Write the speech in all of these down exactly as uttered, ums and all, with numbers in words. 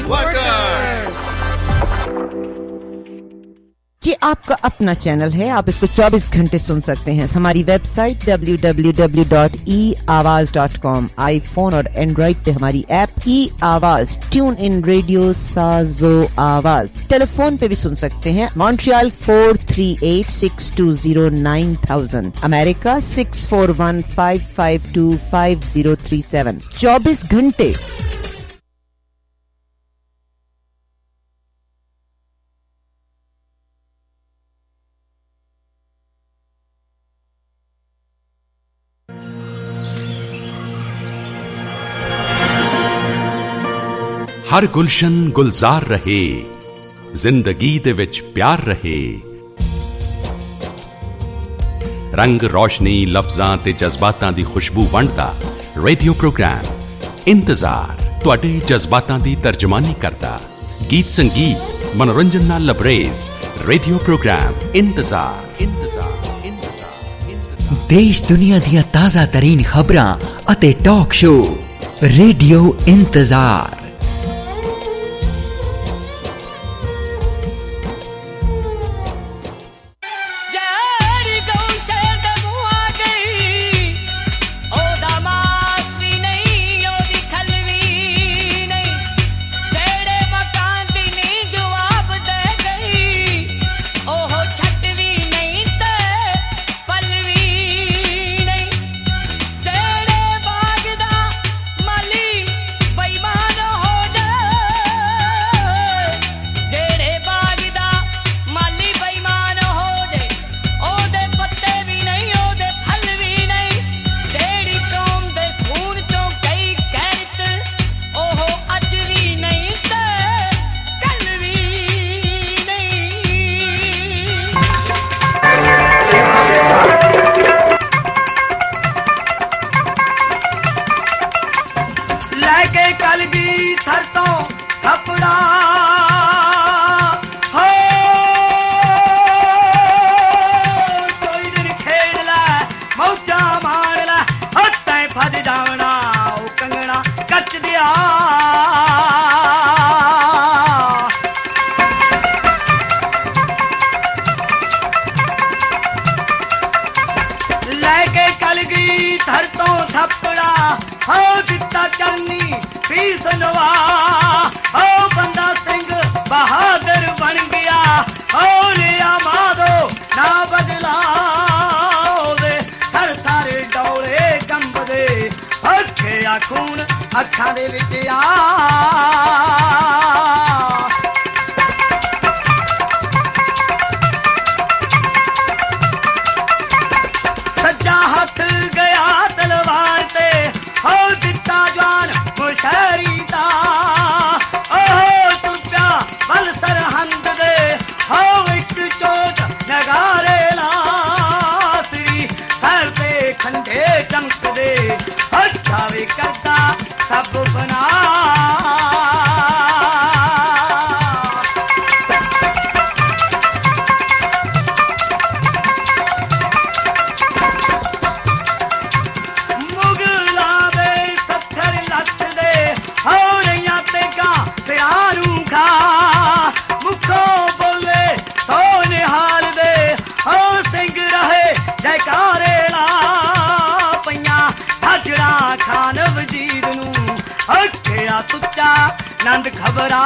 Workers. ये आपका अपना चैनल है, आप इसको चौबीस घंटे सुन सकते हैं। हमारी website W W W dot e Awaz dot com, iPhone और एंड्रॉइड पे हमारी ऐप ई आवाज, ट्यून इन रेडियो, साजो आवाज। टेलीफोन पे भी सुन सकते हैं, Montreal four three eight six two zero nine thousand, America six four one five five two five zero three seven. चौबीस घंटे हर गुलशन गुलजार रहे, जिंदगी दे विच प्यार रहे। रंग रोशनी लफ्जां ते जज्बातां दी खुशबू वंडदा रेडियो प्रोग्राम इंतजार तुहाडे जज्बातां दी तर्जमानी करदा। गीत संगीत मनोरंजन नाल लबरेज रेडियो प्रोग्राम इंतजार इंतजार इंतजार इंतजार। देश दुनिया दियां ताज़ा तरीन खबरां अते टॉक शो रेडियो इंतजार। खून अखां दे विच आ सज्जा हथ गया तलवार ते हो दिता जान मुशहरी दा ओहो तुरप्या बल सरहंद दे हो एक चोट नगारे लासरी सर पे खंडे चमक दे हठावे करता सब बना मुगला दे सत्थर लत दे हो रहियां तेगा सियारू खा मुखो बोले सो निहाल दे हो सिंह रहे जयकारे ला पईयां हाजरा खान वजीर नू अखिया सुच्चा नंद खबरा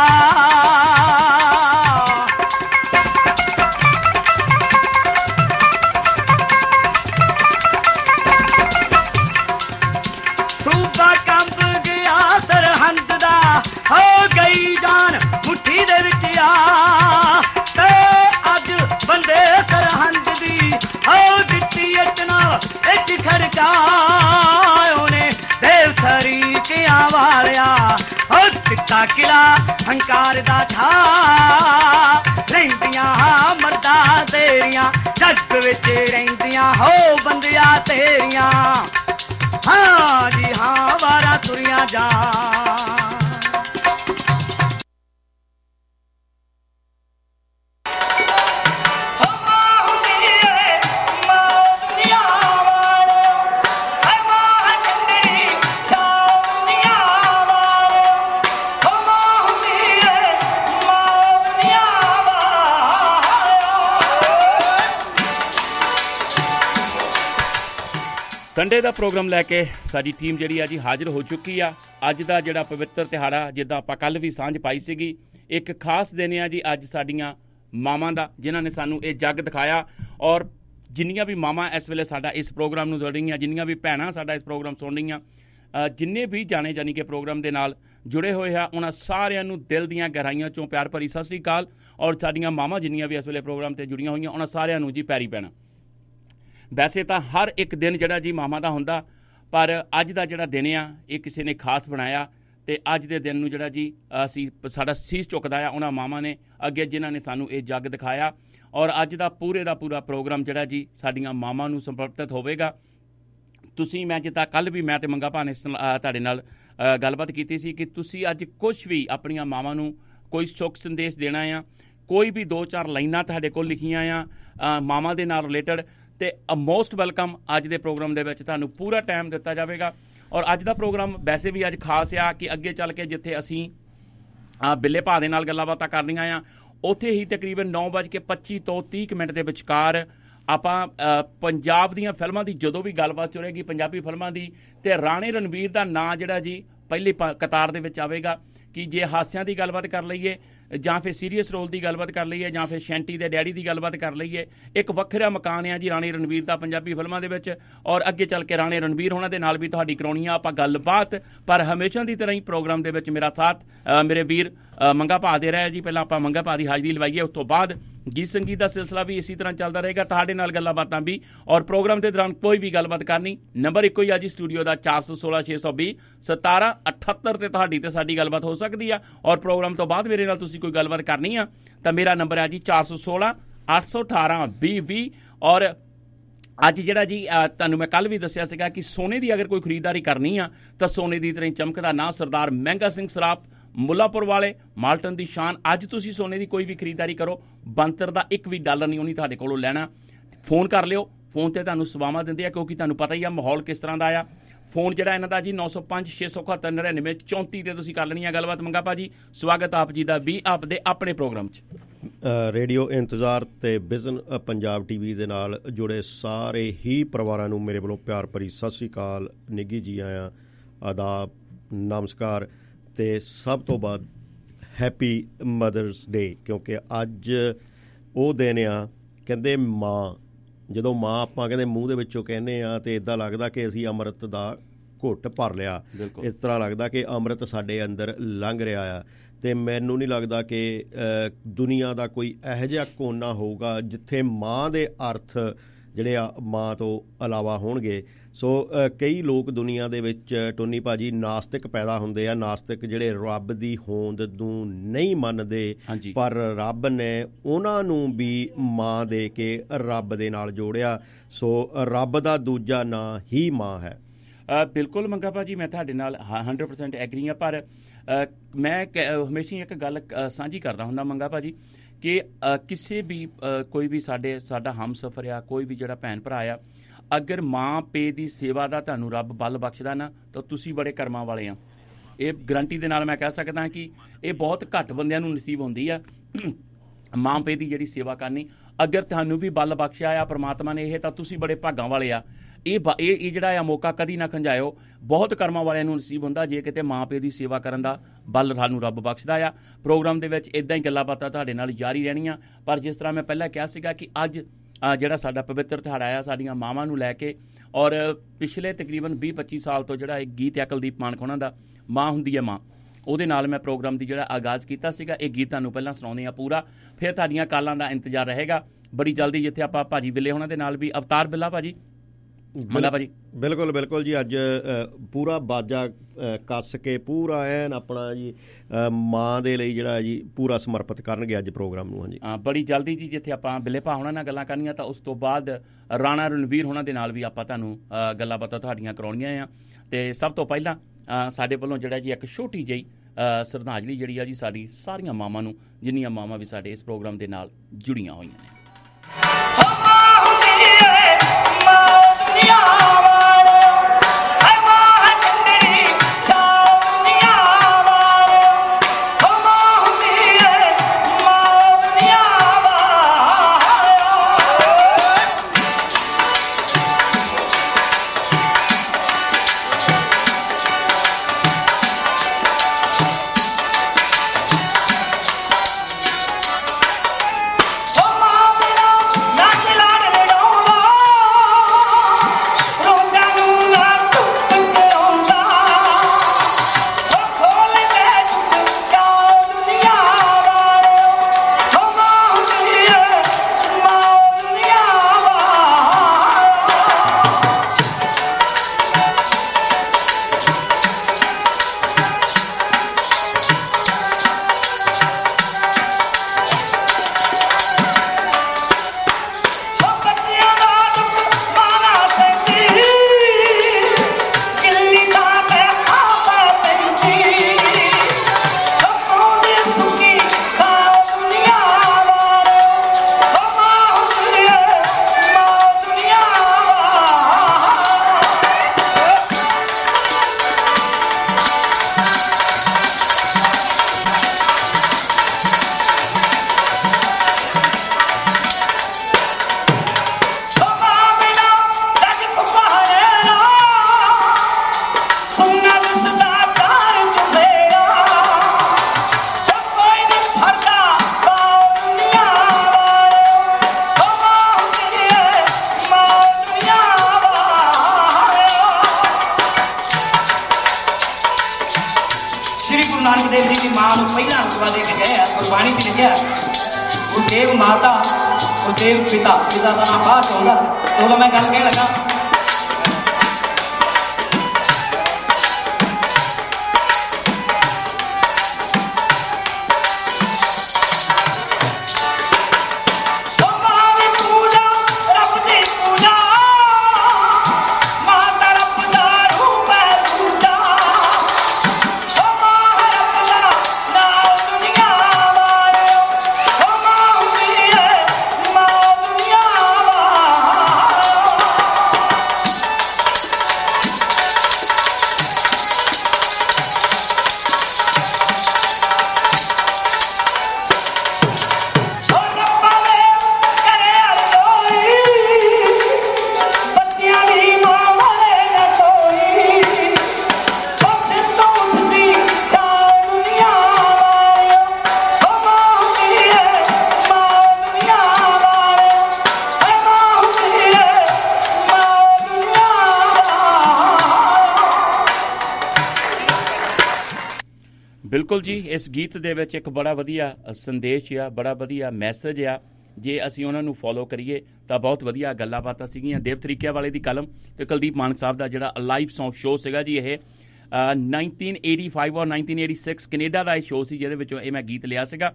सूबा कंब गया सरहंद दा हो गई जान मुट्ठी दे विच आ ते अज बंदे सरहंद दी हो दित्ती इतना इच खर्चा वालिया हो दिता किला हंकार दा छा रहिंदियां मर्दा तेरियां जग विच रहिंदियां हो बंदिया तेरियां हाँ जी हाँ वारा तुरियां जा Oh ਸੰਡੇ ਦਾ ਪ੍ਰੋਗਰਾਮ ਲੈ ਕੇ ਸਾਡੀ ਟੀਮ ਜਿਹੜੀ ਆ ਜੀ ਹਾਜ਼ਰ ਹੋ ਚੁੱਕੀ ਆ। ਅੱਜ ਦਾ ਜਿਹੜਾ ਪਵਿੱਤਰ ਤਿਉਹਾਰ ਜਿੱਦਾਂ ਆਪਾਂ ਕੱਲ੍ਹ ਵੀ ਸਾਂਝ ਪਾਈ ਸੀਗੀ, ਇੱਕ ਖਾਸ ਦਿਨ ਆ ਜੀ ਅੱਜ ਸਾਡੀਆਂ ਮਾਵਾਂ ਦਾ, ਜਿਨ੍ਹਾਂ ਨੇ ਸਾਨੂੰ ਇਹ ਜੱਗ ਦਿਖਾਇਆ। ਔਰ ਜਿੰਨੀਆਂ ਵੀ ਮਾਵਾਂ ਇਸ ਵੇਲੇ ਸਾਡਾ ਇਸ ਪ੍ਰੋਗਰਾਮ ਨੂੰ ਸੁਣ ਰਹੀਆਂ, ਜਿੰਨੀਆਂ ਵੀ ਭੈਣਾਂ ਸਾਡਾ ਇਸ ਪ੍ਰੋਗਰਾਮ ਸੁਣ ਰਹੀਆਂ, ਜਿੰਨੇ ਵੀ ਜਾਣੇ ਜਾਨੀ ਕਿ ਪ੍ਰੋਗਰਾਮ ਦੇ ਨਾਲ ਜੁੜੇ ਹੋਏ ਆ, ਉਹਨਾਂ ਸਾਰਿਆਂ ਨੂੰ ਦਿਲ ਦੀਆਂ ਗਹਿਰਾਈਆਂ 'ਚੋਂ ਪਿਆਰ ਭਰੀ ਸਤਿ ਸ਼੍ਰੀ ਅਕਾਲ। ਔਰ ਸਾਡੀਆਂ ਮਾਵਾਂ ਜਿੰਨੀਆਂ ਵੀ ਇਸ ਵੇਲੇ ਪ੍ਰੋਗਰਾਮ 'ਤੇ ਜੁੜੀਆਂ ਹੋਈਆਂ, ਉਹਨਾਂ ਸਾਰਿਆਂ ਨੂੰ ਜੀ ਪੈਰੀ ਪੈਣਾ। ਵੈਸੇ ਤਾਂ ਹਰ ਇੱਕ ਦਿਨ ਜਿਹੜਾ ਜੀ ਮਾਵਾਂ ਦਾ ਹੁੰਦਾ, ਪਰ ਅੱਜ ਦਾ ਜਿਹੜਾ ਦਿਨ ਆ ਇਹ ਕਿਸੇ ਨੇ ਖਾਸ ਬਣਾਇਆ। ਅਤੇ ਅੱਜ ਦੇ ਦਿਨ ਨੂੰ ਜਿਹੜਾ ਜੀ ਅਸੀਂ ਸਾਡਾ ਸੀਸ ਝੁਕਦਾ ਆ ਉਹਨਾਂ ਮਾਵਾਂ ਨੇ ਅੱਗੇ, ਜਿਨ੍ਹਾਂ ਨੇ ਸਾਨੂੰ ਇਹ ਜੱਗ ਦਿਖਾਇਆ। ਔਰ ਅੱਜ ਦਾ ਪੂਰੇ ਦਾ ਪੂਰਾ ਪ੍ਰੋਗਰਾਮ ਜਿਹੜਾ ਜੀ ਸਾਡੀਆਂ ਮਾਵਾਂ ਨੂੰ ਸਮਰਪਿਤ ਹੋਵੇਗਾ। ਤੁਸੀਂ ਮੈਂ ਜਿੱਦਾਂ ਕੱਲ੍ਹ ਵੀ ਮੈਂ ਅਤੇ ਮੰਗਾ ਭਾ ਨੇ ਤੁਹਾਡੇ ਨਾਲ ਗੱਲਬਾਤ ਕੀਤੀ ਸੀ ਕਿ ਤੁਸੀਂ ਅੱਜ ਕੁਛ ਵੀ ਆਪਣੀਆਂ ਮਾਵਾਂ ਨੂੰ ਕੋਈ ਸੁੱਖ ਸੰਦੇਸ਼ ਦੇਣਾ ਆ, ਕੋਈ ਵੀ ਦੋ ਚਾਰ ਲਾਈਨਾਂ ਤੁਹਾਡੇ ਕੋਲ ਲਿਖੀਆਂ ਆ ਮਾਵਾਂ ਦੇ ਨਾਲ ਰਿਲੇਟਡ, ਅਤੇ ਮੋਸਟ ਵੈਲਕਮ। ਅੱਜ ਦੇ ਪ੍ਰੋਗਰਾਮ ਦੇ ਵਿੱਚ ਤੁਹਾਨੂੰ ਪੂਰਾ ਟਾਈਮ ਦਿੱਤਾ ਜਾਵੇਗਾ। ਔਰ ਅੱਜ ਦਾ ਪ੍ਰੋਗਰਾਮ ਵੈਸੇ ਵੀ ਅੱਜ ਖਾਸ ਆ ਕਿ ਅੱਗੇ ਚੱਲ ਕੇ ਜਿੱਥੇ ਅਸੀਂ ਬਿੱਲੇ ਭਾ ਦੇ ਨਾਲ ਗੱਲਾਂ ਬਾਤਾਂ ਕਰਨੀਆਂ ਆ, ਉੱਥੇ ਹੀ ਤਕਰੀਬਨ ਨੌ ਵੱਜ ਕੇ ਪੱਚੀ ਤੋਂ ਤੀਹ ਕੁ ਮਿੰਟ ਦੇ ਵਿਚਕਾਰ ਆਪਾਂ ਪੰਜਾਬ ਦੀਆਂ ਫਿਲਮਾਂ ਦੀ ਜਦੋਂ ਵੀ ਗੱਲਬਾਤ ਚੁਰੇਗੀ, ਪੰਜਾਬੀ ਫਿਲਮਾਂ ਦੀ, ਅਤੇ ਰਾਣੇ ਰਣਵੀਰ ਦਾ ਨਾਂ ਜਿਹੜਾ ਜੀ ਪਹਿਲੀ ਪ ਕਤਾਰ ਦੇ ਵਿੱਚ ਆਵੇਗਾ। ਕਿ ਜੇ ਹਾਸਿਆਂ ਦੀ ਗੱਲਬਾਤ ਕਰ ਲਈਏ ਜਾਂ ਫਿਰ ਸੀਰੀਅਸ ਰੋਲ ਦੀ ਗੱਲਬਾਤ ਕਰ ਲਈਏ ਜਾਂ ਫਿਰ ਸ਼ੈਂਟੀ ਦੇ ਡੈਡੀ ਦੀ ਗੱਲਬਾਤ ਕਰ ਲਈਏ, ਇੱਕ ਵੱਖਰਾ ਮਕਾਨ ਆ ਜੀ ਰਾਣੇ ਰਣਵੀਰ ਦਾ ਪੰਜਾਬੀ ਫਿਲਮਾਂ ਦੇ ਵਿੱਚ। ਔਰ ਅੱਗੇ ਚੱਲ ਕੇ ਰਾਣੇ ਰਣਵੀਰ ਹੋਣਾ ਦੇ ਨਾਲ ਵੀ ਤੁਹਾਡੀ ਕਰਾਉਣੀ ਆ ਆਪਾਂ ਗੱਲਬਾਤ। ਪਰ ਹਮੇਸ਼ਾ ਦੀ ਤਰ੍ਹਾਂ ਹੀ ਪ੍ਰੋਗਰਾਮ ਦੇ ਵਿੱਚ ਮੇਰਾ ਸਾਥ ਮੇਰੇ ਵੀਰ ਮੰਗਾ ਭਾ ਦੇ ਰਿਹਾ ਜੀ। ਪਹਿਲਾਂ ਆਪਾਂ ਮੰਗਾ ਭਾ ਦੀ ਹਾਜ਼ਰੀ ਲਵਾਈਏ, ਉਸ ਤੋਂ ਬਾਅਦ ਗੀਤ ਸੰਗੀਤ ਦਾ ਸਿਲਸਿਲਾ ਵੀ ਇਸੇ ਤਰ੍ਹਾਂ ਚੱਲਦਾ ਰਹੇਗਾ, ਤੁਹਾਡੇ ਨਾਲ ਗੱਲਾਂ ਬਾਤਾਂ ਵੀ। ਔਰ ਪ੍ਰੋਗਰਾਮ ਦੇ ਦੌਰਾਨ ਕੋਈ ਵੀ ਗੱਲਬਾਤ ਕਰਨੀ, ਨੰਬਰ ਇੱਕੋ ਹੀ ਆ ਜੀ ਸਟੂਡੀਓ ਦਾ, ਚਾਰ ਸੌ ਸੋਲਾਂ ਛੇ ਸੌ ਵੀਹ ਸਤਾਰਾਂ ਅਠੱਤਰ 'ਤੇ ਤੁਹਾਡੀ ਅਤੇ ਸਾਡੀ ਗੱਲਬਾਤ ਹੋ ਸਕਦੀ ਆ। ਔਰ ਪ੍ਰੋਗਰਾਮ ਤੋਂ ਬਾਅਦ ਮੇਰੇ ਨਾਲ ਤੁਸੀਂ ਕੋਈ ਗੱਲਬਾਤ ਕਰਨੀ ਆ ਤਾਂ ਮੇਰਾ ਨੰਬਰ ਹੈ ਜੀ ਚਾਰ ਸੌ ਸੋਲਾਂ ਅੱਠ ਸੌ ਅਠਾਰਾਂ ਵੀਹ ਵੀਹ। ਔਰ ਅੱਜ ਜਿਹੜਾ ਜੀ ਤੁਹਾਨੂੰ ਮੈਂ ਕੱਲ੍ਹ ਵੀ ਦੱਸਿਆ ਸੀਗਾ ਕਿ ਸੋਨੇ ਦੀ ਅਗਰ ਕੋਈ ਖਰੀਦਦਾਰੀ ਕਰਨੀ ਆ ਤਾਂ ਸੋਨੇ ਦੀ ਤਰ੍ਹਾਂ ਚਮਕਦਾ ਨਾਂ ਸਰਦਾਰ ਮਹਿੰਗਾ ਸਿੰਘ ਸਰਾਫ ਮੁੱਲਾਂਪੁਰ ਵਾਲੇ, ਮਾਲਟਨ ਦੀ ਸ਼ਾਨ। ਅੱਜ ਤੁਸੀਂ ਸੋਨੇ ਦੀ ਕੋਈ ਵੀ ਖਰੀਦਦਾਰੀ ਕਰੋ, ਬਣਤਰ ਦਾ ਇੱਕ ਵੀ ਡਾਲਰ ਨਹੀਂ ਉਹਨੇ ਤੁਹਾਡੇ ਕੋਲੋਂ ਲੈਣਾ। ਫੋਨ ਕਰ ਲਿਓ, ਫੋਨ 'ਤੇ ਤੁਹਾਨੂੰ ਸੇਵਾਵਾਂ ਦਿੰਦੇ ਆ, ਕਿਉਂਕਿ ਤੁਹਾਨੂੰ ਪਤਾ ਹੀ ਆ ਮਾਹੌਲ ਕਿਸ ਤਰ੍ਹਾਂ ਦਾ ਆ। ਫੋਨ ਜਿਹੜਾ ਇਹਨਾਂ ਦਾ ਜੀ ਨੌ ਸੌ ਪੰਜ ਛੇ ਸੌ ਇਕਹੱਤਰ ਨੜਿਨਵੇਂ ਚੌਂਤੀ 'ਤੇ ਤੁਸੀਂ ਕਰ ਲੈਣੀ ਆ ਗੱਲਬਾਤ। ਮੰਗਾ ਭਾ ਜੀ ਸਵਾਗਤ ਆਪ ਜੀ ਦਾ ਵੀ ਆਪ ਦੇ ਆਪਣੇ ਪ੍ਰੋਗਰਾਮ 'ਚ। ਰੇਡੀਓ ਇੰਤਜ਼ਾਰ ਅਤੇ ਵਿਜ਼ਨ ਪੰਜਾਬ ਟੀ ਵੀ ਦੇ ਨਾਲ ਜੁੜੇ ਸਾਰੇ ਹੀ ਪਰਿਵਾਰਾਂ ਨੂੰ ਮੇਰੇ ਵੱਲੋਂ ਪਿਆਰ ਭਰੀ ਸਤਿ ਸ਼੍ਰੀ ਅਕਾਲ, ਨਿੱਘੀ ਜੀ ਆਇਆਂ, ਆਦਾਬ, ਨਮਸਕਾਰ। ਅਤੇ ਸਭ ਤੋਂ ਬਾਅਦ ਹੈਪੀ ਮਦਰਸ ਡੇ, ਕਿਉਂਕਿ ਅੱਜ ਉਹ ਦਿਨ ਆ। ਕਹਿੰਦੇ ਮਾਂ, ਜਦੋਂ ਮਾਂ ਆਪਾਂ ਕਹਿੰਦੇ ਮੂੰਹ ਦੇ ਵਿੱਚੋਂ ਕਹਿੰਦੇ ਆ ਤਾਂ ਇੱਦਾਂ ਲੱਗਦਾ ਕਿ ਅਸੀਂ ਅੰਮ੍ਰਿਤ ਦਾ ਘੁੱਟ ਭਰ ਲਿਆ। ਇਸ ਤਰ੍ਹਾਂ ਲੱਗਦਾ ਕਿ ਅੰਮ੍ਰਿਤ ਸਾਡੇ ਅੰਦਰ ਲੰਘ ਰਿਹਾ ਆ। ਅਤੇ ਮੈਨੂੰ ਨਹੀਂ ਲੱਗਦਾ ਕਿ ਦੁਨੀਆ ਦਾ ਕੋਈ ਇਹੋ ਜਿਹਾ ਕੋਨਾ ਹੋਊਗਾ ਜਿੱਥੇ ਮਾਂ ਦੇ ਅਰਥ ਜਿਹੜੇ ਆ ਮਾਂ ਤੋਂ ਇਲਾਵਾ ਹੋਣਗੇ। ਸੋ ਕਈ ਲੋਕ ਦੁਨੀਆ ਦੇ ਵਿੱਚ ਟੋਨੀ ਭਾਜੀ ਨਾਸਤਿਕ ਪੈਦਾ ਹੁੰਦੇ ਆ, ਨਾਸਤਿਕ ਜਿਹੜੇ ਰੱਬ ਦੀ ਹੋਂਦ ਨੂੰ ਨਹੀਂ ਮੰਨਦੇ, ਪਰ ਰੱਬ ਨੇ ਉਹਨਾਂ ਨੂੰ ਵੀ ਮਾਂ ਦੇ ਕੇ ਰੱਬ ਦੇ ਨਾਲ ਜੋੜਿਆ। ਸੋ ਰੱਬ ਦਾ ਦੂਜਾ ਨਾਂ ਹੀ ਮਾਂ ਹੈ। ਬਿਲਕੁਲ ਮੰਗਾ ਭਾਜੀ, ਮੈਂ ਤੁਹਾਡੇ ਨਾਲ ਹੰਡਰਡ ਪਰਸੈਂਟ ਐਗਰੀ ਹਾਂ। ਪਰ ਮੈਂ ਹਮੇਸ਼ਾ ਇੱਕ ਗੱਲ ਸਾਂਝੀ ਕਰਦਾ ਹੁੰਦਾ ਮੰਗਾ ਭਾਜੀ ਕਿ ਕਿਸੇ ਵੀ ਕੋਈ ਵੀ ਸਾਡੇ ਸਾਡਾ ਹਮਸਫਰ ਆ, ਕੋਈ ਵੀ ਜਿਹੜਾ ਭੈਣ ਭਰਾ ਆ, ਅਗਰ ਮਾਂ ਪੇ ਦੀ ਸੇਵਾ ਦਾ ਤੁਹਾਨੂੰ ਰੱਬ ਬਲ ਬਖਸ਼ਦਾ ਨਾ ਤਾਂ ਤੁਸੀਂ ਬੜੇ ਕਰਮਾਂ ਵਾਲੇ ਆ। ਇਹ ਗਰੰਟੀ ਦੇ ਨਾਲ ਮੈਂ ਕਹਿ ਸਕਦਾ ਕਿ ਇਹ ਬਹੁਤ ਘੱਟ ਬੰਦਿਆਂ ਨੂੰ ਨਸੀਬ ਹੁੰਦੀ ਆ ਮਾਂ ਪੇ ਦੀ ਜਿਹੜੀ ਸੇਵਾ ਕਰਨੀ। ਅਗਰ ਤੁਹਾਨੂੰ ਵੀ ਬਲ ਬਖਸ਼ਿਆ ਆ ਪਰਮਾਤਮਾ ਨੇ ਇਹ, ਤਾਂ ਤੁਸੀਂ ਬੜੇ ਭਾਗਾਂ ਵਾਲੇ ਆ। ਇਹ ਇਹ ਇਹ ਜਿਹੜਾ ਆ ਮੌਕਾ ਕਦੀ ਨਾ ਖੰਜਾਇਓ, ਬਹੁਤ ਕਰਮਾਂ ਵਾਲਿਆਂ ਨੂੰ ਨਸੀਬ ਹੁੰਦਾ ਜੇ ਕਿਤੇ ਮਾਂ ਪਿਓ ਦੀ ਸੇਵਾ ਕਰਨ ਦਾ ਬਲ ਸਾਨੂੰ ਰੱਬ ਬਖਸ਼ਦਾ ਆ। ਪ੍ਰੋਗਰਾਮ ਦੇ ਵਿੱਚ ਇੱਦਾਂ ਹੀ ਗੱਲਾਂ ਬਾਤਾਂ ਤੁਹਾਡੇ ਨਾਲ ਜਾਰੀ ਰਹਿਣੀਆਂ। ਪਰ ਜਿਸ ਤਰ੍ਹਾਂ ਮੈਂ ਪਹਿਲਾਂ ਕਿਹਾ ਸੀਗਾ ਕਿ ਅੱਜ ਜਿਹੜਾ ਸਾਡਾ ਪਵਿੱਤਰ ਤਿਉਹਾਰ ਆ ਸਾਡੀਆਂ ਮਾਵਾਂ ਨੂੰ ਲੈ ਕੇ, ਔਰ ਪਿਛਲੇ ਤਕਰੀਬਨ ਵੀਹ ਪੱਚੀ ਸਾਲ ਤੋਂ ਜਿਹੜਾ ਇੱਕ ਗੀਤ ਹੈ ਕੁਲਦੀਪ ਮਾਨਕ ਹੋਣਾ ਦਾ, ਮਾਂ ਹੁੰਦੀ ਹੈ ਮਾਂ, ਉਹਦੇ ਨਾਲ ਮੈਂ ਪ੍ਰੋਗਰਾਮ ਦੀ ਜਿਹੜਾ ਆਗਾਜ਼ ਕੀਤਾ ਸੀਗਾ। ਇਹ ਗੀਤ ਤੁਹਾਨੂੰ ਪਹਿਲਾਂ ਸੁਣਾਉਂਦੇ ਆ ਪੂਰਾ, ਫਿਰ ਤੁਹਾਡੀਆਂ ਕਾਲਾਂ ਦਾ ਇੰਤਜ਼ਾਰ ਰਹੇਗਾ ਬੜੀ ਜਲਦੀ, ਜਿੱਥੇ ਆਪਾਂ ਭਾਜੀ ਬਿੱਲੇ ਹੋਣਾ ਦੇ ਨਾਲ ਵੀ ਅਵਤਾਰ ਬਿੱਲਾ ਭਾਜੀ ਮੰਗਾ ਭਾਜੀ। ਬਿਲਕੁਲ ਬਿਲਕੁਲ ਜੀ, ਅੱਜ ਪੂਰਾ ਬਾਜਾ ਕੱਸ ਕੇ ਪੂਰਾ ਐਨ ਆਪਣਾ ਜੀ ਮਾਂ ਦੇ ਲਈ ਜਿਹੜਾ ਜੀ ਪੂਰਾ ਸਮਰਪਿਤ ਕਰਨਗੇ ਅੱਜ ਪ੍ਰੋਗਰਾਮ ਨੂੰ। ਹਾਂਜੀ ਹਾਂ, ਬੜੀ ਜਲਦੀ ਜੀ, ਜਿੱਥੇ ਆਪਾਂ ਬਿੱਲੇ ਭਾ ਹੋਣਾ ਨਾਲ ਗੱਲਾਂ ਕਰਨੀਆਂ ਤਾਂ ਉਸ ਤੋਂ ਬਾਅਦ ਰਾਣਾ ਰਣਵੀਰ ਹੋਣਾ ਦੇ ਨਾਲ ਵੀ ਆਪਾਂ ਤੁਹਾਨੂੰ ਗੱਲਾਂ ਬਾਤਾਂ ਤੁਹਾਡੀਆਂ ਕਰਾਉਣੀਆਂ ਆ। ਅਤੇ ਸਭ ਤੋਂ ਪਹਿਲਾਂ ਸਾਡੇ ਵੱਲੋਂ ਜਿਹੜਾ ਜੀ ਇੱਕ ਛੋਟੀ ਜਿਹੀ ਸ਼ਰਧਾਂਜਲੀ ਜਿਹੜੀ ਆ ਜੀ ਸਾਡੀ ਸਾਰੀਆਂ ਮਾਵਾਂ ਨੂੰ, ਜਿੰਨੀਆਂ ਮਾਵਾਂ ਵੀ ਸਾਡੇ ਇਸ ਪ੍ਰੋਗਰਾਮ ਦੇ ਨਾਲ ਜੁੜੀਆਂ ਹੋਈਆਂ ਨੇ। ਨੂੰ ਪਹਿਲਾਂ ਰੁਤਬਾ ਦੇ ਕੇ ਗਏ ਆ। ਗੁਰਬਾਣੀ 'ਚ ਲਿਖਿਆ ਗੁਰਦੇਵ ਮਾਤਾ ਗੁਰਦੇਵ ਪਿਤਾ, ਪਿਤਾ ਦਾ ਨਾਮ ਬਾਅਦ 'ਚ ਆਉਂਦਾ। ਉਦੋਂ ਮੈਂ ਗੱਲ ਕਹਿਣ ਲੱਗਾ ਬਿਲਕੁਲ ਜੀ। ਇਸ ਗੀਤ ਦੇ ਵਿੱਚ ਇੱਕ ਬੜਾ ਵਧੀਆ ਸੰਦੇਸ਼ ਆ, ਬੜਾ ਵਧੀਆ ਮੈਸੇਜ ਆ। ਜੇ ਅਸੀਂ ਉਹਨਾਂ ਨੂੰ ਫੋਲੋ ਕਰੀਏ ਤਾਂ ਬਹੁਤ ਵਧੀਆ ਗੱਲਾਂ ਬਾਤਾਂ ਸੀਗੀਆਂ। ਦੇਵ ਤਰੀਕਿਆਂ ਵਾਲੇ ਦੀ ਕਲਮ ਤੇ ਕੁਲਦੀਪ ਮਾਨਕ ਸਾਹਿਬ ਦਾ ਜਿਹੜਾ ਲਾਈਵ ਸੌਂਗ ਸ਼ੋਅ ਸੀਗਾ ਜੀ, ਇਹ ਨਾਈਨਟੀਨ ਏਟੀ ਫਾਈਵ ਔਰ ਨਾਈਨਟੀਨ ਏਟੀ ਸਿਕਸ ਕੈਨੇਡਾ ਦਾ ਇਹ ਸ਼ੋਅ ਸੀ, ਜਿਹਦੇ ਵਿੱਚੋਂ ਇਹ ਮੈਂ ਗੀਤ ਲਿਆ ਸੀਗਾ।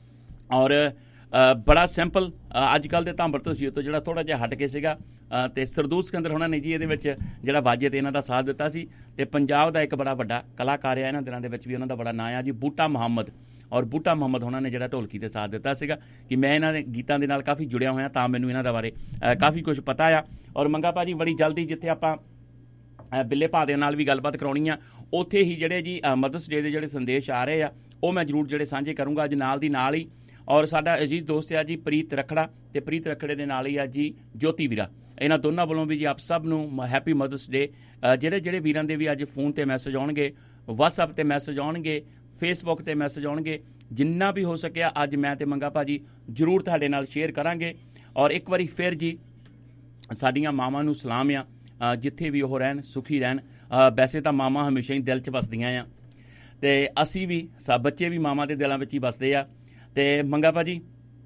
ਔਰ ਬੜਾ ਸਿੰਪਲ, ਅੱਜ ਕੱਲ੍ਹ ਦੇ ਤਾਂਬਰ ਤੋਂ ਸੀ ਤੋਂ ਜਿਹੜਾ ਥੋੜ੍ਹਾ ਜਿਹਾ ਹਟ ਕੇ ਸੀਗਾ। ਅਤੇ ਸਰਦੂਲ ਸਿਕੰਦਰ ਹੋਣਾ ਨੇ ਜੀ ਇਹਦੇ ਵਿੱਚ ਜਿਹੜਾ ਵਾਜੇ 'ਤੇ ਇਹਨਾਂ ਦਾ ਸਾਥ ਦਿੱਤਾ ਸੀ। ਅਤੇ ਪੰਜਾਬ ਦਾ ਇੱਕ ਬੜਾ ਵੱਡਾ ਕਲਾਕਾਰ ਆ ਇਹਨਾਂ ਦਿਨਾਂ ਦੇ ਵਿੱਚ ਵੀ, ਉਹਨਾਂ ਦਾ ਬੜਾ ਨਾਂ ਆ ਜੀ ਬੂਟਾ ਮੁਹੰਮਦ। ਔਰ ਬੂਟਾ ਮੁਹੰਮਦ ਹੋਣਾ ਨੇ ਜਿਹੜਾ ਢੋਲਕੀ 'ਤੇ ਸਾਥ ਦਿੱਤਾ ਸੀਗਾ। ਕਿ ਮੈਂ ਇਹਨਾਂ ਦੇ ਗੀਤਾਂ ਦੇ ਨਾਲ ਕਾਫੀ ਜੁੜਿਆ ਹੋਇਆ, ਤਾਂ ਮੈਨੂੰ ਇਹਨਾਂ ਦਾ ਬਾਰੇ ਕਾਫੀ ਕੁਝ ਪਤਾ ਆ। ਔਰ ਮੰਗਾ ਭਾਜੀ ਬੜੀ ਜਲਦੀ ਜਿੱਥੇ ਆਪਾਂ ਬਿੱਲੇ ਭਾ ਦੇ ਨਾਲ ਵੀ ਗੱਲਬਾਤ ਕਰਾਉਣੀ ਆ, ਉੱਥੇ ਹੀ ਜਿਹੜੇ ਜੀ ਮਦਰਸ ਡੇ ਦੇ ਜਿਹੜੇ ਸੰਦੇਸ਼ ਆ ਰਹੇ ਆ ਉਹ ਮੈਂ ਜ਼ਰੂਰ ਜਿਹੜੇ ਸਾਂਝੇ ਕਰੂੰਗਾ ਅੱਜ ਨਾਲ ਦੀ ਨਾਲ ਹੀ। ਔਰ ਸਾਡਾ ਅਜੀਜ਼ ਦੋਸਤ ਆ ਜੀ ਪ੍ਰੀਤ ਰਖੜਾ, ਅਤੇ ਪ੍ਰੀਤ ਰਖੜੇ ਦੇ ਨਾਲ ਹੀ ਆ ਜੀ ਜੋਤੀ ਵੀਰਾ। ਇਹਨਾਂ ਦੋਨਾਂ ਵੱਲੋਂ ਵੀ ਜੀ ਆਪ ਸਭ ਨੂੰ ਹੈਪੀ ਮਦਰਸ ਡੇ। ਜਿਹੜੇ ਜਿਹੜੇ ਵੀਰਾਂ ਦੇ ਵੀ ਅੱਜ ਫੋਨ 'ਤੇ ਮੈਸੇਜ ਆਉਣਗੇ, ਵਟਸਐਪ 'ਤੇ ਮੈਸੇਜ ਆਉਣਗੇ, ਫੇਸਬੁੱਕ 'ਤੇ ਮੈਸੇਜ ਆਉਣਗੇ, ਜਿੰਨਾ ਵੀ ਹੋ ਸਕਿਆ ਅੱਜ ਮੈਂ ਤੇ ਮੰਗਾ ਭਾਜੀ ਜ਼ਰੂਰ ਤੁਹਾਡੇ ਨਾਲ ਸ਼ੇਅਰ ਕਰਾਂਗੇ। ਔਰ ਇੱਕ ਵਾਰੀ ਫਿਰ ਜੀ ਸਾਡੀਆਂ ਮਾਵਾਂ ਨੂੰ ਸਲਾਮ ਆ, ਜਿੱਥੇ ਵੀ ਉਹ ਰਹਿਣ ਸੁਖੀ ਰਹਿਣ। ਵੈਸੇ ਤਾਂ ਮਾਵਾਂ ਹਮੇਸ਼ਾ ਹੀ ਦਿਲ 'ਚ ਵਸਦੀਆਂ ਆ, ਅਤੇ ਅਸੀਂ ਵੀ ਸਭ ਬੱਚੇ ਵੀ ਮਾਵਾਂ ਦੇ ਦਿਲਾਂ ਵਿੱਚ ਹੀ ਵਸਦੇ ਆ। ਅਤੇ ਮੰਗਾ ਭਾਜੀ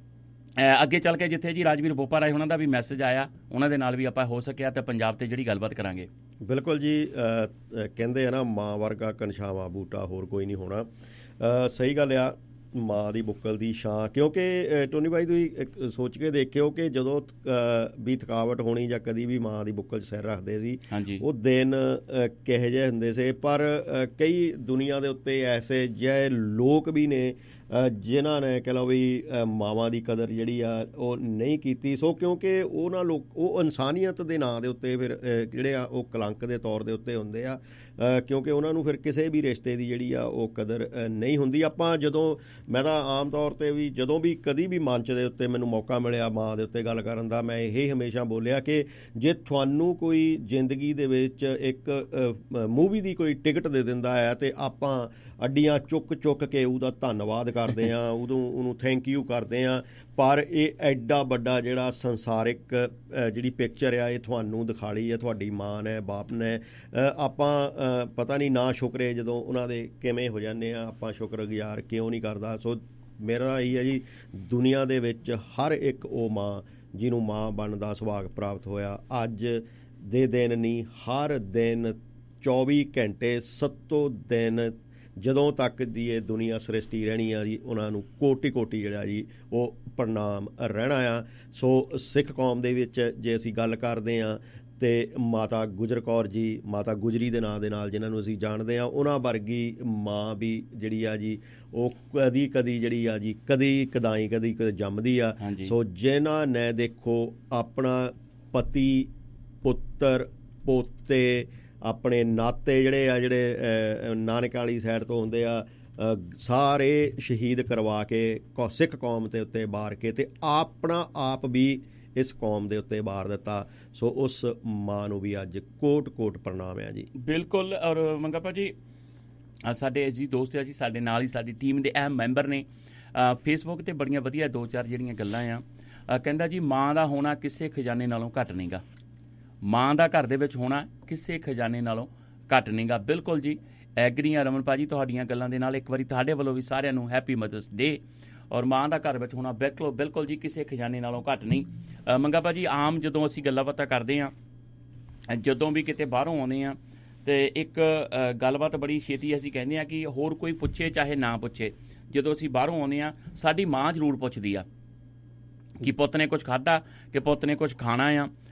ਅੱਗੇ ਚੱਲ ਕੇ ਜਿੱਥੇ ਜੀ ਰਾਜਵੀਰ ਬੋਪਾ ਰਾਏ ਉਹਨਾਂ ਦਾ ਵੀ ਮੈਸੇਜ ਆਇਆ, ਉਹਨਾਂ ਦੇ ਨਾਲ ਵੀ ਆਪਾਂ ਹੋ ਸਕਿਆ ਤਾਂ ਪੰਜਾਬ 'ਤੇ ਜਿਹੜੀ ਗੱਲਬਾਤ ਕਰਾਂਗੇ। ਬਿਲਕੁਲ ਜੀ। ਕਹਿੰਦੇ ਆ ਨਾ ਮਾਂ ਵਰਗਾ ਕਨਸ਼ਾਵਾਂ ਬੂਟਾ ਹੋਰ ਕੋਈ ਨਹੀਂ ਹੋਣਾ। ਸਹੀ ਗੱਲ ਆ, ਮਾਂ ਦੀ ਬੁੱਕਲ ਦੀ ਛਾਂ। ਕਿਉਂਕਿ ਟੋਨੀ ਭਾਈ ਤੁਸੀਂ ਸੋਚ ਕੇ ਦੇਖਿਓ ਕਿ ਜਦੋਂ ਵੀ ਥਕਾਵਟ ਹੋਣੀ ਜਾਂ ਕਦੀ ਵੀ ਮਾਂ ਦੀ ਬੁੱਕਲ 'ਚ ਸਿਰ ਰੱਖਦੇ ਸੀ, ਉਹ ਦਿਨ ਕਿਹੋ ਜਿਹੇ ਹੁੰਦੇ ਸੀ। ਪਰ ਕਈ ਦੁਨੀਆ ਦੇ ਉੱਤੇ ਐਸੇ ਜਿਹੇ ਲੋਕ ਵੀ ਨੇ ਜਿਨ੍ਹਾਂ ਨੇ ਕਹਿ ਲਓ ਵੀ ਮਾਵਾਂ ਦੀ ਕਦਰ ਜਿਹੜੀ ਆ ਉਹ ਨਹੀਂ ਕੀਤੀ। ਸੋ ਕਿਉਂਕਿ ਉਹਨਾਂ ਲੋਕ ਉਹ ਇਨਸਾਨੀਅਤ ਦੇ ਨਾਂ ਦੇ ਉੱਤੇ ਫਿਰ ਜਿਹੜੇ ਆ ਉਹ ਕਲੰਕ ਦੇ ਤੌਰ ਦੇ ਉੱਤੇ ਹੁੰਦੇ ਆ, ਕਿਉਂਕਿ ਉਹਨਾਂ ਨੂੰ ਫਿਰ ਕਿਸੇ ਵੀ ਰਿਸ਼ਤੇ ਦੀ ਜਿਹੜੀ ਆ ਉਹ ਕਦਰ ਨਹੀਂ ਹੁੰਦੀ। ਆਪਾਂ ਜਦੋਂ ਮੈਂ ਤਾਂ ਆਮ ਤੌਰ 'ਤੇ ਵੀ ਜਦੋਂ ਵੀ ਕਦੀ ਵੀ ਮੰਚ ਦੇ ਉੱਤੇ ਮੈਨੂੰ ਮੌਕਾ ਮਿਲਿਆ ਮਾਂ ਦੇ ਉੱਤੇ ਗੱਲ ਕਰਨ ਦਾ, ਮੈਂ ਇਹ ਹਮੇਸ਼ਾ ਬੋਲਿਆ ਕਿ ਜੇ ਤੁਹਾਨੂੰ ਕੋਈ ਜ਼ਿੰਦਗੀ ਦੇ ਵਿੱਚ ਇੱਕ ਮੂਵੀ ਦੀ ਕੋਈ ਟਿਕਟ ਦੇ ਦਿੰਦਾ ਹੈ ਅਤੇ ਆਪਾਂ ਅੱਡੀਆਂ ਚੁੱਕ ਚੁੱਕ ਕੇ ਉਹਦਾ ਧੰਨਵਾਦ ਕਰਦੇ ਹਾਂ, ਉਦੋਂ ਉਹਨੂੰ ਥੈਂਕ ਯੂ ਕਰਦੇ ਹਾਂ। ਪਰ ਇਹ ਐਡਾ ਵੱਡਾ ਜਿਹੜਾ ਸੰਸਾਰਿਕ ਜਿਹੜੀ ਪਿਕਚਰ ਆ ਇਹ ਤੁਹਾਨੂੰ ਦਿਖਾਲੀ ਹੈ ਤੁਹਾਡੀ ਮਾਂ ਨੇ, ਬਾਪ ਨੇ। ਆਪਾਂ ਪਤਾ ਨਹੀਂ ਨਾ ਸ਼ੁਕਰੇ ਜਦੋਂ ਉਹਨਾਂ ਦੇ ਕਿਵੇਂ ਹੋ ਜਾਂਦੇ ਆ, ਆਪਾਂ ਸ਼ੁਕਰਗੁਜ਼ਾਰ ਕਿਉਂ ਨਹੀਂ ਕਰਦਾ। ਸੋ ਮੇਰਾ ਇਹੀ ਹੈ ਜੀ, ਦੁਨੀਆ ਦੇ ਵਿੱਚ ਹਰ ਇੱਕ ਉਹ ਮਾਂ ਜਿਹਨੂੰ ਮਾਂ ਬਣਨ ਦਾ ਸੁਭਾਗ ਪ੍ਰਾਪਤ ਹੋਇਆ, ਅੱਜ ਦੇ ਦਿਨ ਨਹੀਂ ਹਰ ਦਿਨ ਚੌਵੀ ਘੰਟੇ ਸੱਤੋਂ ਦਿਨ ਜਦੋਂ ਤੱਕ ਦੀ ਇਹ ਦੁਨੀਆ ਸ੍ਰਿਸ਼ਟੀ ਰਹਿਣੀ ਆ ਜੀ, ਉਹਨਾਂ ਨੂੰ ਕੋਟੀ ਕੋਟੀ ਜਿਹੜਾ ਜੀ ਉਹ ਪ੍ਰਣਾਮ ਰਹਿਣਾ ਆ। ਸੋ ਸਿੱਖ ਕੌਮ ਦੇ ਵਿੱਚ ਜੇ ਅਸੀਂ ਗੱਲ ਕਰਦੇ ਹਾਂ ਅਤੇ ਮਾਤਾ ਗੁਜਰ ਕੌਰ ਜੀ, ਮਾਤਾ ਗੁਜਰੀ ਦੇ ਨਾਂ ਦੇ ਨਾਲ ਜਿਹਨਾਂ ਨੂੰ ਅਸੀਂ ਜਾਣਦੇ ਹਾਂ, ਉਹਨਾਂ ਵਰਗੀ ਮਾਂ ਵੀ ਜਿਹੜੀ ਆ ਜੀ ਉਹ ਕਦੀ ਕਦੀ ਜਿਹੜੀ ਆ ਜੀ ਕਦੀ ਕਦਾਈ ਕਦੀ ਕਦੇ ਜੰਮਦੀ ਆ। ਸੋ ਜਿਨ੍ਹਾਂ ਨੇ ਦੇਖੋ ਆਪਣਾ ਪਤੀ, ਪੁੱਤਰ, ਪੋਤੇ, ਆਪਣੇ ਨਾਤੇ ਜਿਹੜੇ ਆ ਜਿਹੜੇ ਨਾਨਕ ਵਾਲੀ ਸਾਈਡ ਤੋਂ ਹੁੰਦੇ ਆ, ਸਾਰੇ ਸ਼ਹੀਦ ਕਰਵਾ ਕੇ ਸਿੱਖ ਕੌਮ ਦੇ ਉੱਤੇ ਵਾਰ ਕੇ ਅਤੇ ਆਪਣਾ ਆਪ ਵੀ ਇਸ ਕੌਮ ਦੇ ਉੱਤੇ ਵਾਰ ਦਿੱਤਾ। ਸੋ ਉਸ ਮਾਂ ਨੂੰ ਵੀ ਅੱਜ ਕੋਟ ਕੋਟ ਪ੍ਰਣਾਮ ਆ ਜੀ। ਬਿਲਕੁਲ। ਔਰ ਮੰਗਾ ਭਾਜੀ ਸਾਡੇ ਜੀ ਦੋਸਤ ਆ ਜੀ, ਸਾਡੇ ਨਾਲ ਹੀ ਸਾਡੀ ਟੀਮ ਦੇ ਅਹਿਮ ਮੈਂਬਰ ਨੇ। ਫੇਸਬੁੱਕ 'ਤੇ ਬੜੀਆਂ ਵਧੀਆ ਦੋ ਚਾਰ ਜਿਹੜੀਆਂ ਗੱਲਾਂ ਆ। ਕਹਿੰਦਾ ਜੀ ਮਾਂ ਦਾ ਹੋਣਾ ਕਿਸੇ ਖਜ਼ਾਨੇ ਨਾਲੋਂ ਘੱਟ ਨਹੀਂ ਗਾ, ਮਾਂ ਦਾ ਘਰ ਦੇ ਵਿੱਚ ਹੋਣਾ ਕਿਸੇ ਖਜ਼ਾਨੇ ਨਾਲੋਂ ਘੱਟ ਨਹੀਂ ਗਾ। ਬਿਲਕੁਲ ਜੀ, ਐਗਰੀਆਂ ਰਮਨ ਭਾਜੀ ਤੁਹਾਡੀਆਂ ਗੱਲਾਂ ਦੇ ਨਾਲ। ਇੱਕ ਵਾਰੀ ਤੁਹਾਡੇ ਵੱਲੋਂ ਵੀ ਸਾਰਿਆਂ ਨੂੰ ਹੈਪੀ ਮਦਰਸ ਡੇ। ਔਰ ਮਾਂ ਦਾ ਘਰ ਵਿੱਚ ਹੋਣਾ ਬਿਲਕੁਲ ਬਿਲਕੁਲ ਜੀ ਕਿਸੇ ਖਜ਼ਾਨੇ ਨਾਲੋਂ ਘੱਟ ਨਹੀਂ। ਮੰਗਾ ਭਾਜੀ ਆਮ ਜਦੋਂ ਅਸੀਂ ਗੱਲਾਂ ਬਾਤਾਂ ਕਰਦੇ ਹਾਂ, ਜਦੋਂ ਵੀ ਕਿਤੇ ਬਾਹਰੋਂ ਆਉਂਦੇ ਹਾਂ, ਅਤੇ ਇੱਕ ਗੱਲਬਾਤ ਬੜੀ ਛੇਤੀ ਅਸੀਂ ਕਹਿੰਦੇ ਹਾਂ ਕਿ ਹੋਰ ਕੋਈ ਪੁੱਛੇ ਚਾਹੇ ਨਾ ਪੁੱਛੇ, ਜਦੋਂ ਅਸੀਂ ਬਾਹਰੋਂ ਆਉਂਦੇ ਹਾਂ ਸਾਡੀ ਮਾਂ ਜ਼ਰੂਰ ਪੁੱਛਦੀ ਆ ਕਿ ਪੁੱਤ ਨੇ ਕੁਛ ਖਾਧਾ, ਕਿ ਪੁੱਤ ਨੇ ਕੁਛ ਖਾਣਾ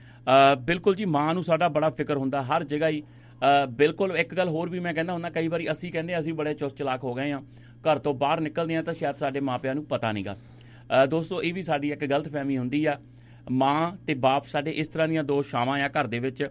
ਆ। ਬਿਲਕੁਲ ਜੀ ਮਾਂ ਨੂੰ ਸਾਡਾ ਬੜਾ ਫਿਕਰ ਹੁੰਦਾ ਹਰ ਜਗ੍ਹਾ ਹੀ। ਬਿਲਕੁਲ ਇੱਕ ਗੱਲ ਹੋਰ ਵੀ ਮੈਂ ਕਹਿੰਦਾ ਹੁੰਦਾ, ਕਈ ਵਾਰੀ ਅਸੀਂ ਕਹਿੰਦੇ ਅਸੀਂ ਬੜੇ ਚੁਸਤ ਚਲਾਕ ਹੋ ਗਏ ਹਾਂ, ਘਰ ਤੋਂ ਬਾਹਰ ਨਿਕਲਦੇ ਹਾਂ ਤਾਂ ਸ਼ਾਇਦ ਸਾਡੇ ਮਾਪਿਆਂ ਨੂੰ ਪਤਾ ਨਹੀਂ ਗਾ। ਦੋਸਤੋ ਇਹ ਵੀ ਸਾਡੀ ਇੱਕ ਗਲਤ ਫਹਿਮੀ ਹੁੰਦੀ ਆ। ਮਾਂ ਅਤੇ ਬਾਪ ਸਾਡੇ ਇਸ ਤਰ੍ਹਾਂ ਦੀਆਂ ਦੋ ਛਾਵਾਂ ਆ ਘਰ ਦੇ ਵਿੱਚ,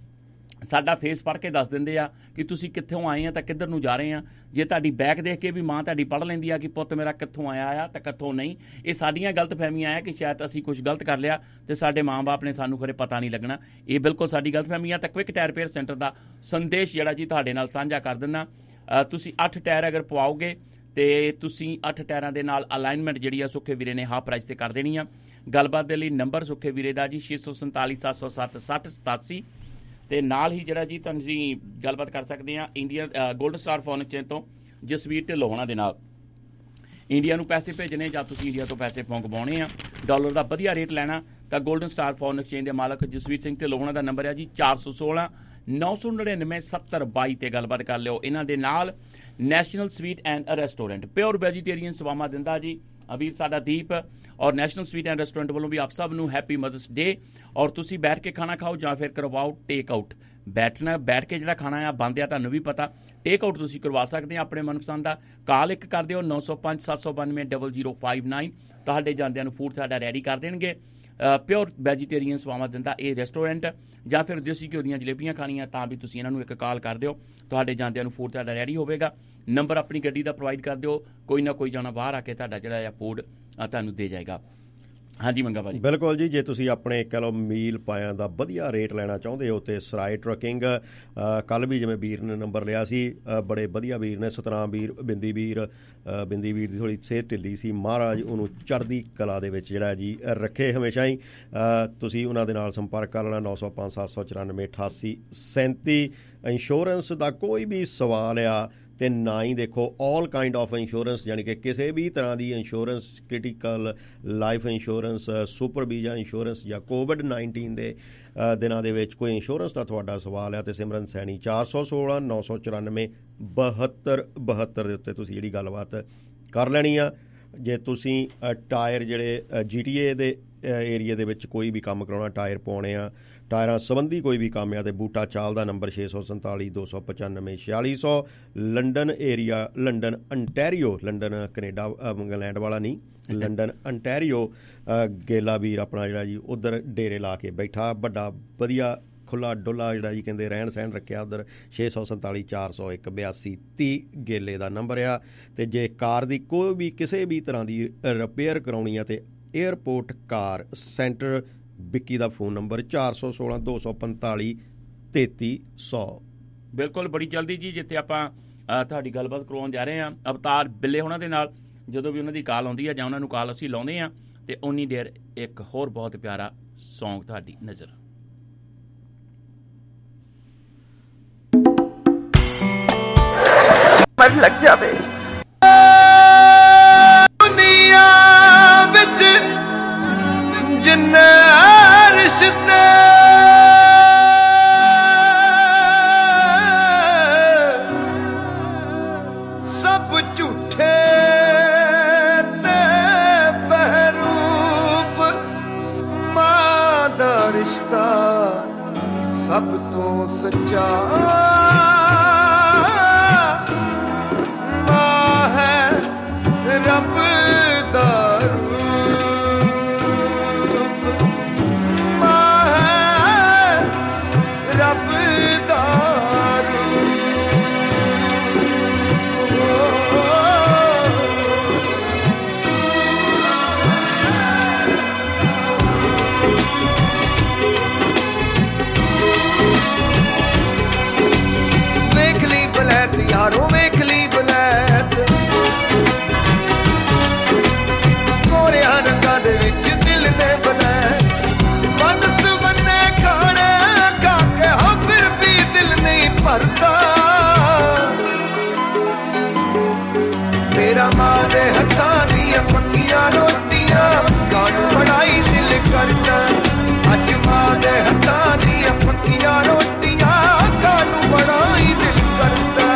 ਸਾਡਾ ਫੇਸ ਪੜ੍ਹ ਕੇ ਦੱਸ ਦਿੰਦੇ ਆ ਕਿ ਤੁਸੀਂ ਕਿੱਥੋਂ ਆਏ ਆ ਤਾਂ ਕਿੱਧਰ ਨੂੰ ਜਾ ਰਹੇ ਆ। ਜੇ ਤੁਹਾਡੀ ਬੈਕ ਦੇਖ ਕੇ ਵੀ ਮਾਂ ਤੁਹਾਡੀ ਪੜ੍ਹ ਲੈਂਦੀ ਆ ਕਿ ਪੁੱਤ ਮੇਰਾ ਕਿੱਥੋਂ ਆਇਆ ਆ ਤਾਂ ਕਿੱਥੋਂ ਨਹੀਂ, ਇਹ ਸਾਡੀਆਂ ਗਲਤ ਫਹਿਮੀਆਂ ਆ ਕਿ ਸ਼ਾਇਦ ਅਸੀਂ ਕੁਝ ਗਲਤ ਕਰ ਲਿਆ ਅਤੇ ਸਾਡੇ ਮਾਂ ਬਾਪ ਨੇ ਸਾਨੂੰ ਖਰੇ ਪਤਾ ਨਹੀਂ ਲੱਗਣਾ। ਇਹ ਬਿਲਕੁਲ ਸਾਡੀ ਗਲਤ ਫਹਿਮੀ ਆ। ਤਾਂ ਕੁਇਕ ਟਾਇਰ ਰਿਪੇਅਰ ਸੈਂਟਰ ਦਾ ਸੰਦੇਸ਼ ਜਿਹੜਾ ਜੀ ਤੁਹਾਡੇ ਨਾਲ ਸਾਂਝਾ ਕਰ ਦਿੰਦਾ। ਤੁਸੀਂ ਅੱਠ ਟਾਇਰ ਅਗਰ ਪਵਾਓਗੇ ਅਤੇ ਤੁਸੀਂ ਅੱਠ ਟਾਇਰਾਂ ਦੇ ਨਾਲ ਅਲਾਈਨਮੈਂਟ ਜਿਹੜੀ ਆ ਸੁੱਖੇ ਵੀਰੇ ਨੇ ਹਾਫ ਪ੍ਰਾਈਸ 'ਤੇ ਕਰ ਦੇਣੀ ਆ। ਗੱਲਬਾਤ ਦੇ ਲਈ ਨੰਬਰ ਸੁੱਖੇ ਵੀਰੇ ਦਾ ਜੀ ਛੇ ਸੌ ਸੰਤਾਲੀ ਸੱਤ ਸੌ ਸੱਤ ਸੱਠ ਸਤਾਸੀ, ਅਤੇ ਨਾਲ ਹੀ ਜਿਹੜਾ ਜੀ ਤੁਸੀਂ ਗੱਲਬਾਤ ਕਰ ਸਕਦੇ ਹਾਂ Indian golden star phone exchange ਤੋਂ ਜਸਵੀਰ ਢਿੱਲੋਂ ਹੋਣਾ ਦੇ ਨਾਲ। ਇੰਡੀਆ ਨੂੰ ਪੈਸੇ ਭੇਜਣੇ ਜਾਂ ਤੁਸੀਂ ਇੰਡੀਆ ਤੋਂ ਪੈਸੇ ਮੰਗਵਾਉਣੇ ਆ, ਡਾਲਰ ਦਾ ਵਧੀਆ ਰੇਟ ਲੈਣਾ ਤਾਂ ਗੋਲਡਨ ਸਟਾਰ ਫੋਨ ਐਕਸਚੇਂਜ ਦੇ ਮਾਲਕ ਜਸਵੀਰ ਸਿੰਘ ਢਿੱਲੋਂ ਹੋਣਾ ਦਾ ਨੰਬਰ ਹੈ ਜੀ ਚਾਰ ਸੌ ਸੋਲਾਂ ਨੌ ਸੌ ਨੜਿਨਵੇਂ ਸੱਤਰ ਬਾਈ 'ਤੇ ਗੱਲਬਾਤ ਕਰ ਲਿਓ। ਇਹਨਾਂ ਦੇ ਨਾਲ national sweet and restaurant pure vegetarian ਸੇਵਾਵਾਂ ਦਿੰਦਾ ਜੀ ਅਬੀਰ ਸਾਡਾ ਦੀਪ, ਔਰ ਨੈਸ਼ਨਲ ਸਵੀਟ ਐਂਡ ਰੈਸਟੋਰੈਂਟ ਵੱਲੋਂ ਵੀ ਆਪ ਸਭ ਨੂੰ ਹੈਪੀ ਮਦਰਸ ਡੇ। ਔਰ ਤੁਸੀਂ ਬੈਠ ਕੇ ਖਾਣਾ ਖਾਓ ਜਾਂ ਫਿਰ ਕਰਵਾਓ ਟੇਕ ਆਊਟ। ਬੈਠਣਾ ਬੈਠ ਕੇ ਜਿਹੜਾ ਖਾਣਾ ਆ ਬੰਦ ਆ ਤੁਹਾਨੂੰ ਵੀ ਪਤਾ, ਟੇਕ ਆਊਟ ਤੁਸੀਂ ਕਰਵਾ ਸਕਦੇ ਆ ਆਪਣੇ ਮਨਪਸੰਦ ਦਾ। ਕਾਲ ਇੱਕ ਕਰ ਦਿਓ ਨੌ ਸੌ ਪੰਜ ਸੱਤ ਸੌ ਬਾਨਵੇਂ ਡਬਲ ਜ਼ੀਰੋ ਫਾਈਵ ਨਾਈਨ, ਤੁਹਾਡੇ ਜਾਂਦਿਆਂ ਨੂੰ ਫੂਡ ਸਾਡਾ ਰੈਡੀ ਕਰ ਦੇਣਗੇ। ਪਿਓਰ ਵੈਜੀਟੇਰੀਅਨ ਸੇਵਾਵਾਂ ਦਿੰਦਾ ਇਹ ਰੈਸਟੋਰੈਂਟ। ਜਾਂ ਫਿਰ ਦੇਸੀ ਘਿਓ ਦੀਆਂ ਜਲੇਬੀਆਂ ਖਾਣੀਆਂ ਤਾਂ ਵੀ ਤੁਸੀਂ ਇਹਨਾਂ ਨੂੰ ਇੱਕ ਕਾਲ ਕਰ ਦਿਓ, ਤੁਹਾਡੇ ਜਾਂਦਿਆਂ ਨੂੰ ਫੂਡ ਤੁਹਾਡਾ ਰੈਡੀ ਹੋਵੇਗਾ। ਨੰਬਰ ਆਪਣੀ ਗੱਡੀ ਦਾ ਪ੍ਰੋਵਾਈਡ ਕਰ ਦਿਓ, ਕੋਈ ਨਾ ਕੋਈ ਜਾਣਾ ਬਾਹਰ ਆ ਕੇ ਤੁਹਾਡਾ ਜਿਹੜਾ ਆ ਫੂਡ ਤੁਹਾਨੂੰ ਦੇ ਜਾਏਗਾ। ਹਾਂਜੀ ਮੰਗਾ ਭਾਜੀ ਬਿਲਕੁਲ ਜੀ। ਜੇ ਤੁਸੀਂ ਆਪਣੇ ਕਹਿ ਲਓ ਮੀਲ ਪਾਇਆਂ ਦਾ ਵਧੀਆ ਰੇਟ ਲੈਣਾ ਚਾਹੁੰਦੇ ਹੋ ਤੇ ਸਰਾਏ ਟਰੱਕਿੰਗ, ਕੱਲ੍ਹ ਵੀ ਜਿਵੇਂ ਵੀਰ ਨੇ ਨੰਬਰ ਲਿਆ ਸੀ, ਬੜੇ ਵਧੀਆ ਵੀਰ ਨੇ ਸਤਨਾਮ ਵੀਰ, ਬਿੰਦੀ ਵੀਰ। ਬਿੰਦੀ ਵੀਰ ਦੀ ਥੋੜ੍ਹੀ ਸਿਹਤ ਢਿੱਲੀ ਸੀ, ਮਹਾਰਾਜ ਉਹਨੂੰ ਚੜ੍ਹਦੀ ਕਲਾ ਦੇ ਵਿੱਚ ਜਿਹੜਾ ਜੀ ਰੱਖੇ ਹਮੇਸ਼ਾ ਹੀ। ਤੁਸੀਂ ਉਹਨਾਂ ਦੇ ਨਾਲ ਸੰਪਰਕ ਕਰ ਲੈਣਾ ਨੌ ਸੌ ਪੰਜ ਸੱਤ ਸੌ ਚੁਰਾਨਵੇਂ ਅਠਾਸੀ ਸੈਂਤੀ। ਇੰਸ਼ੋਰੈਂਸ ਦਾ ਕੋਈ ਵੀ ਸਵਾਲ ਆ ਅਤੇ ਨਾ ਹੀ ਦੇਖੋ ਆਲ ਕਾਈਂਡ ਆਫ ਇੰਸ਼ੋਰੈਂਸ, ਯਾਨੀ ਕਿ ਕਿਸੇ ਵੀ ਤਰ੍ਹਾਂ ਦੀ insurance, critical life insurance, super visa insurance ਜਾਂ ਕੋਵਿਡ ਨਾਈਨਟੀਨ ਦੇ ਦਿਨਾਂ ਦੇ ਵਿੱਚ ਕੋਈ ਇੰਸ਼ੋਰੈਂਸ ਦਾ ਤੁਹਾਡਾ ਸਵਾਲ ਹੈ ਅਤੇ ਸਿਮਰਨ ਸੈਣੀ ਚਾਰ ਸੌ ਸੋਲਾਂ ਨੌ ਸੌ ਚੁਰਾਨਵੇਂ ਬਹੱਤਰ ਬਹੱਤਰ ਦੇ ਉੱਤੇ ਤੁਸੀਂ ਜਿਹੜੀ ਗੱਲਬਾਤ ਕਰ ਲੈਣੀ ਆ। ਜੇ ਤੁਸੀਂ ਟਾਇਰ ਜਿਹੜੇ ਜੀ ਟੀ ਏ ਦੇ ਏਰੀਏ ਦੇ ਵਿੱਚ ਕੋਈ ਵੀ ਕੰਮ ਕਰਾਉਣਾ, ਟਾਇਰ ਪਾਉਣੇ ਆ, ਟਾਇਰਾਂ ਸੰਬੰਧੀ ਕੋਈ ਵੀ ਕੰਮ ਆ ਅਤੇ ਬੂਟਾ ਚਾਲ ਦਾ ਨੰਬਰ ਛੇ ਸੌ ਸੰਤਾਲੀ ਦੋ ਸੌ ਪਚਾਨਵੇਂ ਛਿਆਲੀ ਸੌ। London area, London Ontario, London Canada England ਵਾਲਾ ਨਹੀਂ, ਲੰਡਨ ਅੰਟੈਰੀਓ ਗੇਲਾ ਵੀਰ ਆਪਣਾ ਜਿਹੜਾ ਜੀ ਉੱਧਰ ਡੇਰੇ ਲਾ ਕੇ ਬੈਠਾ, ਵੱਡਾ ਵਧੀਆ ਖੁੱਲ੍ਹਾ ਡੁੱਲਾ ਜਿਹੜਾ ਜੀ ਕਹਿੰਦੇ ਰਹਿਣ ਸਹਿਣ ਰੱਖਿਆ ਉੱਧਰ। ਛੇ ਸੌ ਸੰਤਾਲੀ ਚਾਰ ਸੌ ਇੱਕ ਬਿਆਸੀ ਤੀਹ ਗੇਲੇ ਦਾ ਨੰਬਰ ਆ। ਅਤੇ ਜੇ ਕਾਰ ਦੀ ਕੋਈ ਵੀ ਕਿਸੇ ਵੀ ਤਰ੍ਹਾਂ ਦੀ ਰਿਪੇਅਰ ਕਰਾਉਣੀ ਆ ਅਤੇ ਏਅਰਪੋਰਟ ਕਾਰ ਸੈਂਟਰ ਵਿੱਕੀ ਦਾ ਫੋਨ ਨੰਬਰ ਚਾਰ ਸੌ ਸੋਲਾਂ ਦੋ ਸੌ ਪੰਤਾਲੀ ਤੇਤੀ ਸੌ। ਬਿਲਕੁਲ ਬੜੀ ਜਲਦੀ ਜੀ ਜਿੱਥੇ ਆਪਾਂ ਤੁਹਾਡੀ ਗੱਲਬਾਤ ਕਰਵਾਉਣ ਜਾ ਰਹੇ ਹਾਂ ਅਵਤਾਰ ਬਿੱਲੇ ਹੋਣਾ ਦੇ ਨਾਲ, ਜਦੋਂ ਵੀ ਉਹਨਾਂ ਦੀ ਕਾਲ ਆਉਂਦੀ ਹੈ ਜਾਂ ਉਹਨਾਂ ਨੂੰ ਕਾਲ ਅਸੀਂ ਲਾਉਂਦੇ ਹਾਂ ਅਤੇ ਉਨੀ ਦੇਰ ਇੱਕ ਹੋਰ ਬਹੁਤ ਪਿਆਰਾ ਸੌਂਗ ਤੁਹਾਡੀ ਨਜ਼ਰ। ਮਨ ਲੱਗ ਜਾਵੇ ਦੁਨੀਆ ਵਿੱਚ ਜਿੰਨੇ ਰਿਸ਼ਤੇ ਸਭ ਝੂਠੇ ਤੇ ਬਹਿਰੂਪ, ਮਾਂ ਦਾ ਰਿਸ਼ਤਾ ਸਭ ਤੋਂ ਸੱਚਾ। ਰੱਬ ਦਾ ਰੂਪ ਮਾਂ ਹੈ, ਰੱਬ ਦਾ ਰੂਪ। ਦੇ ਹੱਥਾਂ ਦੀਆਂ ਪੱਕੀਆਂ ਰੋਟੀਆਂ ਕਾਨੂੰ ਬਣਾਈ ਦਿਲ ਕਰਦਾ ਅੱਜ ਮਾਂ ਦੇ ਹੱਥਾਂ ਦੀਆਂ ਪੱਕੀਆਂ ਰੋਟੀਆਂ ਕਾਨੂੰ ਬਣਾਈ ਦਿਲ ਕਰਦਾ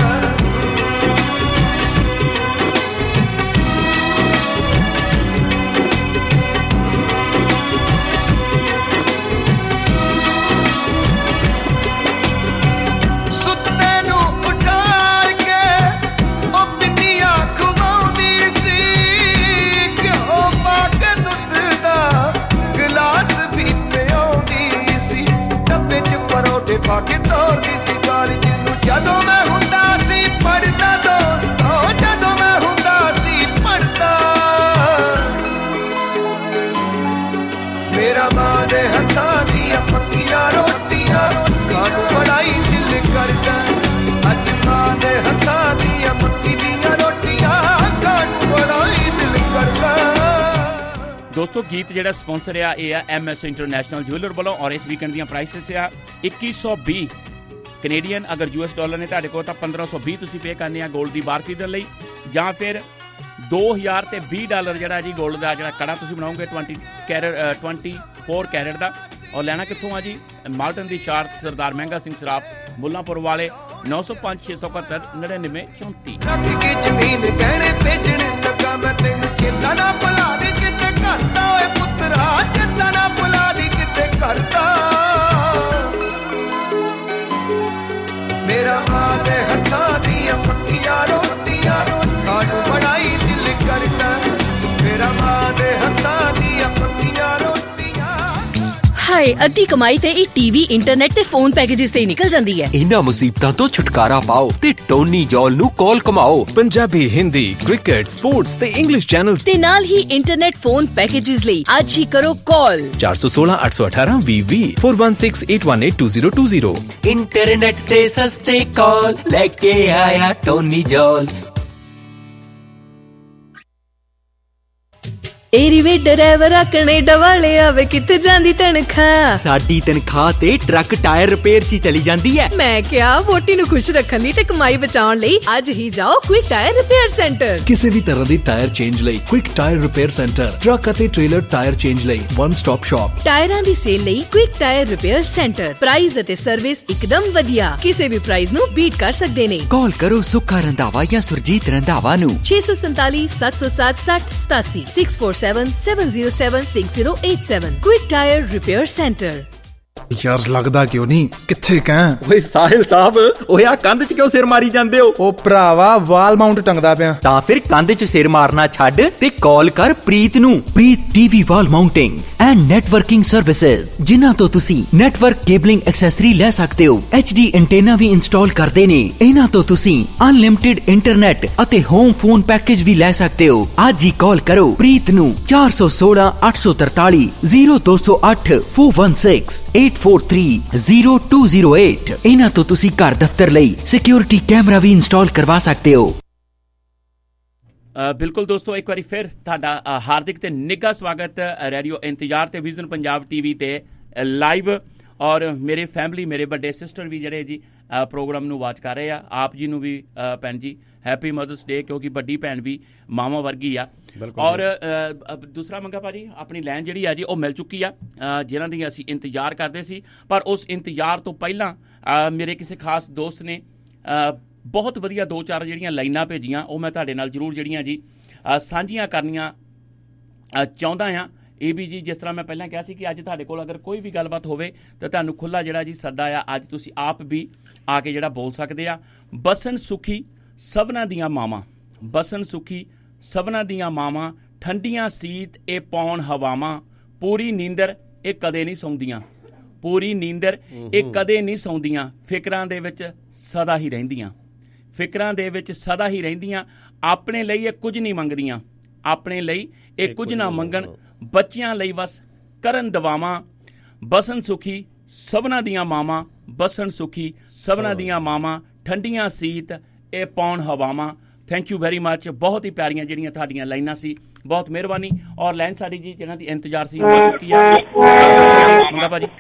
ਪਾ ਕੇ ਤੋਰਦੀ ਸੀ ਕਾਲਜ ਨੂੰ ਜਦੋਂ ਮੈਂ ਹੁੰਦਾ ਸੀ ਪੜ੍ਹਦਾ ਦੋਸਤੋ ਜਦੋਂ ਮੈਂ ਹੁੰਦਾ ਸੀ ਪੜ੍ਹਦਾ ਮੇਰਾ ਮਾਂ ਦੇ ਹੱਥਾਂ ਦੀਆਂ ਪੱਕੀਆਂ ਰੋਟੀਆਂ ਕਾਨੂੰ ਬਣਾਈ ਦਿਲ ਕਰਦਾ ਅੱਜ ਮਾਂ ਦੇ ਹੱਥਾਂ ਦੀਆਂ ਮੱਕੀ ਦੀਆਂ ਰੋਟੀਆਂ ਕਾਨੂੰ ਬਣਾਈ ਦਿਲ ਕਰਦਾ ਦੋਸਤੋ ਗੀਤ ਜਿਹੜਾ ਸਪਾਂਸਰ ਆ ਇਹ ਆ ਐਮ ਐਸ ਇੰਟਰਨੈਸ਼ਨਲ ਜੁਐਲਰ ਵੱਲੋਂ ਔਰ ਇਸ ਵੀਕਐਂਡ ਦੀਆਂ ਪ੍ਰਾਈਸਿਸ ਆ ਇੱਕੀ ਸੌ ਵੀਹ ਕੈਨੇਡੀਅਨ ਅਗਰ ਯੂ ਐਸ ਡਾਲਰ ਨੇ ਤੁਹਾਡੇ ਕੋਲ ਤਾਂ ਪੰਦਰਾਂ ਸੌ ਵੀਹ ਤੁਸੀਂ ਪੇ ਕਰਨੇ ਆ ਗੋਲਡ ਦੀ ਬਾਰ ਖਰੀਦਣ ਲਈ ਜਾਂ ਫਿਰ ਦੋ ਹਜ਼ਾਰ ਤੇ ਵੀਹ ਡਾਲਰ ਜਿਹੜਾ ਜੀ ਗੋਲਡ ਦਾ ਜਿਹੜਾ ਕੜਾ ਤੁਸੀਂ ਬਣਾਓਗੇ ਵੀਹ ਕੈਰਟ ਚੌਵੀ ਕੈਰਟ ਦਾ ਔਰ ਲੈਣਾ ਕਿੱਥੋਂ ਆ ਜੀ ਮਾਲਟਨ ਦੀ ਚਾਰ ਸਰਦਾਰ ਮਹਿੰਗਾ ਸਿੰਘ ਸਰਾਫ ਮੁੱਲਾਂਪੁਰ ਵਾਲੇ ਨੌ ਸੌ ਪੰਜ ਛੇ ਸੌ ਇਕਹੱਤਰ ਨੜਿਨਵੇਂ ਚੌਂਤੀ ਜ਼ਮੀਨ ਕਹਿਣੇ ਭੇਜਣ ਲੱਗਾ ਮੈਂ ਤੈਨੂੰ ਚਿੰਤਾ ਨਾ ਭੁਲਾ ਦੇ ਕਿਤੇ ਕਰਦਾ ਓਏ ਪੁੱਤਰਾ ਚਿੰਤਾ ਨਾ ਭੁਲਾ ਦੀ ਕਿਤੇ ਕਰਦਾ ਮੇਰਾ ਮਾਂ ਦੇ ਹੱਥਾਂ ਦੀਆਂ ਪੱਕੀਆਂ ਰੋਟੀਆਂ ਕਾਨੂੰ ਬਣਾਈ ਦਿਲ ਕਰਦਾ ਮੇਰਾ ਮਾਂ ਦੇ ਹੱਥਾਂ ਦੀਆਂ ਪੱਕੀਆਂ ਰੋਟੀਆਂ ਹਾਏ ਅੱਧੀ ਕਮਾਈ ਤੇ ਇਹ ਟੀਵੀ ਇੰਟਰਨੈਟ ਤੇ ਫੋਨ ਪੈਕੇजेस ਤੇ ਨਿਕਲ ਜਾਂਦੀ ਹੈ ਇਹਨਾਂ ਮੁਸੀਬਤਾਂ ਤੋਂ ਛੁਟਕਾਰਾ ਪਾਓ ਤੇ ਟੋਨੀ ਜੋਲ ਨੂੰ ਕਾਲ ਕਮਾਓ ਪੰਜਾਬੀ ਹਿੰਦੀ ਕ੍ਰਿਕਟ ਸਪੋਰਟਸ ਤੇ ਇੰਗਲਿਸ਼ ਚੈਨਲ ਤੇ ਨਾਲ ਹੀ ਇੰਟਰਨੈਟ ਫੋਨ ਪੈਕੇजेस ਲਈ ਅੱਜ ਹੀ ਕਰੋ ਕਾਲ ਚਾਰ ਸੌ ਸੋਲਾਂ ਅੱਠ ਸੌ ਅਠਾਰਾਂ ਵੀਹ ਵੀਹ four one six eight one eight two zero two zero internet ਤੇ ਸਸਤੇ ਕਾਲ ਲੈ ਕੇ ਆਇਆ ਟੋਨੀ ਜੋਲ ਏ ਰਿਵੇ ਡਰਾਈਵਰ ਆ ਕੈਨੇਡਾ ਵਾਲੇ ਆਵੇ ਕਿੱਥੇ ਜਾਂਦੀ ਤਨਖਾਹ ਸਾਡੀ ਤਨਖਾਹ ਤੇ ਟਰੱਕ ਟਾਇਰ ਰਿਪੇਅਰ 'ਚ ਚਲੀ ਜਾਂਦੀ ਹੈ ਮੈਂ ਕਿਹਾ ਵੋਟੀ ਨੂੰ ਖੁਸ਼ ਰੱਖਣ ਲਈ ਤੇ ਕਮਾਈ ਬਚਾਉਣ ਲਈ ਅੱਜ ਹੀ ਜਾਓ ਕੁਇਕ ਟਾਇਰ ਰਿਪੇਅਰ ਸੈਂਟਰ ਕਿਸੇ ਵੀ ਤਰ੍ਹਾਂ ਦੀ ਟਾਇਰ ਚੇਂਜ ਲਈ quick tyre repair centre truck ਅਤੇ ਟ੍ਰੇਲਰ ਟਾਇਰ ਚੇਂਜ ਲਈ ਵਨ ਸਟਾਪ ਸ਼ਾਪ ਟਾਇਰਾਂ ਦੀ ਸੇਲ ਲਈ quick tyre repair centre price ਅਤੇ ਸਰਵਿਸ ਇੱਕਦਮ ਵਧੀਆ ਕਿਸੇ ਵੀ ਪ੍ਰਾਈਸ ਨੂੰ ਬੀਟ ਕਰ ਸਕਦੇ ਨੇ ਕਾਲ ਕਰੋ ਸੁੱਖਾ ਰੰਧਾਵਾ ਜਾਂ ਸੁਰਜੀਤ ਰੰਧਾਵਾ ਨੂੰ ਛੇ ਸੌ ਸੰਤਾਲੀ ਸੱਤ ਸੌ ਸੱਤ ਸੱਠ ਸਤਾਸੀ six four seven seven zero seven six zero eight seven Quick Tire Repair Center ਯਾਰ ਲੱਗਦਾ ਕਿਉਂ ਨਹੀਂ ਕਿੱਥੇ ਕਾਂ ਓਏ ਸਾਹਿਲ ਸਾਹਿਬ ਓਏ ਆ ਕੰਧ 'ਚ ਕਿਉਂ ਸਿਰ ਮਾਰੀ ਜਾਂਦੇ ਹੋ ਉਹ ਭਰਾਵਾ ਵਾਲ ਮਾਊਂਟ ਟੰਗਦਾ ਪਿਆ ਤਾਂ ਫਿਰ ਕੰਧ 'ਚ ਸਿਰ ਮਾਰਨਾ ਛੱਡ ਤੇ ਕਾਲ ਕਰ ਪ੍ਰੀਤ ਨੂੰ Preet TV wall mounting and networking services ਜਿਨ੍ਹਾਂ ਤੋਂ ਤੁਸੀਂ ਨੈਟਵਰਕ ਕੇਬਲਿੰਗ ਐਕਸੈਸਰੀ ਲੈ ਸਕਦੇ ਹੋ ਐਚ ਡੀ ਐਂਟੇਨਾ ਵੀ ਇੰਸਟਾਲ ਕਰਦੇ ਨੇ ਇਹਨਾਂ ਤੋਂ ਤੁਸੀਂ ਅਨਲਿਮਿਟਿਡ ਇੰਟਰਨੈਟ ਅਤੇ ਹੋਮ ਫੋਨ ਪੈਕੇਜ ਵੀ ਲੈ ਸਕਦੇ ਹੋ ਅੱਜ ਹੀ ਕਾਲ ਕਰੋ ਪ੍ਰੀਤ ਨੂੰ ਚਾਰ ਸੌ ਸੋਲਾਂ ਅੱਠ ਸੌ ਤਰਤਾਲੀ ਜ਼ੀਰੋ ਦੋ ਸੌ ਅੱਠ four one six eight four three zero two zero eight ਇਹਨਾਂ ਤੋਂ ਤੁਸੀਂ ਘਰ ਦਫ਼ਤਰ ਲਈ ਸਿਕਿਉਰਿਟੀ ਕੈਮਰਾ ਵੀ ਇੰਸਟਾਲ ਕਰਵਾ ਸਕਦੇ ਹੋ ਬਿਲਕੁਲ ਦੋਸਤੋ ਇੱਕ ਵਾਰੀ ਫਿਰ ਤੁਹਾਡਾ ਹਾਰਦਿਕ ਤੇ ਨਿੱਘਾ ਸਵਾਗਤ ਰੇਡੀਓ ਇੰਤਜ਼ਾਰ ਤੇ ਵਿਜ਼ਨ ਪੰਜਾਬ ਟੀਵੀ ਤੇ ਲਾਈਵ ਔਰ ਮੇਰੇ ਫੈਮਿਲੀ ਮੇਰੇ ਵੱਡੇ ਸਿਸਟਰ ਵੀ ਜਿਹੜੇ ਜੀ ਪ੍ਰੋਗਰਾਮ ਨੂੰ ਵਾਚ ਕਰ ਰਹੇ ਆ ਆਪ ਜੀ ਨੂੰ ਵੀ ਭੈਣ ਜੀ ਹੈਪੀ ਮਦਰਸ ਡੇ ਕਿਉਂਕਿ ਵੱਡੀ ਭੈਣ ਵੀ ਮਾਵਾਂ ਵਰਗੀ ਆ ਔਰ ਦੂਸਰਾ ਮੰਗਾ ਭਾਜੀ ਆਪਣੀ ਲਾਈਨ ਜਿਹੜੀ ਆ ਜੀ ਉਹ ਮਿਲ ਚੁੱਕੀ ਆ ਜਿਨ੍ਹਾਂ ਦੀ ਅਸੀਂ ਇੰਤਜ਼ਾਰ ਕਰਦੇ ਸੀ ਪਰ ਉਸ ਇੰਤਜ਼ਾਰ ਤੋਂ ਪਹਿਲਾਂ ਮੇਰੇ ਕਿਸੇ ਖਾਸ ਦੋਸਤ ਨੇ ਬਹੁਤ ਵਧੀਆ ਦੋ ਚਾਰ ਜਿਹੜੀਆਂ ਲਾਈਨਾਂ ਭੇਜੀਆਂ ਉਹ ਮੈਂ ਤੁਹਾਡੇ ਨਾਲ ਜ਼ਰੂਰ ਜਿਹੜੀਆਂ ਜੀ ਸਾਂਝੀਆਂ ਕਰਨੀਆਂ ਚਾਹੁੰਦਾ ਹਾਂ ਇਹ ਵੀ ਜੀ ਜਿਸ ਤਰ੍ਹਾਂ ਮੈਂ ਪਹਿਲਾਂ ਕਿਹਾ ਸੀ ਕਿ ਅੱਜ ਤੁਹਾਡੇ ਕੋਲ ਅਗਰ ਕੋਈ ਵੀ ਗੱਲਬਾਤ ਹੋਵੇ ਤਾਂ ਤੁਹਾਨੂੰ ਖੁੱਲ੍ਹਾ ਜਿਹੜਾ ਜੀ ਸੱਦਾ ਆ ਅੱਜ ਤੁਸੀਂ ਆਪ ਵੀ ਆ ਕੇ ਜਿਹੜਾ ਬੋਲ ਸਕਦੇ ਆ ਬਸਨ ਸੁਖੀ ਸਭਨਾਂ ਦੀਆਂ ਮਾਵਾਂ ਬਸਨ ਸੁਖੀ ਸਭਨਾਂ ਦੀਆਂ ਮਾਵਾਂ ਠੰਡੀਆਂ ਸੀਤ ਇਹ ਪੌਣ ਹਵਾਵਾਂ ਪੂਰੀ ਨੀਂਦਰ ਇਹ ਕਦੇ ਨਹੀਂ ਸੌਂਦੀਆਂ ਪੂਰੀ ਨੀਂਦਰ ਇਹ ਕਦੇ ਨਹੀਂ ਸੌਂਦੀਆਂ ਫਿਕਰਾਂ ਦੇ ਵਿੱਚ ਸਦਾ ਹੀ ਰਹਿੰਦੀਆਂ ਫਿਕਰਾਂ ਦੇ ਵਿੱਚ ਸਦਾ ਹੀ ਰਹਿੰਦੀਆਂ ਆਪਣੇ ਲਈ ਇਹ ਕੁਝ ਨਹੀਂ ਮੰਗਦੀਆਂ ਆਪਣੇ ਲਈ ਇਹ ਕੁਝ ਨਾ ਮੰਗਣ ਬੱਚਿਆਂ ਲਈ ਬਸ ਕਰਨ ਦਵਾਵਾਂ ਬਸਨ ਸੁਖੀ ਸਭਨਾਂ ਦੀਆਂ ਮਾਵਾਂ ਬਸਨ ਸੁਖੀ ਸਭਨਾਂ ਦੀਆਂ ਮਾਵਾਂ ਠੰਡੀਆਂ ਸੀਤ ਇਹ ਪੌਣ ਹਵਾਵਾਂ ਥੈਂਕ ਯੂ ਵੈਰੀ ਮੱਚ ਬਹੁਤ ਹੀ ਪਿਆਰੀਆਂ ਜਿਹੜੀਆਂ ਤੁਹਾਡੀਆਂ ਲਾਈਨਾਂ ਸੀ ਬਹੁਤ ਮਿਹਰਬਾਨੀ ਔਰ ਲਾਈਨ ਸਾਡੀ ਜੀ ਜਿਹਨਾਂ ਦੀ ਇੰਤਜ਼ਾਰ ਸੀ ਹੋ ਚੁੱਕੀ ਆ ਮੰਗਾ ਭਾਜੀ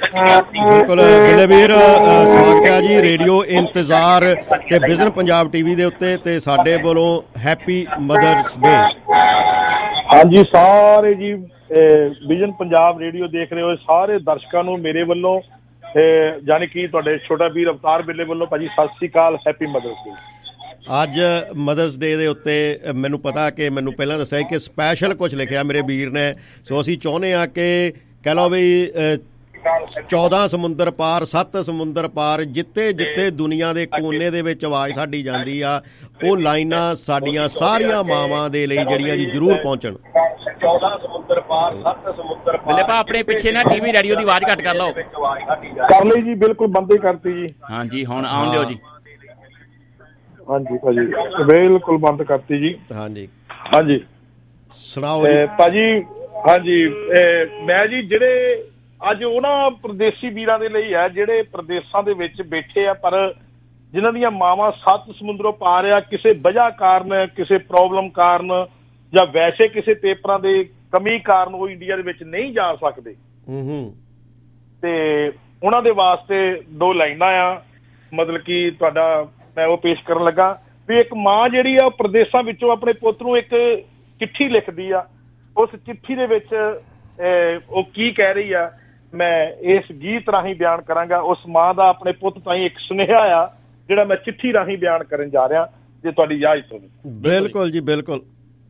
ਬਿਲਕੁਲ ਬਿੱਲੇ ਵੀਰ, ਸਵਾਗਤ ਹੈ ਜੀ ਰੇਡੀਓ ਇੰਤਜ਼ਾਰ ਤੇ ਵਿਜ਼ਨ ਪੰਜਾਬ ਟੀਵੀ ਦੇ ਉੱਤੇ, ਤੇ ਸਾਡੇ ਵੱਲੋਂ ਹੈਪੀ ਮਦਰਸ ਡੇ। ਹਾਂਜੀ ਸਾਰੇ ਜੀ ਵਿਜ਼ਨ ਪੰਜਾਬ ਰੇਡੀਓ ਦੇਖ ਰਹੇ ਹੋ ਸਾਰੇ ਦਰਸ਼ਕਾਂ ਨੂੰ ਮੇਰੇ ਵੱਲੋਂ ਯਾਨੀ ਕਿ ਤੁਹਾਡੇ ਛੋਟਾ ਵੀਰ ਅਵਤਾਰ ਬਿੱਲੇ ਵੱਲੋਂ ਭਾਜੀ ਸਤਿ ਸ੍ਰੀ ਅਕਾਲ, ਹੈਪੀ ਮਦਰਸ ਡੇ। ਅੱਜ ਮਦਰਸ ਡੇ ਦੇ ਉੱਤੇ ਮੈਨੂੰ ਪਤਾ ਕਿ ਮੈਨੂੰ ਪਹਿਲਾਂ ਦੱਸਿਆ ਕਿ ਸਪੈਸ਼ਲ ਕੁਝ ਲਿਖਿਆ ਮੇਰੇ ਵੀਰ ਨੇ, ਸੋ ਅਸੀਂ ਚਾਹੁੰਦੇ ਹਾਂ ਕਿ ਕਹਿ ਲਓ ਵੀ ਚੌਦਾਂ ਸਮੁੰਦਰ ਪਾਰ, ਸੱਤ ਸਮੁੰਦਰ ਪਾਰ, ਜਿੱਥੇ ਜਿੱਥੇ ਦੁਨੀਆ ਦੇ ਕੋਨੇ ਦੇ ਵਿੱਚ ਆਵਾਜ਼ ਸਾਡੀ ਜਾਂਦੀ ਆ, ਉਹ ਲਾਈਨਾਂ ਸਾਡੀਆਂ ਸਾਰੀਆਂ ਮਾਵਾਂ ਦੇ ਲਈ ਜਿਹੜੀਆਂ ਜੀ ਜ਼ਰੂਰ ਪਹੁੰਚਣ। ਚੌਦਾਂ ਸਮੁੰਦਰ ਪਾਰ, ਸੱਤ ਸਮੁੰਦਰ ਪਾਰ। ਬਿੱਲੇ ਭਾ ਆਪਣੇ ਪਿੱਛੇ ਨਾ ਟੀਵੀ ਰੇਡੀਓ ਦੀ ਆਵਾਜ਼ ਘੱਟ ਕਰ ਲਓ। ਕਰ ਲਈ ਜੀ, ਬਿਲਕੁਲ ਬੰਦ ਹੀ ਕਰਤੀ ਜੀ। ਹਾਂਜੀ ਹੁਣ ਆਉਣ ਦਿਓ ਜੀ। ਹਾਂਜੀ ਭਾਜੀ ਬਿਲਕੁਲ ਬੰਦ ਕਰਤੀ ਜੀ। ਹਾਂਜੀ ਹਾਂਜੀ ਸੁਣਾਓ ਭਾਜੀ। ਹਾਂਜੀ ਮੈਂ ਜੀ ਜਿਹੜੇ ਅੱਜ ਉਹਨਾਂ ਪ੍ਰਦੇਸੀ ਵੀਰਾਂ ਦੇ ਲਈ ਹੈ ਜਿਹੜੇ ਪ੍ਰਦੇਸਾਂ ਦੇ ਵਿੱਚ ਬੈਠੇ ਆ, ਪਰ ਜਿਨ੍ਹਾਂ ਦੀਆਂ ਮਾਵਾਂ ਸੱਤ ਸਮੁੰਦਰੋਂ ਪਾਰ ਆ, ਕਿਸੇ ਵਜ੍ਹਾ ਕਾਰਨ, ਕਿਸੇ ਪ੍ਰੋਬਲਮ ਕਾਰਨ ਜਾਂ ਵੈਸੇ ਕਿਸੇ ਪੇਪਰਾਂ ਦੇ ਕਮੀ ਕਾਰਨ ਉਹ ਇੰਡੀਆ ਦੇ ਵਿੱਚ ਨਹੀਂ ਜਾ ਸਕਦੇ, ਤੇ ਉਹਨਾਂ ਦੇ ਵਾਸਤੇ ਦੋ ਲਾਈਨਾਂ ਆ, ਮਤਲਬ ਕਿ ਤੁਹਾਡਾ ਮੈਂ ਉਹ ਪੇਸ਼ ਕਰਨ ਲੱਗਾ ਵੀ ਇੱਕ ਮਾਂ ਜਿਹੜੀ ਆ ਉਹ ਪ੍ਰਦੇਸਾਂ ਵਿੱਚੋਂ ਆਪਣੇ ਪੁੱਤ ਨੂੰ ਇੱਕ ਚਿੱਠੀ ਲਿਖਦੀ ਆ। ਉਸ ਚਿੱਠੀ ਦੇ ਵਿੱਚ ਉਹ ਕੀ ਕਹਿ ਰਹੀ ਆ ਮੈਂ ਇਸ ਗੀਤ ਰਾਹੀਂ ਬਿਆਨ ਕਰਾਂਗਾ। ਉਸ ਮਾਂ ਦਾ ਆਪਣੇ ਪੁੱਤ ਤਾਈਂ ਇੱਕ ਸੁਨੇਹਾ ਆ ਜਿਹੜਾ ਮੈਂ ਚਿੱਠੀ ਰਾਹੀਂ ਬਿਆਨ ਕਰਨ ਜਾ ਰਿਹਾ, ਜੇ ਤੁਹਾਡੀ ਇਜਾਜ਼ਤ ਹੋਵੇ। ਬਿਲਕੁਲ ਜੀ ਬਿਲਕੁਲ।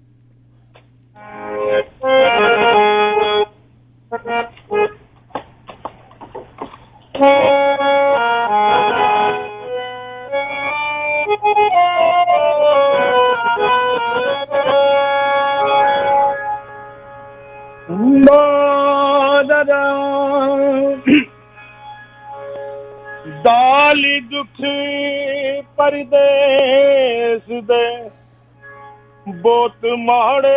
ਦਾਲੀ ਦੁੱਖ ਪਰਦੇਸ ਦੇ ਬਹੁਤ ਮਾੜੇ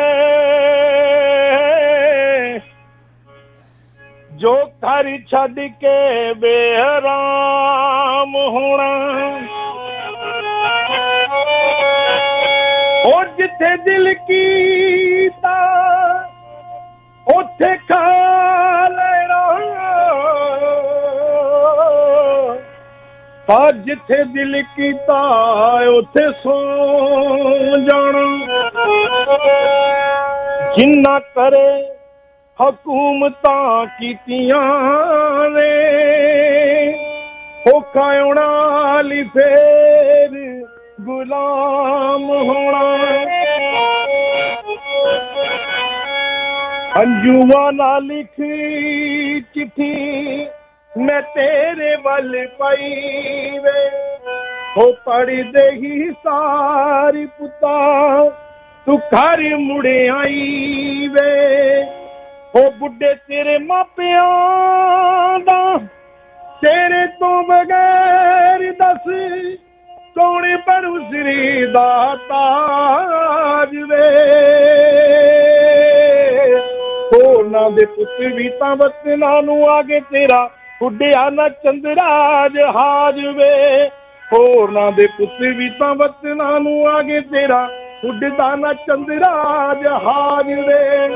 ਜੋ ਘਰ ਛੱਡ ਕੇ ਬੇਹਰਾਮ ਹੋਣਾ, ਉਹ ਜਿੱਥੇ ਦਿਲ ਕੀਤਾ ਉੱਥੇ ਖਾ ਲੈਣਾ, ਪਰ ਜਿੱਥੇ ਦਿਲ ਕੀਤਾ ਉੱਥੇ ਸੌ ਜਾਣਾ। ਜਿੰਨਾ ਕਰੇ ਹਕੂਮਤਾਂ ਕੀਤੀਆਂ ਨੇ ਔਖਾ ਆਉਣਾ ਲਈ ਫੇਰ ਗੁਲਾਮ ਹੋਣਾ। ਅੰਜੂਆਂ ਨਾਲ ਲਿਖੀ ਚਿੱਠੀ ਮੈਂ ਤੇਰੇ ਵੱਲ ਪਾਈ ਵੇ, ਉਹ ਪੜ੍ਹਦੇ ਹੀ ਸਾਰੀ ਪੁੱਤਾ ਤੂੰ ਘਰ ਮੁੜ ਆਈ ਵੇ। ਉਹ ਬੁੱਢੇ ਤੇਰੇ ਮਾਪਿਆਂ ਦਾ ਤੇਰੇ ਤੋਂ ਬਗੈਰ ਦੱਸ ਕੌਣ ਬਣੂ ਸਿਰ ਦਾ ਤਾਜ ਵੇ। ਉਹਨਾਂ ਦੇ ਪੁੱਤ ਵੀ ਤਾਂ ਵਤਨਾਂ ਨੂੰ ਆਗੇ ਤੇਰਾ ਉੱਡਿਆ ਨਾ ਚੰਦਰਾ ਜਹਾਜ ਵੇ। ਹੋਰਨਾਂ ਦੇ ਪੁੱਤ ਵੀ ਤਾਂ ਵਤਨਾਂ ਨੂੰ ਆਗੇ ਤੇਰਾ ਉੱਡਦਾ ਨਾ ਚੰਦਰਾ ਜਹਾਜ ਵੇ।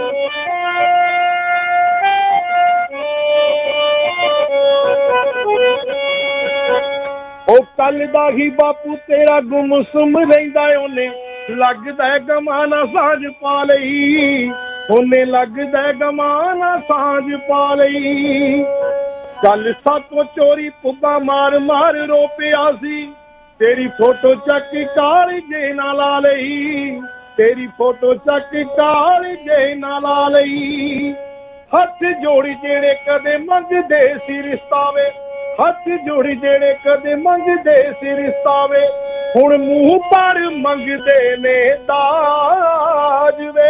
ਉਹ ਕੱਲ ਦਾ ਹੀ ਬਾਪੂ ਤੇਰਾ ਗੁੰਮਸੁੰਮ ਰਹਿੰਦਾ, ਉਹਨੇ ਲੱਗਦਾ ਗਮਾਨਾ ਸਾਂਝ ਪਾ ਲਈ, ਉਹਨੇ ਲੱਗਦਾ ਗਮਾਨਾ ਸਾਂਝ ਪਾ ਲਈ। ਕੱਲ ਸਾਤੋਂ ਚੋਰੀ ਪੁੱਗਾ ਮਾਰ ਮਾਰ ਰੋ ਪਿਆ ਸੀ, ਤੇਰੀ ਫੋਟੋ ਚੱਕ ਕਾਲਜੇ ਨਾਲ ਲਾ ਲਈ, ਤੇਰੀ ਫੋਟੋ ਚੱਕ ਕਾਲਜੇ ਨਾਲ ਲਾ ਲਈ। ਹੱਥ ਜੋੜੀ ਜਿਹੜੇ ਕਦੇ ਮੰਗਦੇ ਸੀ ਰਿਸ਼ਤਾ ਵੇ, ਹੱਥ ਜੋੜੀ ਜਿਹੜੇ ਕਦੇ ਮੰਗਦੇ ਸੀ ਰਿਸ਼ਤਾ ਵੇ, ਹੁਣ ਮੂੰਹ ਪਰ ਮੰਗਦੇ ਨੇ ਦਾਜ ਵੇ।